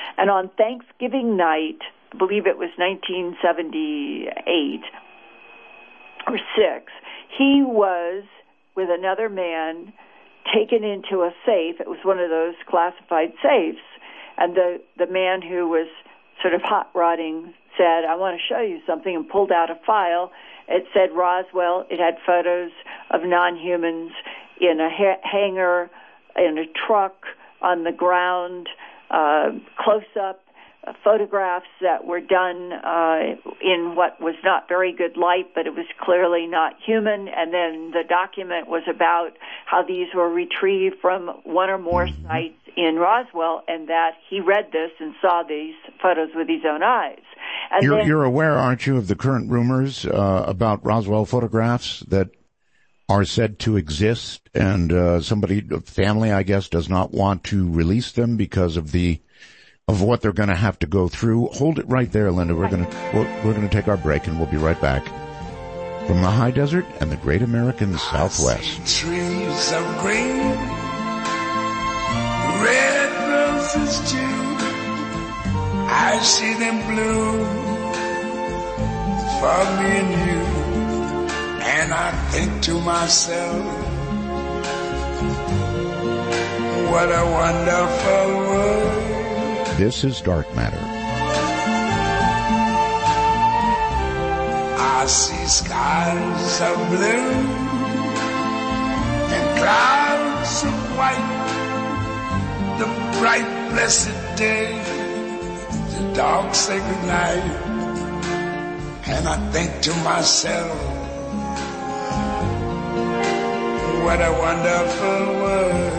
And on Thanksgiving night, I believe it was nineteen seventy-eight or six, he was, with another man, taken into a safe. It was one of those classified safes. And the, the man who was sort of hot-rodding said, I want to show you something, and pulled out a file. It said Roswell. It had photos of non-humans in a ha- hangar, in a truck, on the ground, uh, close-up uh, photographs that were done uh, in what was not very good light, but it was clearly not human. And then the document was about how these were retrieved from one or more sites in Roswell, and that he read this and saw these photos with his own eyes. And you're, then, you're aware, aren't you, of the current rumors uh, about Roswell photographs that are said to exist, and uh, somebody, family, I guess, does not want to release them because of the of what they're going to have to go through. Hold it right there, Linda. We're going to we're, we're going to take our break, and we'll be right back from the high desert and the great American Southwest. I see trees of green, red roses too. I see them bloom for me and you, and I think to myself, what a wonderful world. This is Dark Matter. I see skies of blue and clouds of white, the bright blessed day, the dark sacred night, and I think to myself, what a wonderful world.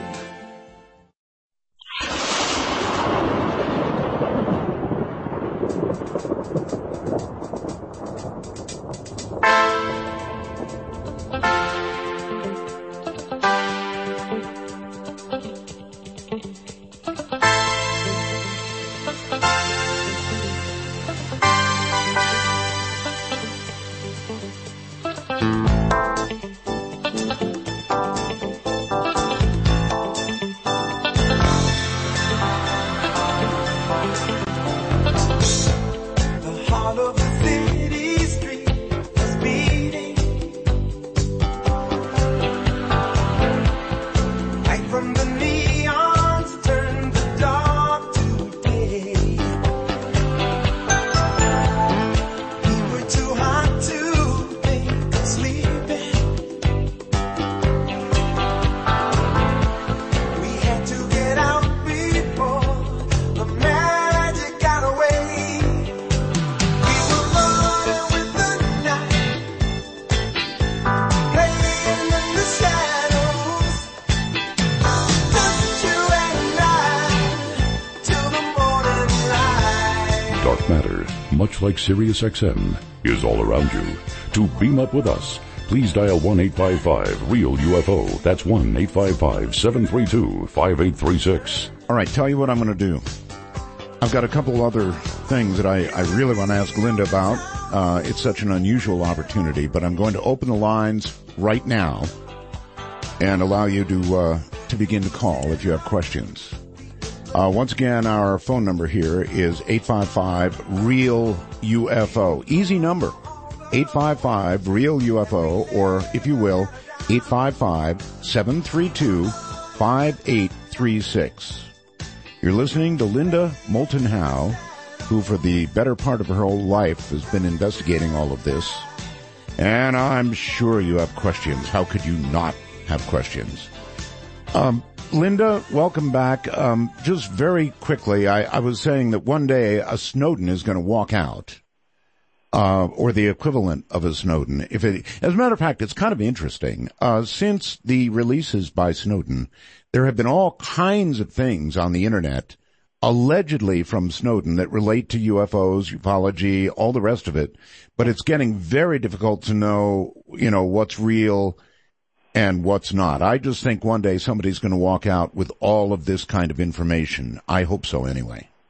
Much like Sirius X M, is all around you. To beam up with us, please dial one eight five five REAL U F O. That's one eight five five, seven three two, five eight three six. All right, tell you what I'm going to do. I've got a couple other things that I, I really want to ask Linda about. Uh, it's such an unusual opportunity, but I'm going to open the lines right now and allow you to uh, to begin to call if you have questions. Uh, once again, our phone number here is eight five five REAL U F O. Easy number, eight five five REAL U F O, or if you will, eight five five, seven three two, five eight three six. You're listening to Linda Moulton Howe, who for the better part of her whole life has been investigating all of this. And I'm sure you have questions. How could you not have questions? Um, Linda, welcome back. Um, just very quickly, I, I was saying that one day a Snowden is going to walk out, uh, or the equivalent of a Snowden. If it, as a matter of fact, it's kind of interesting. Uh, since the releases by Snowden, there have been all kinds of things on the internet, allegedly from Snowden, that relate to U F Os, ufology, all the rest of it. But it's getting very difficult to know, you know, what's real and what's not. I just think one day somebody's going to walk out with all of this kind of information. I hope so anyway.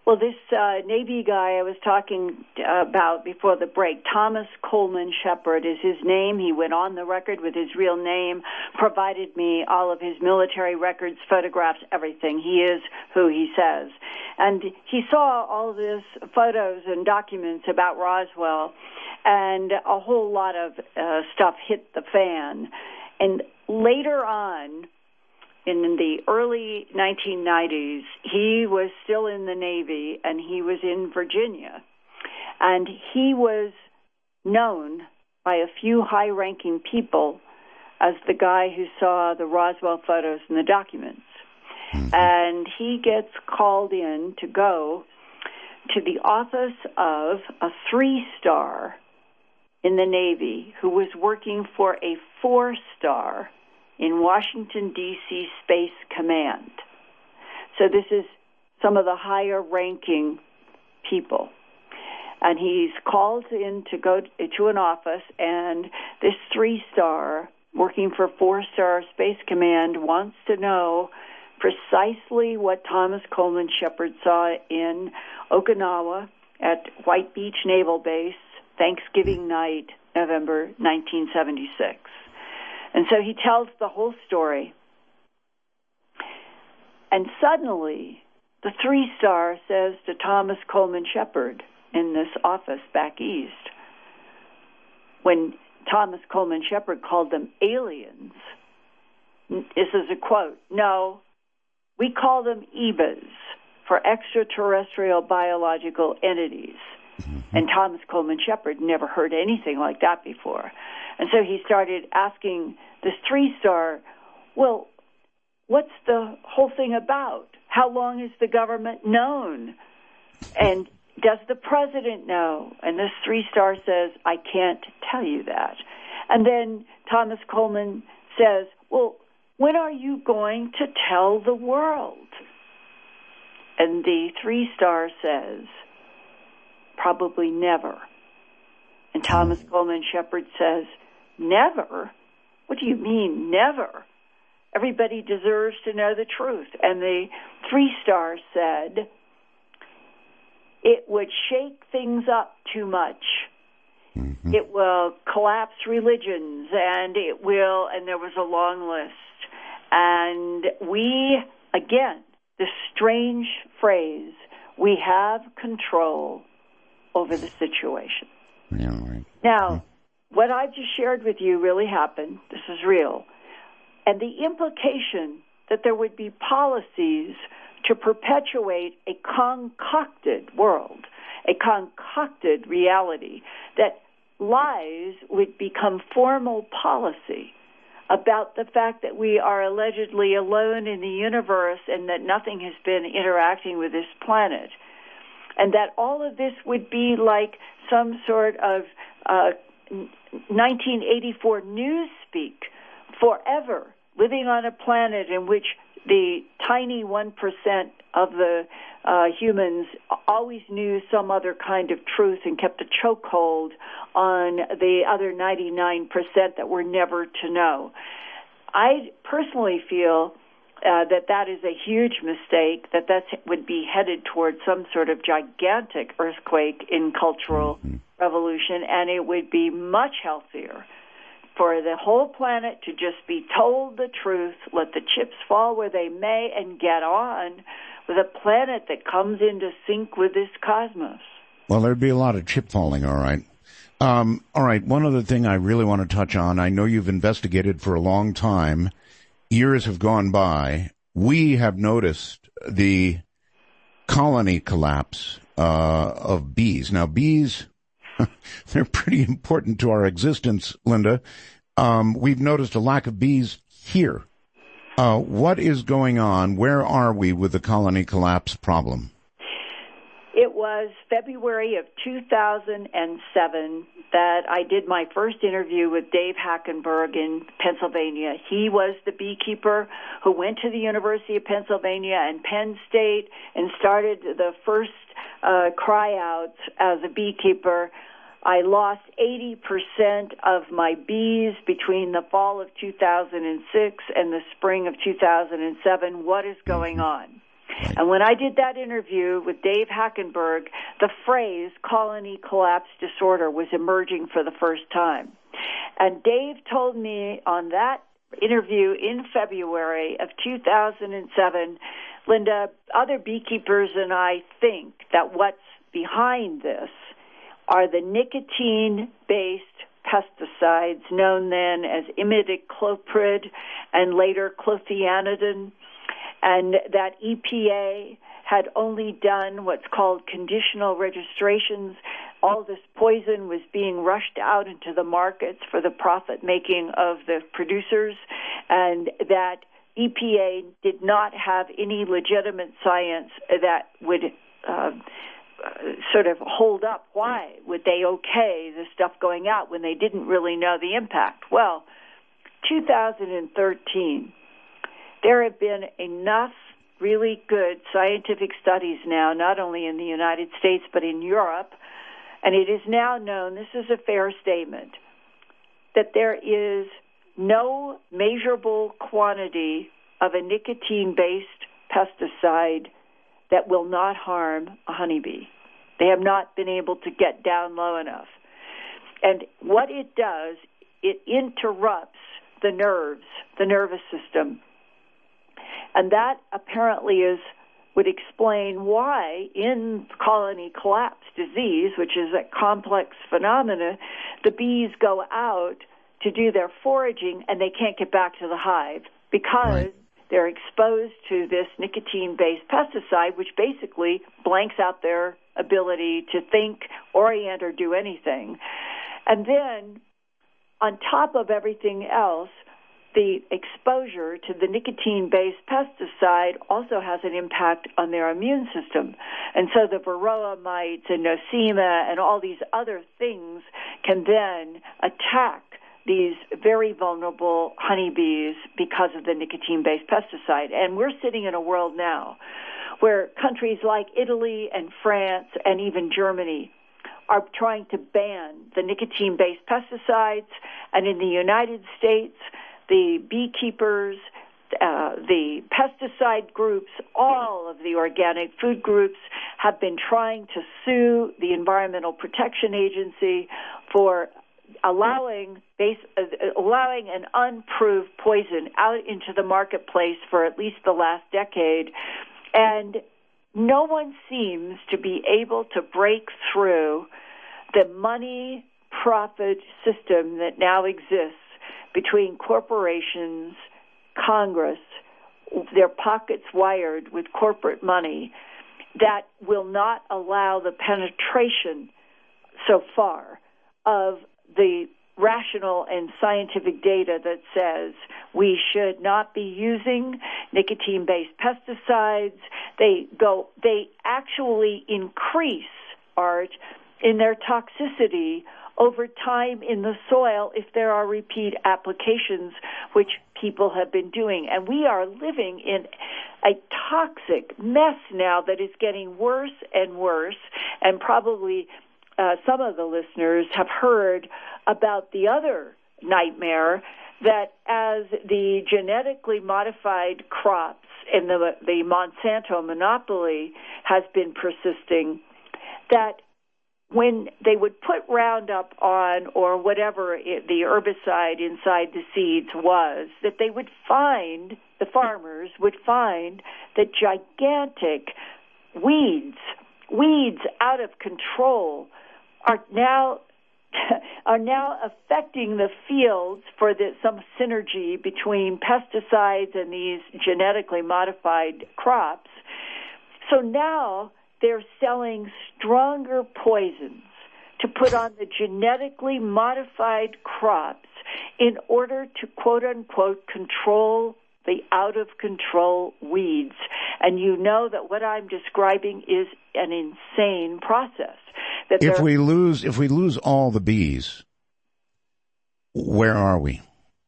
Well, this uh, Navy guy I was talking about before the break, Thomas Coleman Shepard is his name. He went on the record with his real name, provided me all of his military records, photographs, everything. He is who he says. And he saw all this photos and documents about Roswell, and a whole lot of uh, stuff hit the fan. And later on, in the early nineteen nineties, he was still in the Navy, and he was in Virginia. And he was known by a few high-ranking people as the guy who saw the Roswell photos and the documents. Mm-hmm. And he gets called in to go to the office of a three-star in the Navy who was working for a four-star in Washington, D C Space Command. So this is some of the higher-ranking people. And he's called in to go to an office, and this three-star working for four-star Space Command wants to know precisely what Thomas Coleman Shepard saw in Okinawa at White Beach Naval Base, Thanksgiving night, November nineteen seventy-six. And so he tells the whole story. And suddenly, the three-star says to Thomas Coleman Shepard in this office back east, when Thomas Coleman Shepard called them aliens, this is a quote, "No, we call them E B As, for extraterrestrial biological entities." Mm-hmm. And Thomas Coleman Shepard never heard anything like that before. And so he started asking this three-star, well, what's the whole thing about? How long has the government known? And does the president know? And this three-star says, I can't tell you that. And then Thomas Coleman says, well, when are you going to tell the world? And the three-star says, probably never. And Thomas Coleman Shepard says, never? What do you mean, never? Everybody deserves to know the truth. And the three-star said, it would shake things up too much. Mm-hmm. It will collapse religions, and it will, and there was a long list. And we, again, this strange phrase, we have control over the situation. Yeah, right. Now, what I've just shared with you really happened. This is real. And the implication that there would be policies to perpetuate a concocted world, a concocted reality, that lies would become formal policy about the fact that we are allegedly alone in the universe and that nothing has been interacting with this planet. And that all of this would be like some sort of uh, nineteen eighty-four newspeak, forever living on a planet in which the tiny one percent of the uh, humans always knew some other kind of truth and kept a chokehold on the other ninety-nine percent that were never to know. I personally feel uh, that that is a huge mistake, that that would be headed towards some sort of gigantic earthquake in cultural mm-hmm. revolution, and it would be much healthier for the whole planet to just be told the truth, let the chips fall where they may, and get on with a planet that comes into sync with this cosmos. Well, there'd be a lot of chip falling, all right. Um, all right, one other thing I really want to touch on. I know you've investigated for a long time. Years have gone by. We have noticed the colony collapse uh, of bees. Now, bees, they're pretty important to our existence, Linda. Um, we've noticed a lack of bees here. Uh, what is going on? Where are we with the colony collapse problem? It was February of two thousand seven that I did my first interview with Dave Hackenberg in Pennsylvania. He was the beekeeper who went to the University of Pennsylvania and Penn State and started the first uh, cry-outs as a beekeeper. I lost eighty percent of my bees between the fall of two thousand six and the spring of two thousand seven. What is going on? Right. And when I did that interview with Dave Hackenberg, the phrase colony collapse disorder was emerging for the first time. And Dave told me on that interview in February of two thousand seven, Linda, other beekeepers and I think that what's behind this are the nicotine-based pesticides known then as imidacloprid and later clothianidin, and that E P A had only done what's called conditional registrations. All this poison was being rushed out into the markets for the profit-making of the producers, and that E P A did not have any legitimate science that would uh, sort of hold up. Why would they okay the stuff going out when they didn't really know the impact? Well, two thousand thirteen, there have been enough really good scientific studies now, not only in the United States but in Europe, and it is now known, this is a fair statement, that there is no measurable quantity of a nicotine-based pesticide that will not harm a honeybee. They have not been able to get down low enough. And what it does, it interrupts the nerves, the nervous system. And that apparently is would explain why in colony collapse disease, which is a complex phenomena, the bees go out to do their foraging and they can't get back to the hive because right. they're exposed to this nicotine-based pesticide, which basically blanks out their ability to think, orient, or do anything. And then, on top of everything else, the exposure to the nicotine-based pesticide also has an impact on their immune system. And so the varroa mites and nosema and all these other things can then attack these very vulnerable honeybees because of the nicotine-based pesticide. And we're sitting in a world now where countries like Italy and France and even Germany are trying to ban the nicotine-based pesticides. And in the United States, the beekeepers, uh, the pesticide groups, all of the organic food groups have been trying to sue the Environmental Protection Agency for allowing base, uh, allowing an unproved poison out into the marketplace for at least the last decade. And no one seems to be able to break through the money profit system that now exists between corporations, Congress, their pockets wired with corporate money, that will not allow the penetration so far of the rational and scientific data that says we should not be using nicotine-based pesticides. They go, they actually increase, Art, in their toxicity over time in the soil if there are repeat applications, which people have been doing. And we are living in a toxic mess now that is getting worse and worse, and probably uh, some of the listeners have heard about the other nightmare that as the genetically modified crops and the, the Monsanto monopoly has been persisting, that when they would put Roundup on or whatever it, the herbicide inside the seeds was, that they would find, the farmers would find that gigantic weeds, weeds out of control are now are now affecting the fields for the, some synergy between pesticides and these genetically modified crops. So now they're selling stronger poisons to put on the genetically modified crops in order to, quote-unquote, control the out-of-control weeds. And you know that what I'm describing is an insane process. That if we lose, if we lose all the bees, where are we?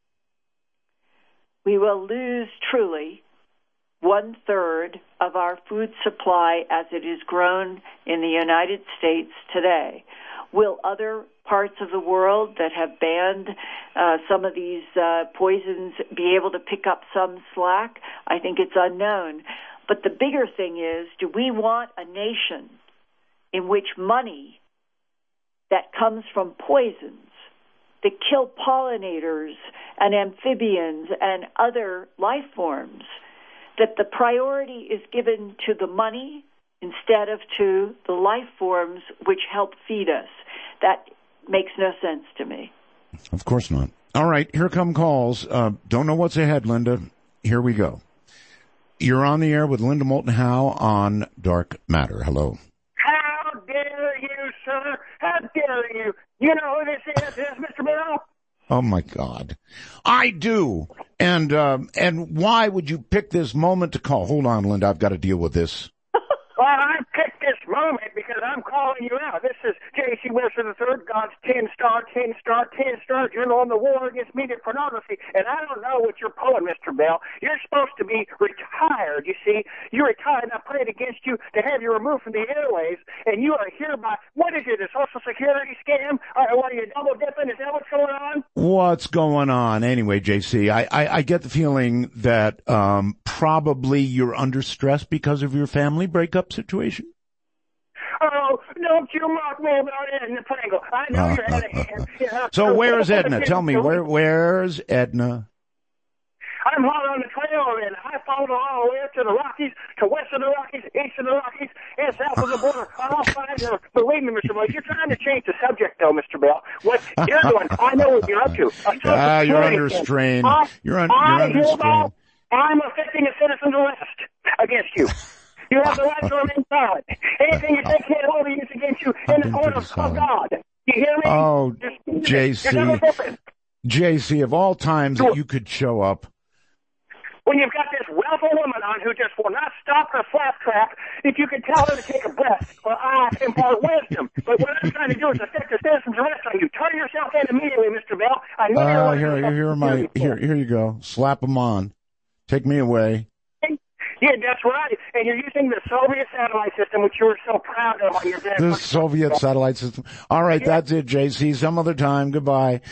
We will lose, truly, one-third of our food supply as it is grown in the United States today. Will other parts of the world that have banned uh, some of these uh, poisons be able to pick up some slack? I think it's unknown. But the bigger thing is, do we want a nation in which money that comes from poisons that kill pollinators and amphibians and other life forms, that the priority is given to the money instead of to the life forms which help feed us? That makes no sense to me. Of course not. All right, here come calls. Uh, don't know what's ahead, Linda. Here we go. You're on the air with Linda Moulton Howe on Dark Matter. Hello. How dare you, sir? How dare you? You know who this is, is Mister Bill? Oh, my God. I do. And uh, and why would you pick this moment to call? Hold on, Linda. I've got to deal with this. Well, I picked this moment because I'm calling you out. This is J C. Wilson the third, God's ten-star, ten-star, ten-star journal on the war against media pornography. And I don't know what you're pulling, Mister Bell. You're supposed to be retired, you see. You're retired, and I prayed against you to have you removed from the airwaves, and you are hereby, what is it, a Social Security scam? Or what, are you double-dipping? Is that what's going on? What's going on? Anyway, J C, I, I, I get the feeling that um, probably you're under stress because of your family breakup situation. Oh, don't you mock me about Edna Pringle. I know Uh, you're out of hand. Yeah. So where's Edna? Tell me, where where's Edna? I'm hot on the trail, and I followed all the way up to the Rockies, to west of the Rockies, east of the Rockies, and south of the border. I'll find her. Believe me, Mister Bell, you're trying to change the subject, though, Mister Bell. What you're doing, I know what you're up to. Ah, you're under strain. I, You're, un, I you're under strain. I'm affecting a citizen's arrest against you. You have the right to remain silent. Anything you say can't hold you against you in the court of God. You hear me? Oh, Just- J C. There's no difference. J C, of all times that you could show up. When you've got this wealthy woman on who just will not stop her flap trap, if you could tell her to take a breath, well, I impart wisdom. But what I'm trying to do is affect the citizen's arrest on you. Turn yourself in immediately, Mister Bell. I know you're Oh, one here, of here, here are my, here, here you go. Slap them on. Take me away. Yeah, that's right. And you're using the Soviet satellite system, which you were so proud of on your day. The Soviet satellite system. All right, that's it, J C. Some other time. Goodbye.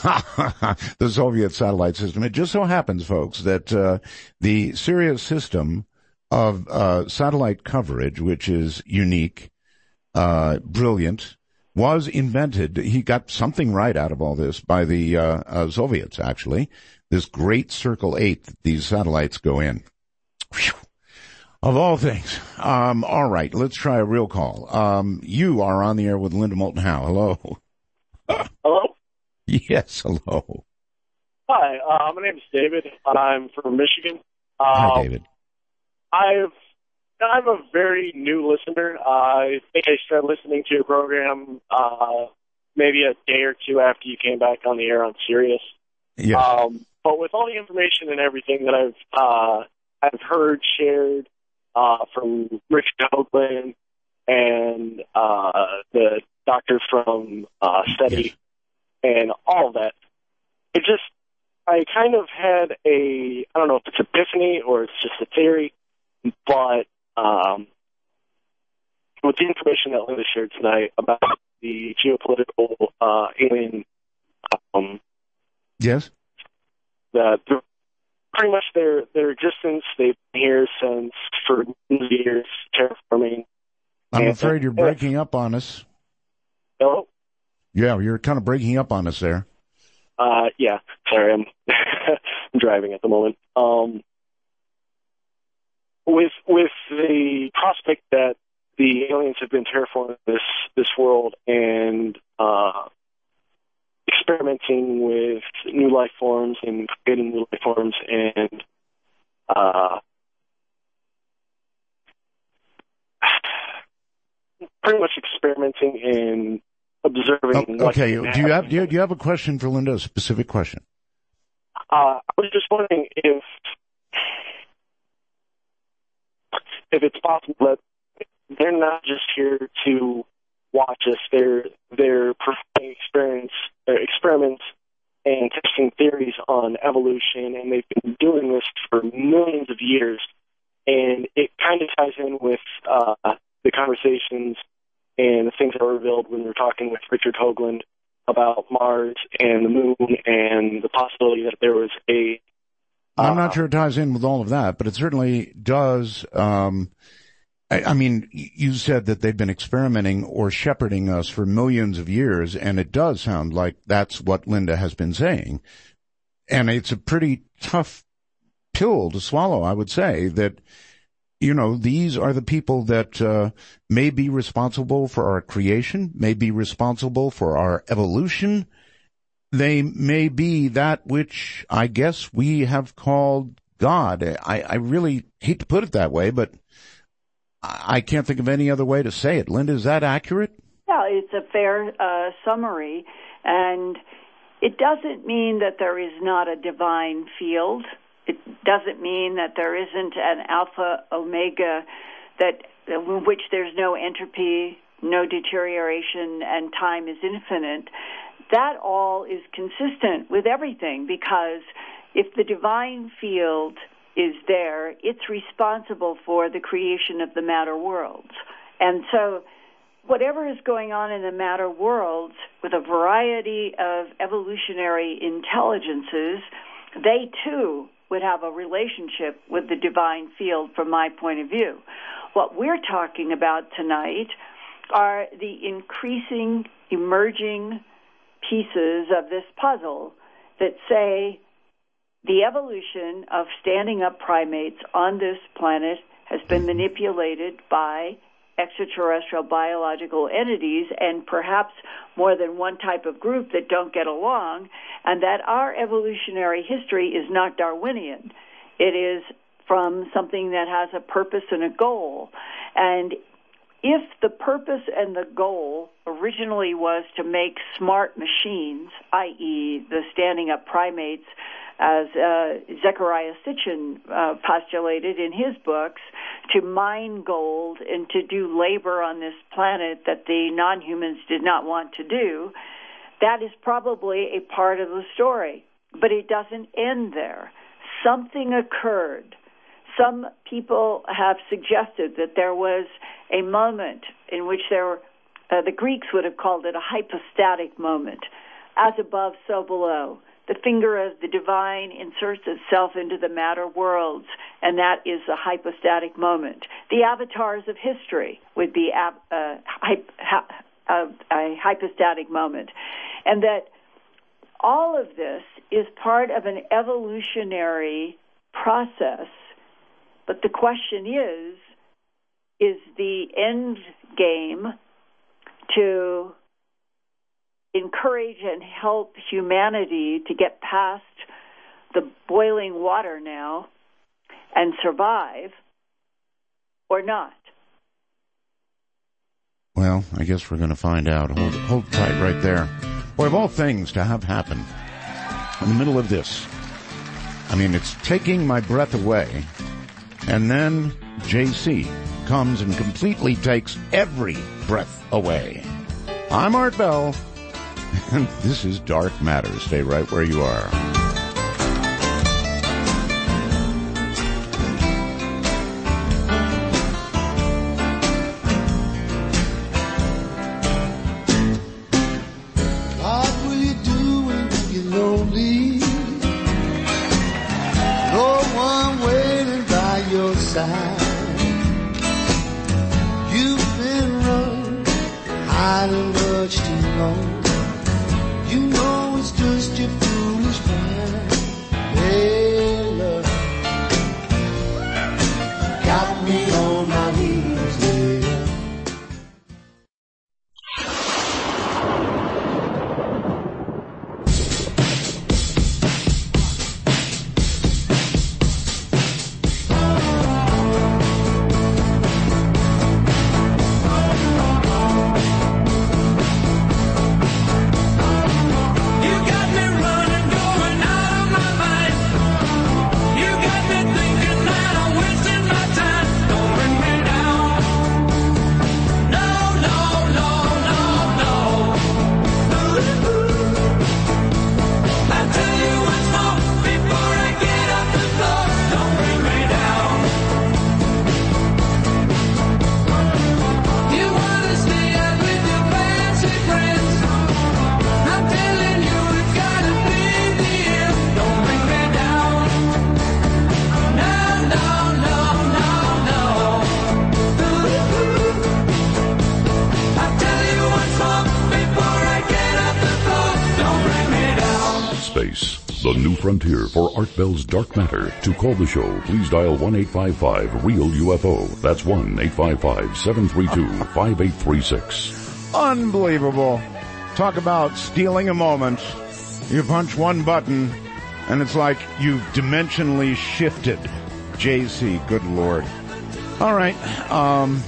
The Soviet satellite system. It just so happens, folks, that uh, the Sirius system of uh, satellite coverage, which is unique, uh, brilliant, was invented. He got something right out of all this by the uh, uh, Soviets, actually. This great Circle eight that these satellites go in. Whew. Of all things. Um, all right, let's try a real call. Um, you are on the air with Linda Moulton Howe. Hello. Hello? Yes, hello. Hi, uh, my name is David. I'm from Michigan. Uh, Hi, David. I've, I'm a very new listener. Uh, I think I started listening to your program uh, maybe a day or two after you came back on the air on Sirius. Yes. Um, but with all the information and everything that I've uh, I've heard shared uh, from Richard Hoagland and uh, the doctor from uh, Study Yes. and all of that, it just, I kind of had a, I don't know if it's epiphany or it's just a theory, but um, with the information that Linda shared tonight about the geopolitical uh, alien, um, Yes. that pretty much their their existence, they've been here since for years, terraforming. I'm And- afraid you're breaking up on us. Hello? Yeah, you're kind of breaking up on us there. Uh, yeah, sorry, I'm, I'm driving at the moment. Um, with with the prospect that the aliens have been terraforming this this world and uh, experimenting with new life forms and creating new life forms and uh, pretty much experimenting and observing. Oh, what okay, can do you have happen. do you, do you have a question for Linda? A specific question? Uh, I was just wondering if if it's possible that they're not just here to watch us; they're they're performing experience uh, experiments and testing theories on evolution, and they've been doing this for millions of years. And it kind of ties in with uh, the conversations and the things that were revealed when we were talking with Richard Hoagland about Mars and the moon and the possibility that there was a I'm not sure it ties in with all of that, but it certainly does. Um, I, I mean, you said that they've been experimenting or shepherding us for millions of years, and it does sound like that's what Linda has been saying. And it's a pretty tough pill to swallow, I would say, that, you know, these are the people that uh, may be responsible for our creation, may be responsible for our evolution. They may be that which I guess we have called God. I, I really hate to put it that way, but I can't think of any other way to say it. Linda, is that accurate? Yeah, it's a fair uh, summary, and it doesn't mean that there is not a divine field. It doesn't mean that there isn't an alpha omega that in which there's no entropy, no deterioration, and time is infinite. That all is consistent with everything, because if the divine field is there, it's responsible for the creation of the matter worlds. And so whatever is going on in the matter worlds with a variety of evolutionary intelligences, they too would have a relationship with the divine field from my point of view. What we're talking about tonight are the increasing, emerging pieces of this puzzle that say the evolution of standing up primates on this planet has been manipulated by extraterrestrial biological entities, and perhaps more than one type of group that don't get along, and that our evolutionary history is not Darwinian. It is from something that has a purpose and a goal. And if the purpose and the goal originally was to make smart machines, that is the standing up primates, as uh, Zecharia Sitchin uh, postulated in his books, to mine gold and to do labor on this planet that the non-humans did not want to do, that is probably a part of the story. But it doesn't end there. Something occurred. Some people have suggested that there was a moment in which there were, uh, the Greeks would have called it a hypostatic moment, as above, so below. The finger of the divine inserts itself into the matter worlds, and that is a hypostatic moment. The avatars of history would be a, uh, a, a hypostatic moment. And that all of this is part of an evolutionary process. But the question is, is the end game to encourage and help humanity to get past the boiling water now and survive, or not? Well, I guess we're going to find out. Hold, hold tight right there. Boy, of all things to have happen in the middle of this, I mean, it's taking my breath away. And then J C comes and completely takes every breath away. I'm Art Bell, and this is Dark Matter. Stay right where you are. What will you do when you're lonely? No one waiting by your side. You've been running, hiding much too long. You know it's just your foolish mind. Hey, love, got me on my knees, yeah. You got me running the new frontier for Art Bell's Dark Matter. To call the show, please dial one eight five five REAL U F O. That's one eight five five, seven three two, five eight three six. Unbelievable. Talk about stealing a moment. You punch one button, and it's like you've dimensionally shifted. J C, good Lord. All right. Um,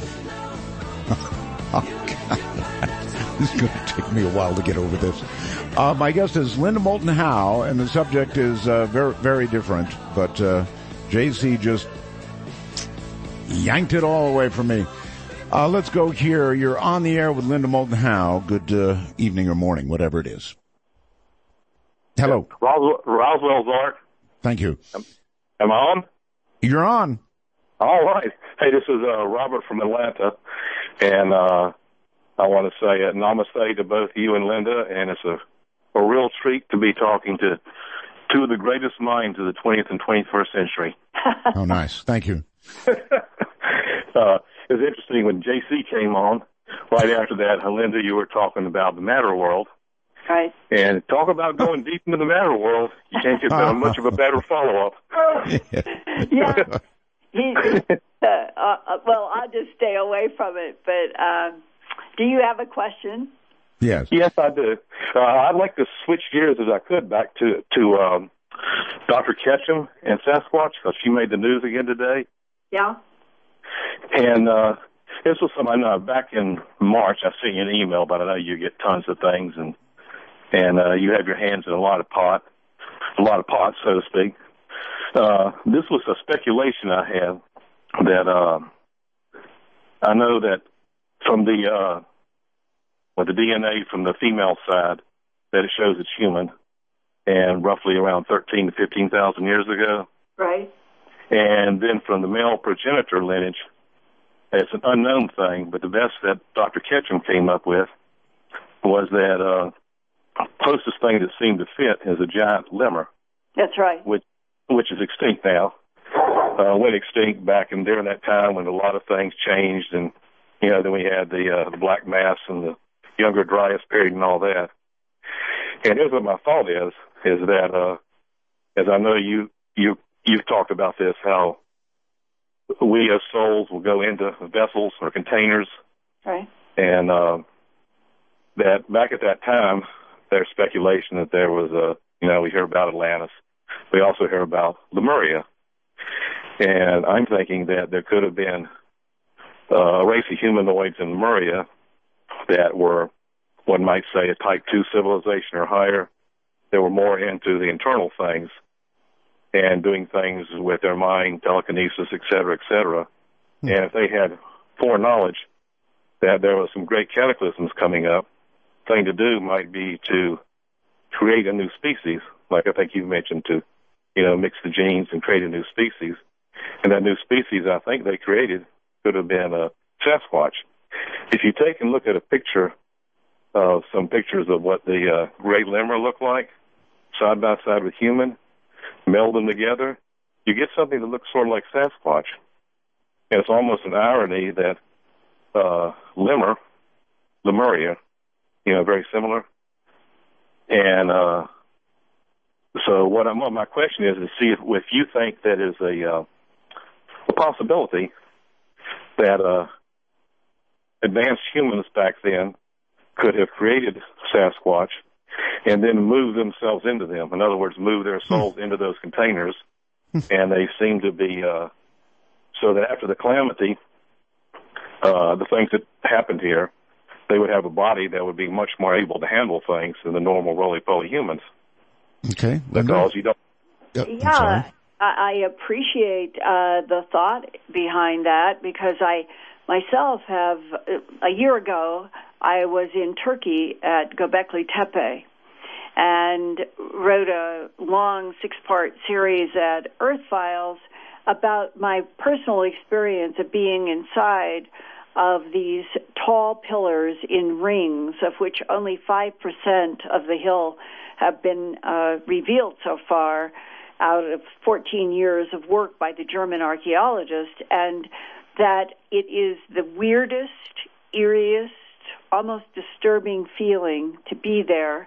oh, God. This is going to take me a while to get over this. Uh, my guest is Linda Moulton Howe, and the subject is uh, very, very different. But uh, J C just yanked it all away from me. Uh, let's go here. You're on the air with Linda Moulton Howe. Good uh, evening or morning, whatever it is. Hello. Roswell, Roswell's Art. Thank you. Am, am I on? You're on. All right. Hey, this is uh, Robert from Atlanta, and uh, I want to say a namaste to both you and Linda, and it's a, a real treat to be talking to two of the greatest minds of the twentieth and twenty-first century. Oh, nice. Thank you. uh, it was interesting when J C came on. Right after that, Linda, you were talking about the matter world. Right. And talk about going deep into the matter world. You can't get uh, much of a better follow-up. Yeah. He, uh, uh, well, I'll just stay away from it. But um, do you have a question? Yes. Yes, I do. Uh, I'd like to switch gears as I could back to, to um, Doctor Ketchum and Sasquatch, because she made the news again today. Yeah. And uh, this was something I know back in March. I sent you an email, but I know you get tons of things, and and uh, you have your hands in a lot of pot, a lot of pots, so to speak. Uh, this was a speculation I had that uh, I know that from the uh, with the D N A from the female side that it shows it's human, and roughly around thirteen to fifteen thousand years ago. Right. And then from the male progenitor lineage, it's an unknown thing, but the best that Doctor Ketchum came up with was that uh, closest thing that seemed to fit is a giant lemur. That's right. Which which is extinct now. Uh, went extinct back in during that time when a lot of things changed, and you know then we had the uh, the Black Mass and the Younger Dryas period and all that. And here's what my thought is: is that uh, as I know you you you've talked about this, how we as souls will go into vessels or containers, right? And uh, that back at that time, there's speculation that there was a, you know, we hear about Atlantis. We also hear about Lemuria. And I'm thinking that there could have been uh, a race of humanoids in Lemuria that were, one might say, a type two civilization or higher. They were more into the internal things and doing things with their mind, telekinesis, et cetera, et cetera. Hmm. And if they had foreknowledge that there was some great cataclysms coming up, the thing to do might be to create a new species, like I think you mentioned, to, you know, mix the genes and create a new species. And that new species, I think they created, could have been a Sasquatch. If you take and look at a picture of some pictures of what the uh, gray lemur looked like, side by side with human, meld them together, you get something that looks sort of like Sasquatch. And it's almost an irony that uh, lemur, Lemuria, you know, very similar. And uh, so what, I'm, what my question is, is see if, if you think that is a, uh, a possibility that uh, advanced humans back then could have created Sasquatch and then move themselves into them. In other words, move their souls into those containers. And they seem to be, uh, so that after the calamity, uh, the things that happened here, they would have a body that would be much more able to handle things than the normal roly-poly humans. Okay. Because you don't... Yeah, I, I appreciate uh, the thought behind that, because I myself have, a year ago, I was in Turkey at Göbekli Tepe and wrote a long six-part series at Earth Files about my personal experience of being inside of these tall pillars in rings, of which only five percent of the hill have been uh, revealed so far out of fourteen years of work by the German archaeologist, and that it is the weirdest, eeriest, almost disturbing feeling to be there.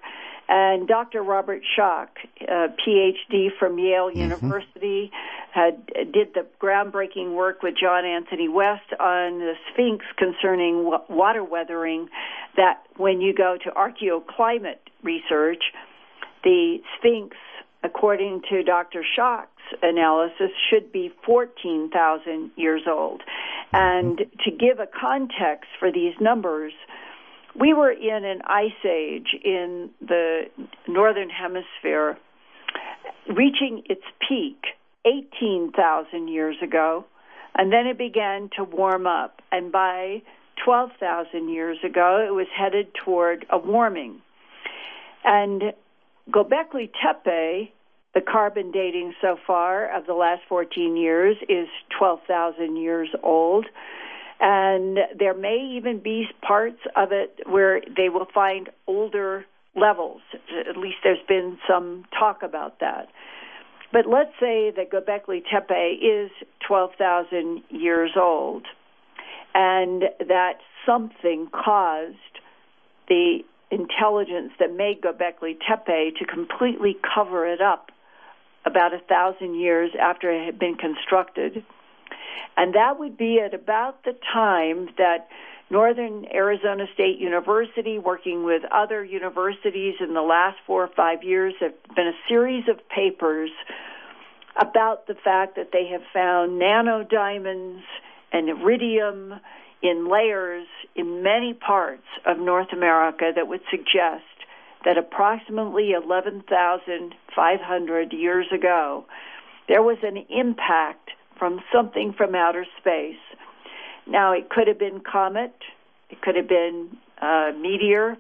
And Doctor Robert Schoch, a P H D from Yale mm-hmm. University, had did the groundbreaking work with John Anthony West on the Sphinx concerning w- water weathering, that when you go to archaeoclimate research, the Sphinx, according to Doctor Schoch's analysis, should be fourteen thousand years old. And to give a context for these numbers, we were in an ice age in the northern hemisphere, reaching its peak eighteen thousand years ago, and then it began to warm up. And by twelve thousand years ago, it was headed toward a warming. And Göbekli Tepe, the carbon dating so far of the last fourteen years, is twelve thousand years old. And there may even be parts of it where they will find older levels. At least there's been some talk about that. But let's say that Göbekli Tepe is twelve thousand years old, and that something caused the intelligence that made Göbekli Tepe to completely cover it up about a thousand years after it had been constructed. And that would be at about the time that Northern Arizona State University, working with other universities in the last four or five years, have been a series of papers about the fact that they have found nanodiamonds and iridium in layers in many parts of North America that would suggest that approximately eleven thousand five hundred years ago, there was an impact from something from outer space. Now, it could have been comet, it could have been uh, meteor.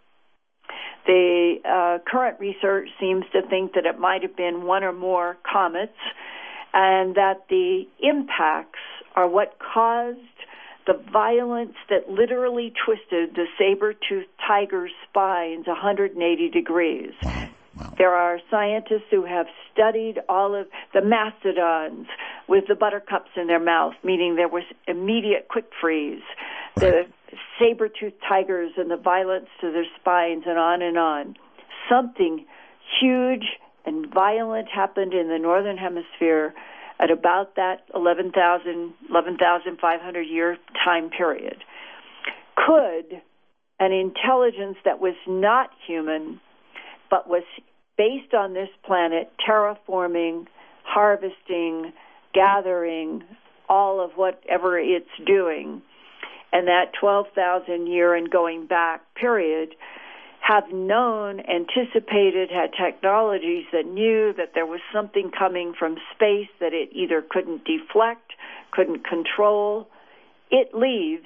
The uh, current research seems to think that it might have been one or more comets, and that the impacts are what caused the violence that literally twisted the saber-toothed tiger's spines one hundred eighty degrees. Wow. Wow. There are scientists who have studied all of the mastodons with the buttercups in their mouth, meaning there was immediate quick freeze. Right. The saber-toothed tigers and the violence to their spines, and on and on. Something huge and violent happened in the northern hemisphere at about that eleven thousand, eleven thousand five hundred year time period. Could an intelligence that was not human but was based on this planet, terraforming, harvesting, gathering, all of whatever it's doing, and that twelve thousand year and going back period, have known, anticipated, had technologies that knew that there was something coming from space that it either couldn't deflect, couldn't control, it leaves.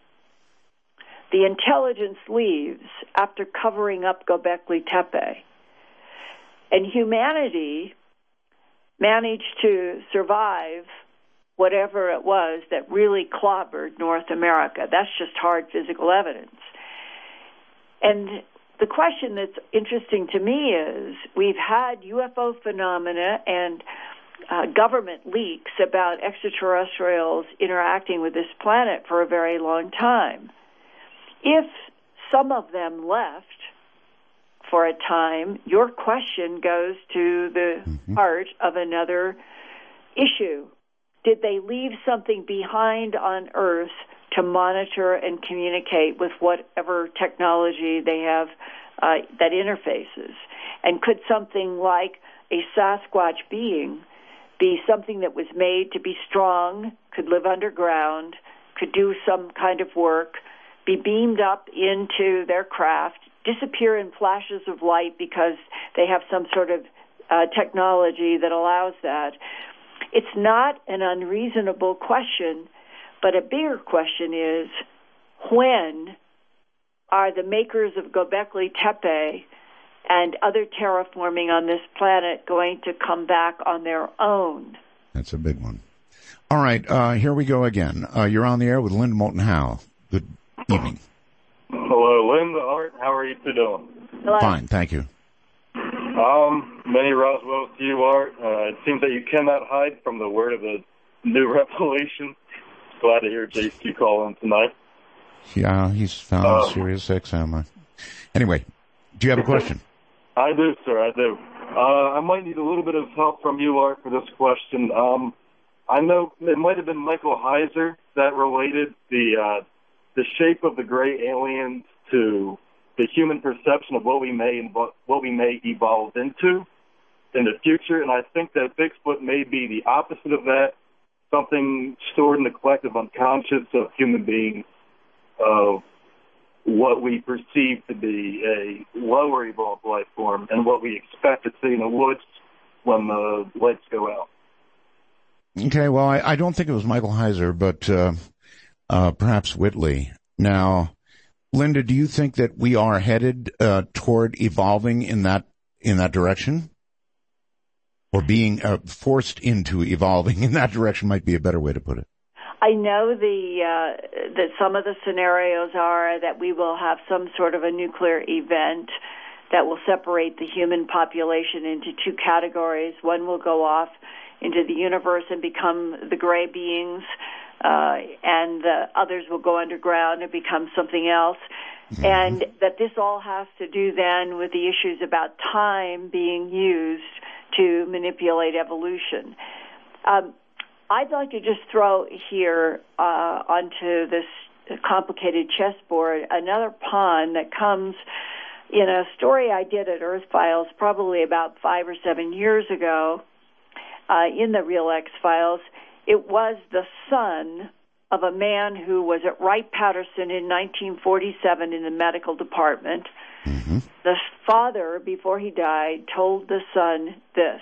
The intelligence leaves after covering up Göbekli Tepe. And humanity managed to survive whatever it was that really clobbered North America. That's just hard physical evidence. And the question that's interesting to me is we've had U F O phenomena and uh, government leaks about extraterrestrials interacting with this planet for a very long time. If some of them left for a time, your question goes to the mm-hmm. heart of another issue. Did they leave something behind on Earth to monitor and communicate with whatever technology they have uh, that interfaces? And could something like a Sasquatch being be something that was made to be strong, could live underground, could do some kind of work, be beamed up into their craft, disappear in flashes of light because they have some sort of uh, technology that allows that? It's not an unreasonable question, but a bigger question is, when are the makers of Göbekli Tepe and other terraforming on this planet going to come back on their own? That's a big one. All right, uh, here we go again. Uh, you're on the air with Linda Moulton Howe. Good evening. Hello, Linda, Art. How are you two doing? Hello. Fine, thank you. Um, many Roswell to you, Art. Uh, it seems that you cannot hide from the word of the new revelation. Glad to hear J C calling tonight. Yeah, he's found uh, Sirius X M. Anyway, do you have a question? I do, sir, I do. Uh, I might need a little bit of help from you, Art, for this question. Um, I know it might have been Michael Heiser that related the uh, the shape of the gray aliens to the human perception of what we may and what, what we may evolve into in the future, and I think that Bigfoot may be the opposite of that, something stored in the collective unconscious of human beings, of what we perceive to be a lower evolved life form and what we expect to see in the woods when the lights go out. Okay, well, I, I don't think it was Michael Heiser, but uh, uh, perhaps Whitley. Now, Linda, do you think that we are headed uh, toward evolving in that in that direction? Or being uh, forced into evolving in that direction might be a better way to put it. I know the uh, that some of the scenarios are that we will have some sort of a nuclear event that will separate the human population into two categories. One will go off into the universe and become the gray beings, uh, and the others will go underground and become something else. Mm-hmm. And that this all has to do then with the issues about time being used to manipulate evolution. Um, I'd like to just throw here uh, onto this complicated chessboard another pawn that comes in a story I did at Earth Files probably about five or seven years ago uh, in the Real X-Files. It was the son of a man who was at Wright-Patterson in nineteen forty-seven in the medical department. Mm-hmm. The father, before he died, told the son this,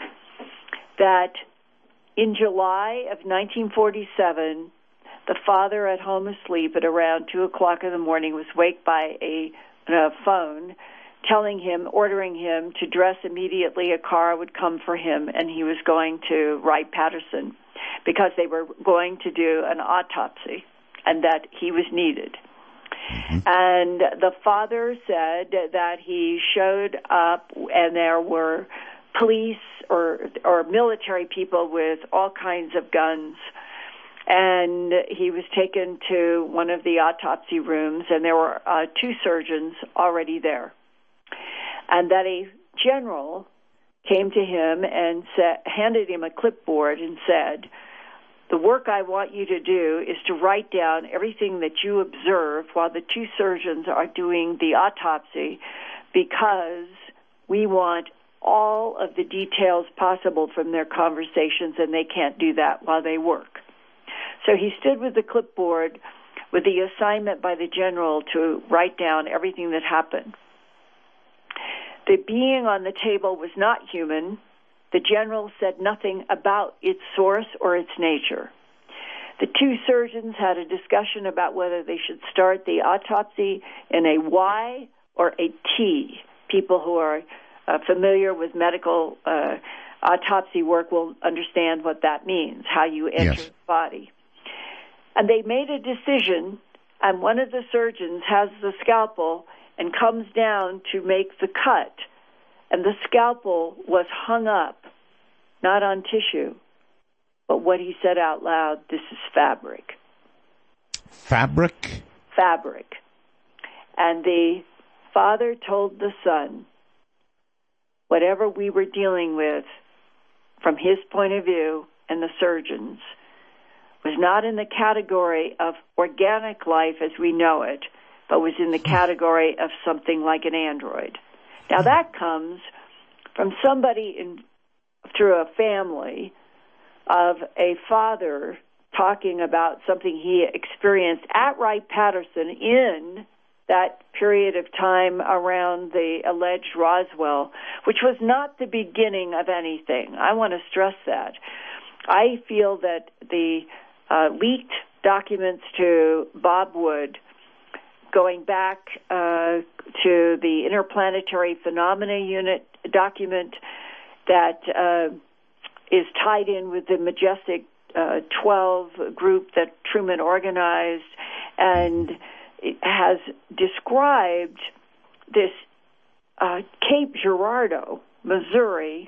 that in July of nineteen forty-seven, the father at home asleep at around two o'clock in the morning was waked by a, a phone telling him, ordering him to dress immediately. A car would come for him, and he was going to Wright-Patterson because they were going to do an autopsy and that he was needed. Mm-hmm. And the father said that he showed up and there were police or or military people with all kinds of guns. And he was taken to one of the autopsy rooms, and there were uh, two surgeons already there. And that a general came to him and sa- handed him a clipboard and said, the work I want you to do is to write down everything that you observe while the two surgeons are doing the autopsy, because we want all of the details possible from their conversations, and they can't do that while they work. So he stood with the clipboard with the assignment by the general to write down everything that happened. The being on the table was not human. The general said nothing about its source or its nature. The two surgeons had a discussion about whether they should start the autopsy in a Y or a T. People who are uh, familiar with medical uh, autopsy work will understand what that means, how you enter yes. the body. And they made a decision, and one of the surgeons has the scalpel and comes down to make the cut. And the scalpel was hung up, not on tissue, but what he said out loud, this is fabric. Fabric? Fabric. And the father told the son, whatever we were dealing with, from his point of view and the surgeons, was not in the category of organic life as we know it, but was in the category of something like an android. Now that comes from somebody in, through a family of a father talking about something he experienced at Wright-Patterson in that period of time around the alleged Roswell, which was not the beginning of anything. I want to stress that. I feel that the uh, leaked documents to Bob Wood, going back uh, to the Interplanetary Phenomena Unit document that uh, is tied in with the Majestic uh, twelve group that Truman organized, and it has described this uh, Cape Girardeau, Missouri,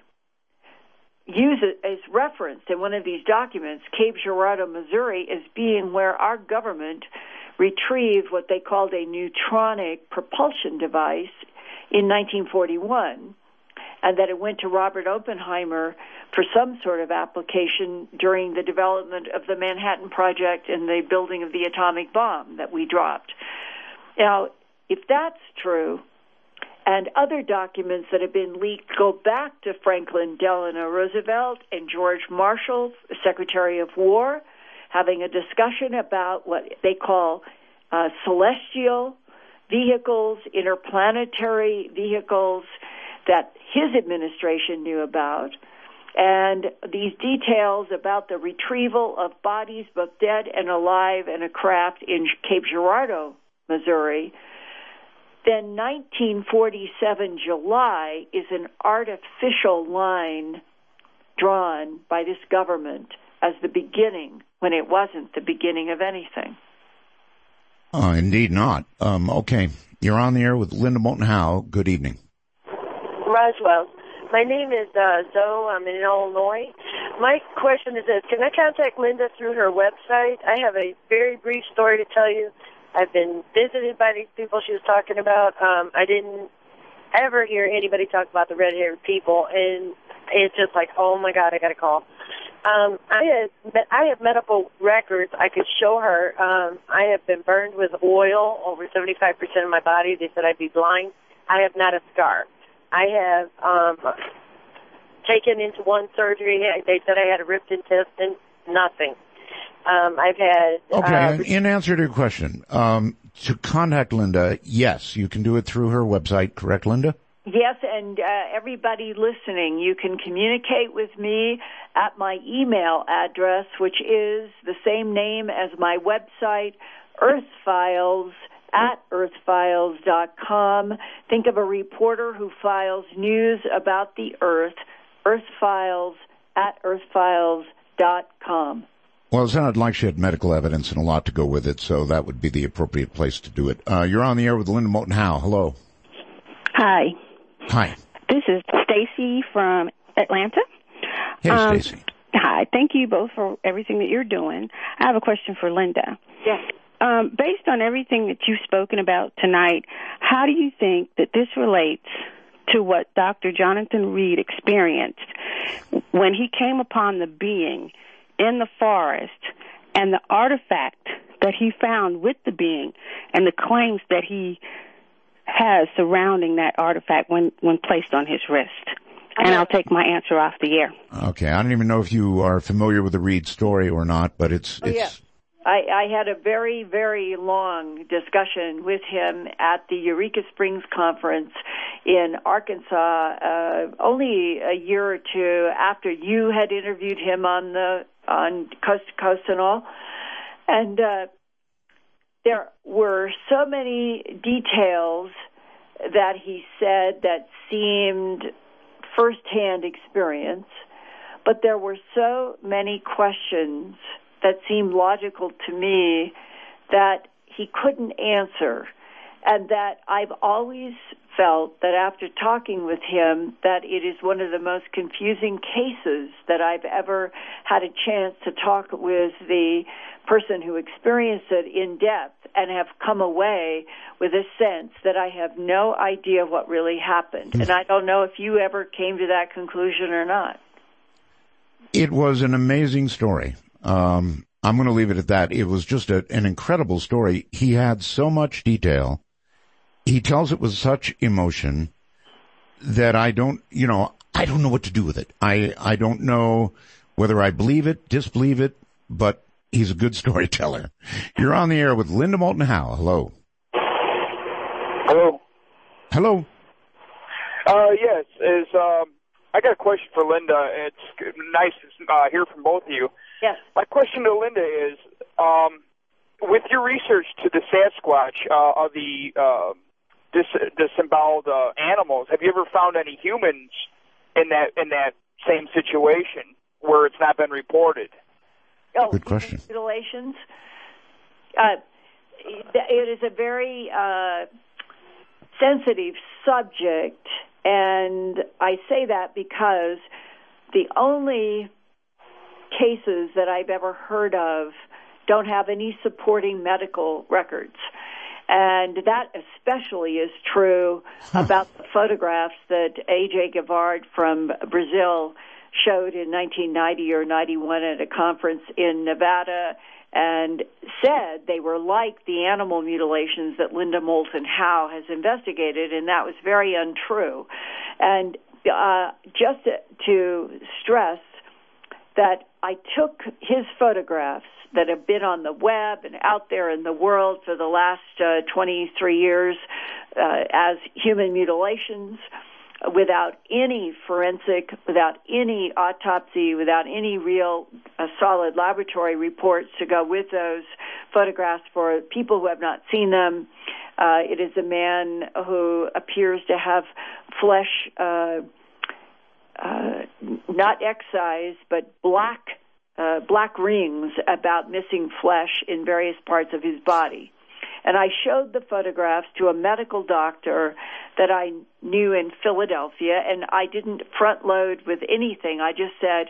use it as referenced in one of these documents, Cape Girardeau, Missouri, as being where our government retrieved what they called a neutronic propulsion device in nineteen forty-one, and that it went to Robert Oppenheimer for some sort of application during the development of the Manhattan Project and the building of the atomic bomb that we dropped. Now, if that's true, and other documents that have been leaked go back to Franklin Delano Roosevelt and George Marshall, Secretary of War, having a discussion about what they call uh, celestial vehicles, interplanetary vehicles that his administration knew about, and these details about the retrieval of bodies, both dead and alive, in a craft in Cape Girardeau, Missouri. Then nineteen forty-seven July is an artificial line drawn by this government as the beginning, when it wasn't the beginning of anything. Uh, indeed not. Um, okay, you're on the air with Linda Moulton Howe. Good evening. Roswell. My name is uh, Zoe. I'm in Illinois. My question is this. Can I contact Linda through her website? I have a very brief story to tell you. I've been visited by these people she was talking about. Um, I didn't ever hear anybody talk about the red-haired people, and it's just like, oh, my God, I got to call. Um, I, had, I have medical records I could show her. Um, I have been burned with oil over seventy-five percent of my body. They said I'd be blind. I have not a scar. I have um, taken into one surgery. They said I had a ripped intestine. Nothing. Um, I've had... Okay, uh, in answer to your question, um, to contact Linda, yes, you can do it through her website, correct, Linda? Yes, and uh, everybody listening, you can communicate with me at my email address, which is the same name as my website, earthfiles at earthfiles dot com. Think of a reporter who files news about the Earth, earthfiles at earthfiles dot com. Well, it sounded like she had medical evidence and a lot to go with it, so that would be the appropriate place to do it. Uh, you're on the air with Linda Moulton Howe. Hello. Hi. Hi. This is Stacy from Atlanta. Hey, um, Stacy. Hi. Thank you both for everything that you're doing. I have a question for Linda. Yes. Um, based on everything that you've spoken about tonight, how do you think that this relates to what Doctor Jonathan Reed experienced when he came upon the being in the forest and the artifact that he found with the being and the claims that he has surrounding that artifact when, when placed on his wrist? And I'll take my answer off the air. Okay, I don't even know if you are familiar with the Reed story or not, but it's... Oh, it's yeah. I, I had a very, very long discussion with him at the Eureka Springs Conference in Arkansas, uh, only a year or two after you had interviewed him on the on Coast to Coast and all. And uh, there were so many details that he said that seemed firsthand experience, but there were so many questions that seemed logical to me that he couldn't answer, and that I've always felt that after talking with him that it is one of the most confusing cases that I've ever had a chance to talk with the person who experienced it in depth and have come away with a sense that I have no idea what really happened. And I don't know if you ever came to that conclusion or not. It was an amazing story. Um, I'm going to leave it at that. It was just a, an incredible story. He had so much detail. He tells it with such emotion that I don't, you know, I don't know what to do with it. I, I don't know whether I believe it, disbelieve it, but he's a good storyteller. You're on the air with Linda Moulton Howe. Hello. Hello. Hello. Uh, yes, is, um, I got a question for Linda. It's nice to uh, hear from both of you. Yes. My question to Linda is, um, with your research to the Sasquatch, uh, of the uh, dis- disemboweled uh, animals, have you ever found any humans in that in that same situation where it's not been reported? Oh, good question. Mutilations. Uh, it is a very uh, sensitive subject, and I say that because the only cases that I've ever heard of don't have any supporting medical records. And that especially is true about the photographs that A J Gavard from Brazil showed in nineteen ninety or ninety-one at a conference in Nevada, and said they were like the animal mutilations that Linda Moulton Howe has investigated, and that was very untrue. And uh, just to, to stress that I took his photographs that have been on the web and out there in the world for the last uh, twenty-three years uh, as human mutilations, without any forensic, without any autopsy, without any real uh, solid laboratory reports to go with those photographs for people who have not seen them. Uh, it is a man who appears to have flesh, uh, uh, not excised, but black, uh, black rings about missing flesh in various parts of his body. And I showed the photographs to a medical doctor that I knew in Philadelphia, and I didn't front load with anything. I just said,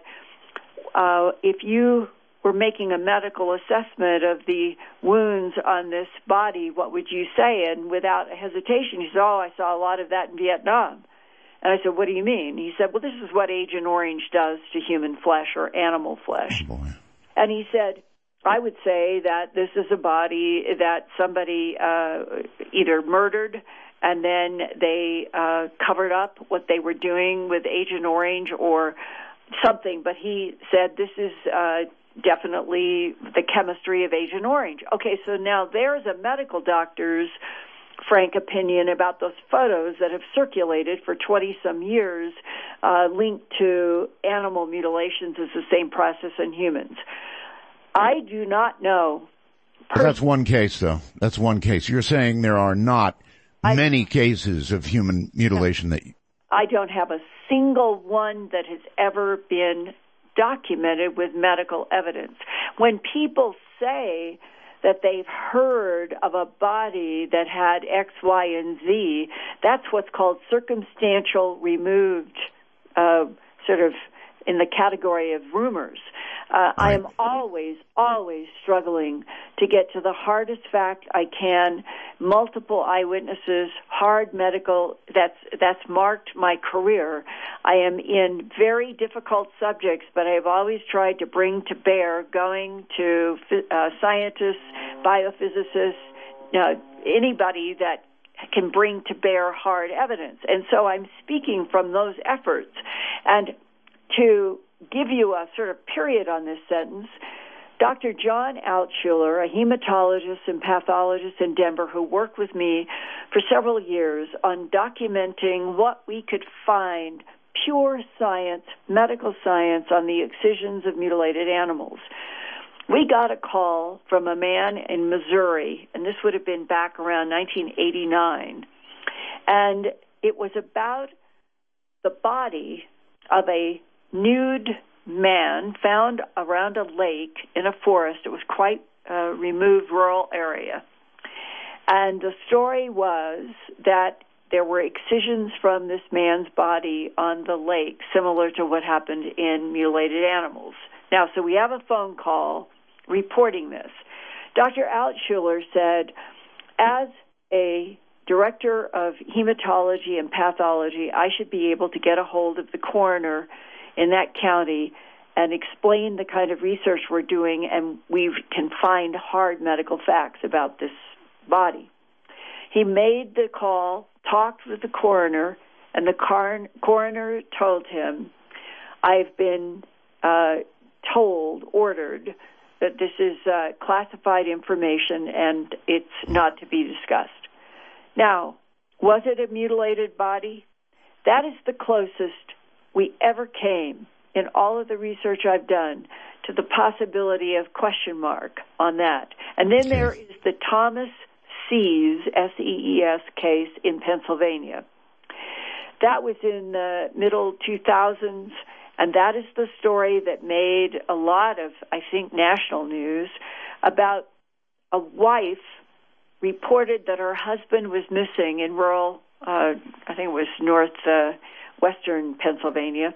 uh, if you were making a medical assessment of the wounds on this body, what would you say? And without hesitation, he said, oh, I saw a lot of that in Vietnam. And I said, what do you mean? He said, well, this is what Agent Orange does to human flesh or animal flesh. Oh, boy. And he said, I would say that this is a body that somebody uh, either murdered and then they uh, covered up what they were doing with Agent Orange or something. But he said this is uh, definitely the chemistry of Agent Orange. Okay, so now there's a medical doctor's frank opinion about those photos that have circulated for twenty-some years uh, linked to animal mutilations as the same process in humans. I do not know. But that's one case, though. That's one case. You're saying there are not I, many cases of human mutilation that... I don't have a single one that has ever been documented with medical evidence. When people say that they've heard of a body that had X, Y, and Z, that's what's called circumstantial removed, uh, sort of in the category of rumors. Uh, I am always, always struggling to get to the hardest fact I can, multiple eyewitnesses, hard medical, that's, that's marked my career. I am in very difficult subjects, but I have always tried to bring to bear, going to uh, scientists, biophysicists, uh, anybody that can bring to bear hard evidence. And so I'm speaking from those efforts. And to give you a sort of period on this sentence, Doctor John Altshuler, a hematologist and pathologist in Denver who worked with me for several years on documenting what we could find, pure science, medical science, on the excisions of mutilated animals. We got a call from a man in Missouri, and this would have been back around nineteen eighty-nine, and it was about the body of a nude man found around a lake in a forest. It was quite a removed rural area. And the story was that there were excisions from this man's body on the lake, similar to what happened in mutilated animals. Now, so we have a phone call reporting this. Doctor Altshuler said, as a director of hematology and pathology, I should be able to get a hold of the coroner in that county and explain the kind of research we're doing, and we can find hard medical facts about this body. He made the call, talked with the coroner, and the car- coroner told him, I've been uh, told, ordered, that this is uh, classified information and it's not to be discussed. Now, was it a mutilated body? That is the closest we ever came in all of the research I've done to the possibility of question mark on that. And then there is the Thomas Sees, S E E S case in Pennsylvania. That was in the middle two thousands, and that is the story that made a lot of, I think, national news about a wife reported that her husband was missing in rural, uh, I think it was north uh, western Pennsylvania.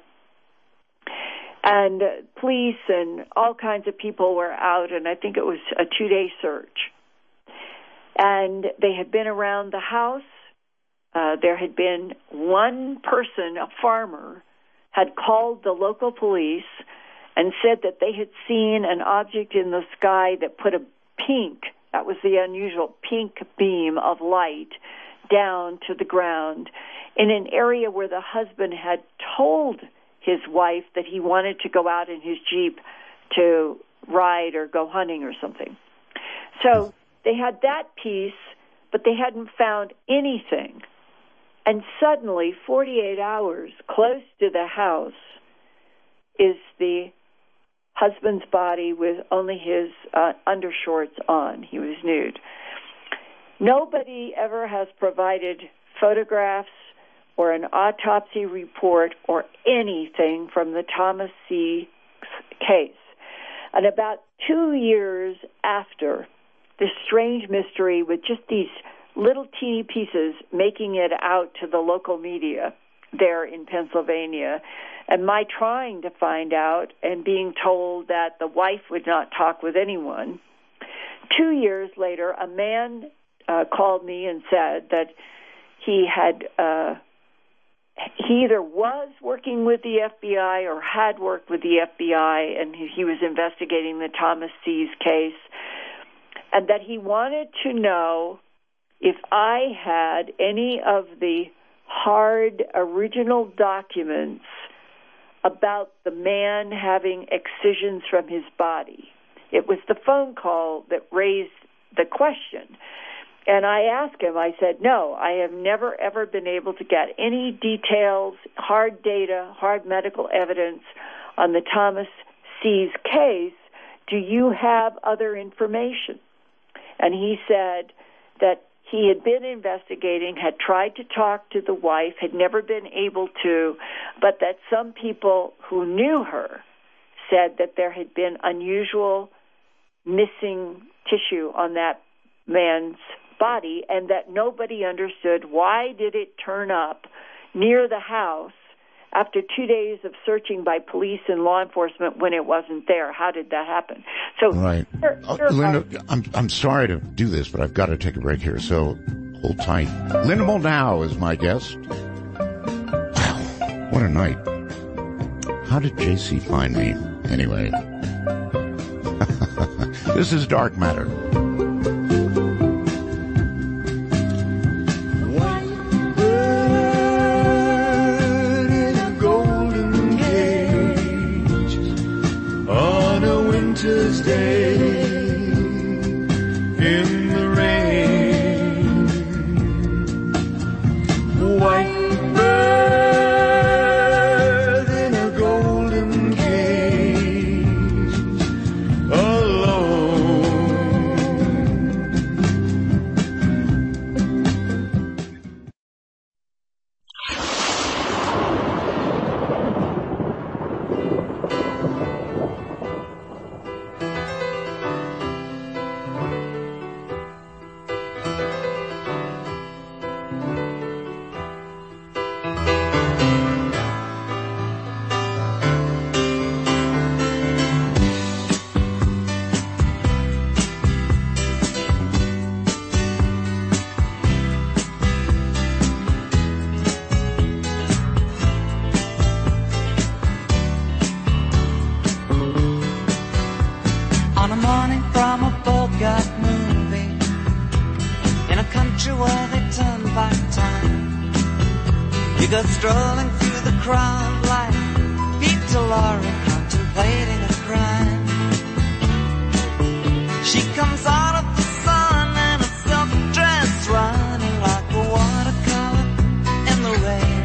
And uh, police and all kinds of people were out, and I think it was a two-day search. And they had been around the house. Uh, there had been one person, a farmer, had called the local police and said that they had seen an object in the sky that put a pink, that was the unusual pink beam of light, down to the ground in an area where the husband had told his wife that he wanted to go out in his Jeep to ride or go hunting or something. So they had that piece, but they hadn't found anything. And suddenly, forty-eight hours close to the house, is the husband's body with only his uh, undershorts on. He was nude. Nobody ever has provided photographs or an autopsy report or anything from the Thomas C. case. And about two years after this strange mystery with just these little teeny pieces making it out to the local media there in Pennsylvania, and my trying to find out and being told that the wife would not talk with anyone, two years later, a man uh, called me and said that he had uh, he either was working with the F B I or had worked with the F B I, and he, he was investigating the Thomas C's case, and that he wanted to know if I had any of the hard original documents about the man having excisions from his body. It was the phone call that raised the question. And I asked him, I said, no, I have never, ever been able to get any details, hard data, hard medical evidence on the Thomas C's case. Do you have other information? And he said that he had been investigating, had tried to talk to the wife, had never been able to, but that some people who knew her said that there had been unusual missing tissue on that man's body, and that nobody understood why did it turn up near the house after two days of searching by police and law enforcement when it wasn't there. How did that happen? So, right. Here, here uh, Linda, are, I'm I'm sorry to do this, but I've got to take a break here, so hold tight. Linda Moulton is my guest. Wow, what a night. How did J C find me, anyway? This is Dark Matter. Day in the rain, white bird in a golden cage, alone. Strolling through the crowd like Peter Lorre contemplating a crime. She comes out of the sun in a silk dress, running like a watercolor in the rain.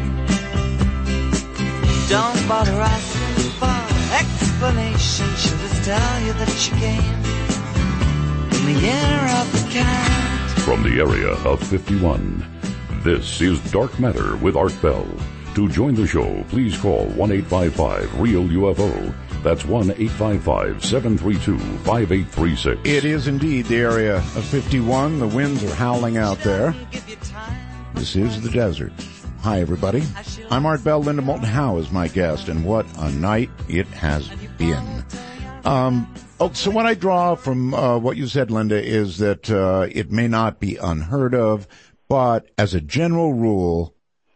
Don't bother asking for explanation, she'll just tell you that she came in the year of the cat. From the area of fifty-one, this is Dark Matter with Art Bell. To join the show, please call one eight five five real U F O. That's one eight five five, seven three two, five eight three six. It is indeed the area of fifty-one. The winds are howling out there. This is the desert. Hi, everybody. I'm Art Bell. Linda Moulton Howe is my guest, and what a night it has been. Um, Oh, so what I draw from uh, what you said, Linda, is that uh, it may not be unheard of, but as a general rule,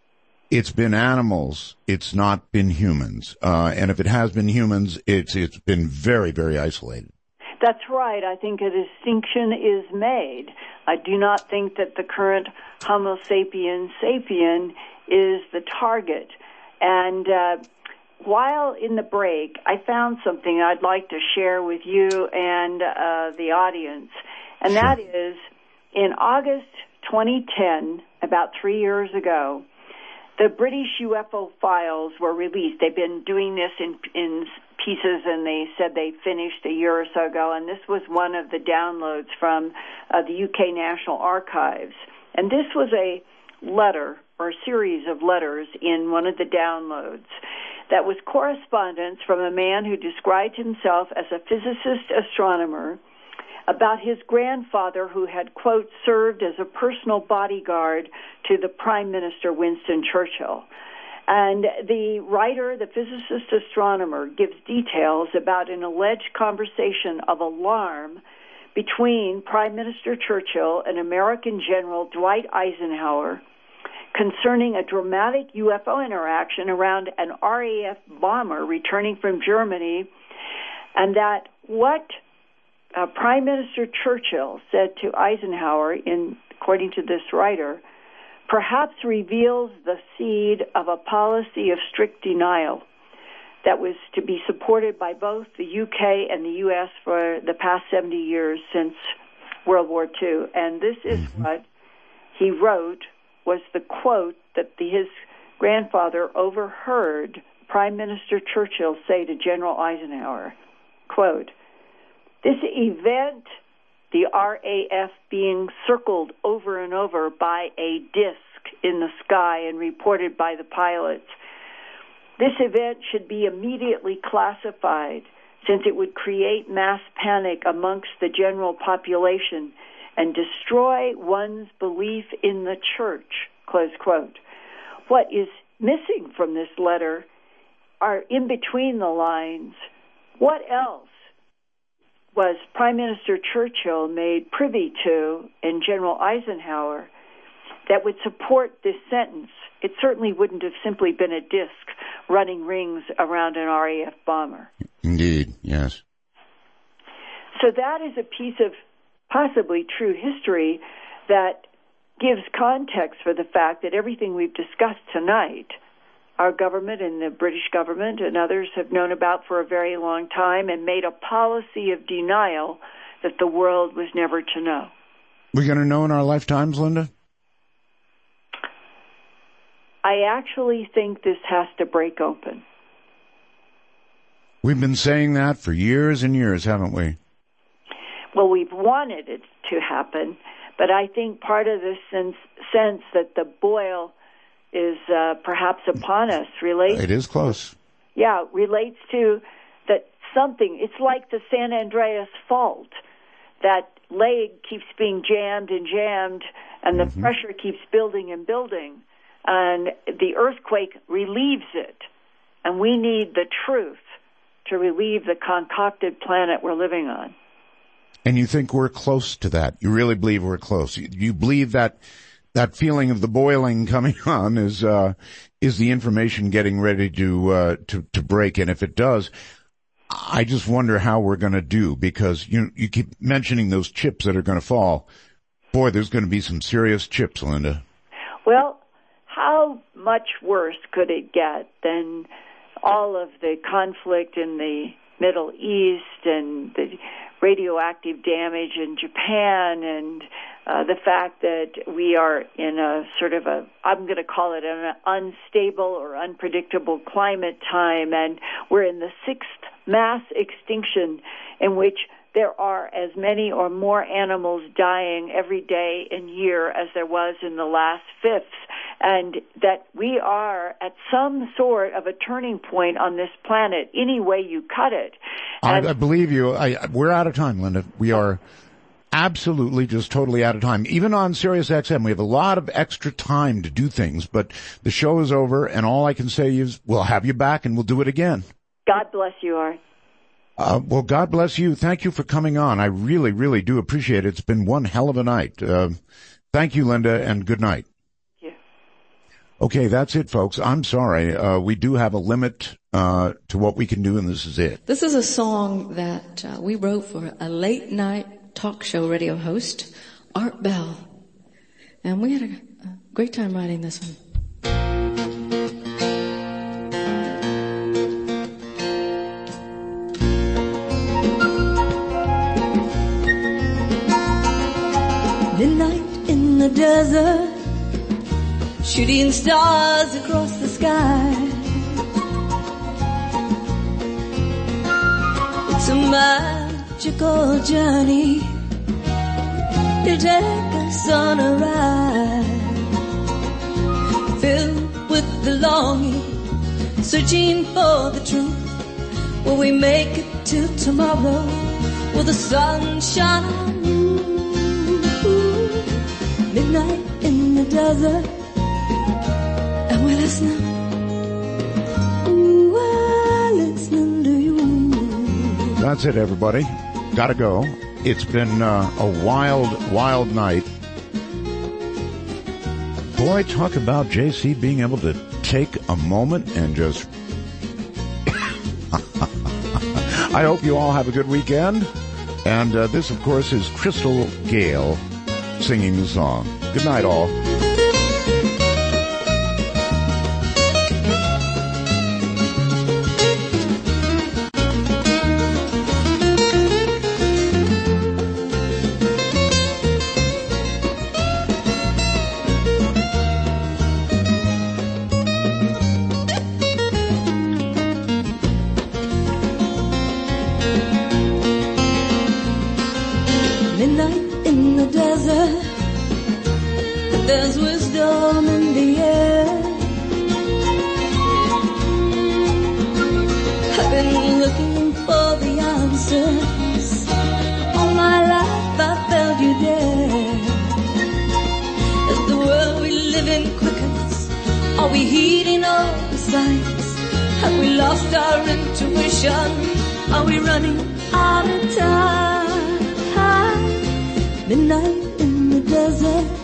it's been animals. It's not been humans. Uh, and if it has been humans, it's it's been very, very isolated. That's right. I think a distinction is made. I do not think that the current Homo sapiens sapien is the target. And uh, while in the break, I found something I'd like to share with you and uh, the audience. And sure. That is, in August twenty ten, about three years ago, the British U F O files were released. They've been doing this in, in pieces, and they said they finished a year or so ago, and this was one of the downloads from uh, the U K National Archives. And this was a letter, or a series of letters in one of the downloads, that was correspondence from a man who described himself as a physicist astronomer about his grandfather who had, quote, served as a personal bodyguard to the Prime Minister Winston Churchill. And the writer, the physicist astronomer, gives details about an alleged conversation of alarm between Prime Minister Churchill and American General Dwight Eisenhower concerning a dramatic U F O interaction around an R A F bomber returning from Germany, and that what uh, Prime Minister Churchill said to Eisenhower, in according to this writer, perhaps reveals the seed of a policy of strict denial that was to be supported by both the U K and the U S for the past seventy years since World War Two. And this is mm-hmm. what he wrote, was the quote that the, his grandfather overheard Prime Minister Churchill say to General Eisenhower, quote, "This event, the R A F being circled over and over by a disc in the sky and reported by the pilots, this event should be immediately classified since it would create mass panic amongst the general population and destroy one's belief in the church," close quote. What is missing from this letter are in between the lines. What else was Prime Minister Churchill made privy to in General Eisenhower that would support this sentence? It certainly wouldn't have simply been a disc running rings around an R A F bomber. Indeed, yes. So that is a piece of possibly true history that gives context for the fact that everything we've discussed tonight, our government and the British government and others have known about for a very long time and made a policy of denial that the world was never to know. We're going to know in our lifetimes, Linda? I actually think this has to break open. We've been saying that for years and years, haven't we? Well, we've wanted it to happen, but I think part of this sense, sense that the boil is uh, perhaps upon us relates... It is close. Yeah, relates to that something, it's like the San Andreas Fault. That leg keeps being jammed and jammed, and the mm-hmm. pressure keeps building and building, and the earthquake relieves it. And we need the truth to relieve the concocted planet we're living on. And you think we're close to that? You really believe we're close? You, you believe that that feeling of the boiling coming on is uh, is the information getting ready to uh, to to break? And if it does, I just wonder how we're going to do, because you you keep mentioning those chips that are going to fall. Boy, there's going to be some serious chips, Linda. Well, how much worse could it get than all of the conflict in the Middle East and the radioactive damage in Japan and uh, the fact that we are in a sort of a, I'm going to call it an unstable or unpredictable climate time, and we're in the sixth mass extinction in which there are as many or more animals dying every day and year as there was in the last fifth, and that we are at some sort of a turning point on this planet, any way you cut it. I, I believe you. I, we're out of time, Linda. We are absolutely just totally out of time. Even on Sirius X M, we have a lot of extra time to do things, but the show is over, and all I can say is we'll have you back and we'll do it again. God bless you, Art. Uh, well, God bless you. Thank you for coming on. I really, really do appreciate it. It's been one hell of a night. Uh, thank you, Linda, and good night. Thank you. Okay, that's it, folks. I'm sorry. Uh, we do have a limit uh, to what we can do, and this is it. This is a song that uh, we wrote for a late-night talk show radio host, Art Bell. And we had a, a great time writing this one. Midnight in the desert, shooting stars across the sky. It's a magical journey, it'll take us on a ride, filled with the longing, searching for the truth. Will we make it till tomorrow? Will the sun shine on you? Midnight in the desert, and we're listening. Ooh, we're listening to you. That's it, everybody. Gotta go. It's been uh, a wild, wild night. Boy, talk about J C being able to take a moment and just... I hope you all have a good weekend. And uh, this, of course, is Crystal Gale singing the song. Good night, all. Midnight in the desert, there's wisdom in the air. I've been looking for the answers. All my life I felt you there. As the world we live in quickens, are we heeding all the signs? Have we lost our intuition? Are we running out of time? Midnight in the desert,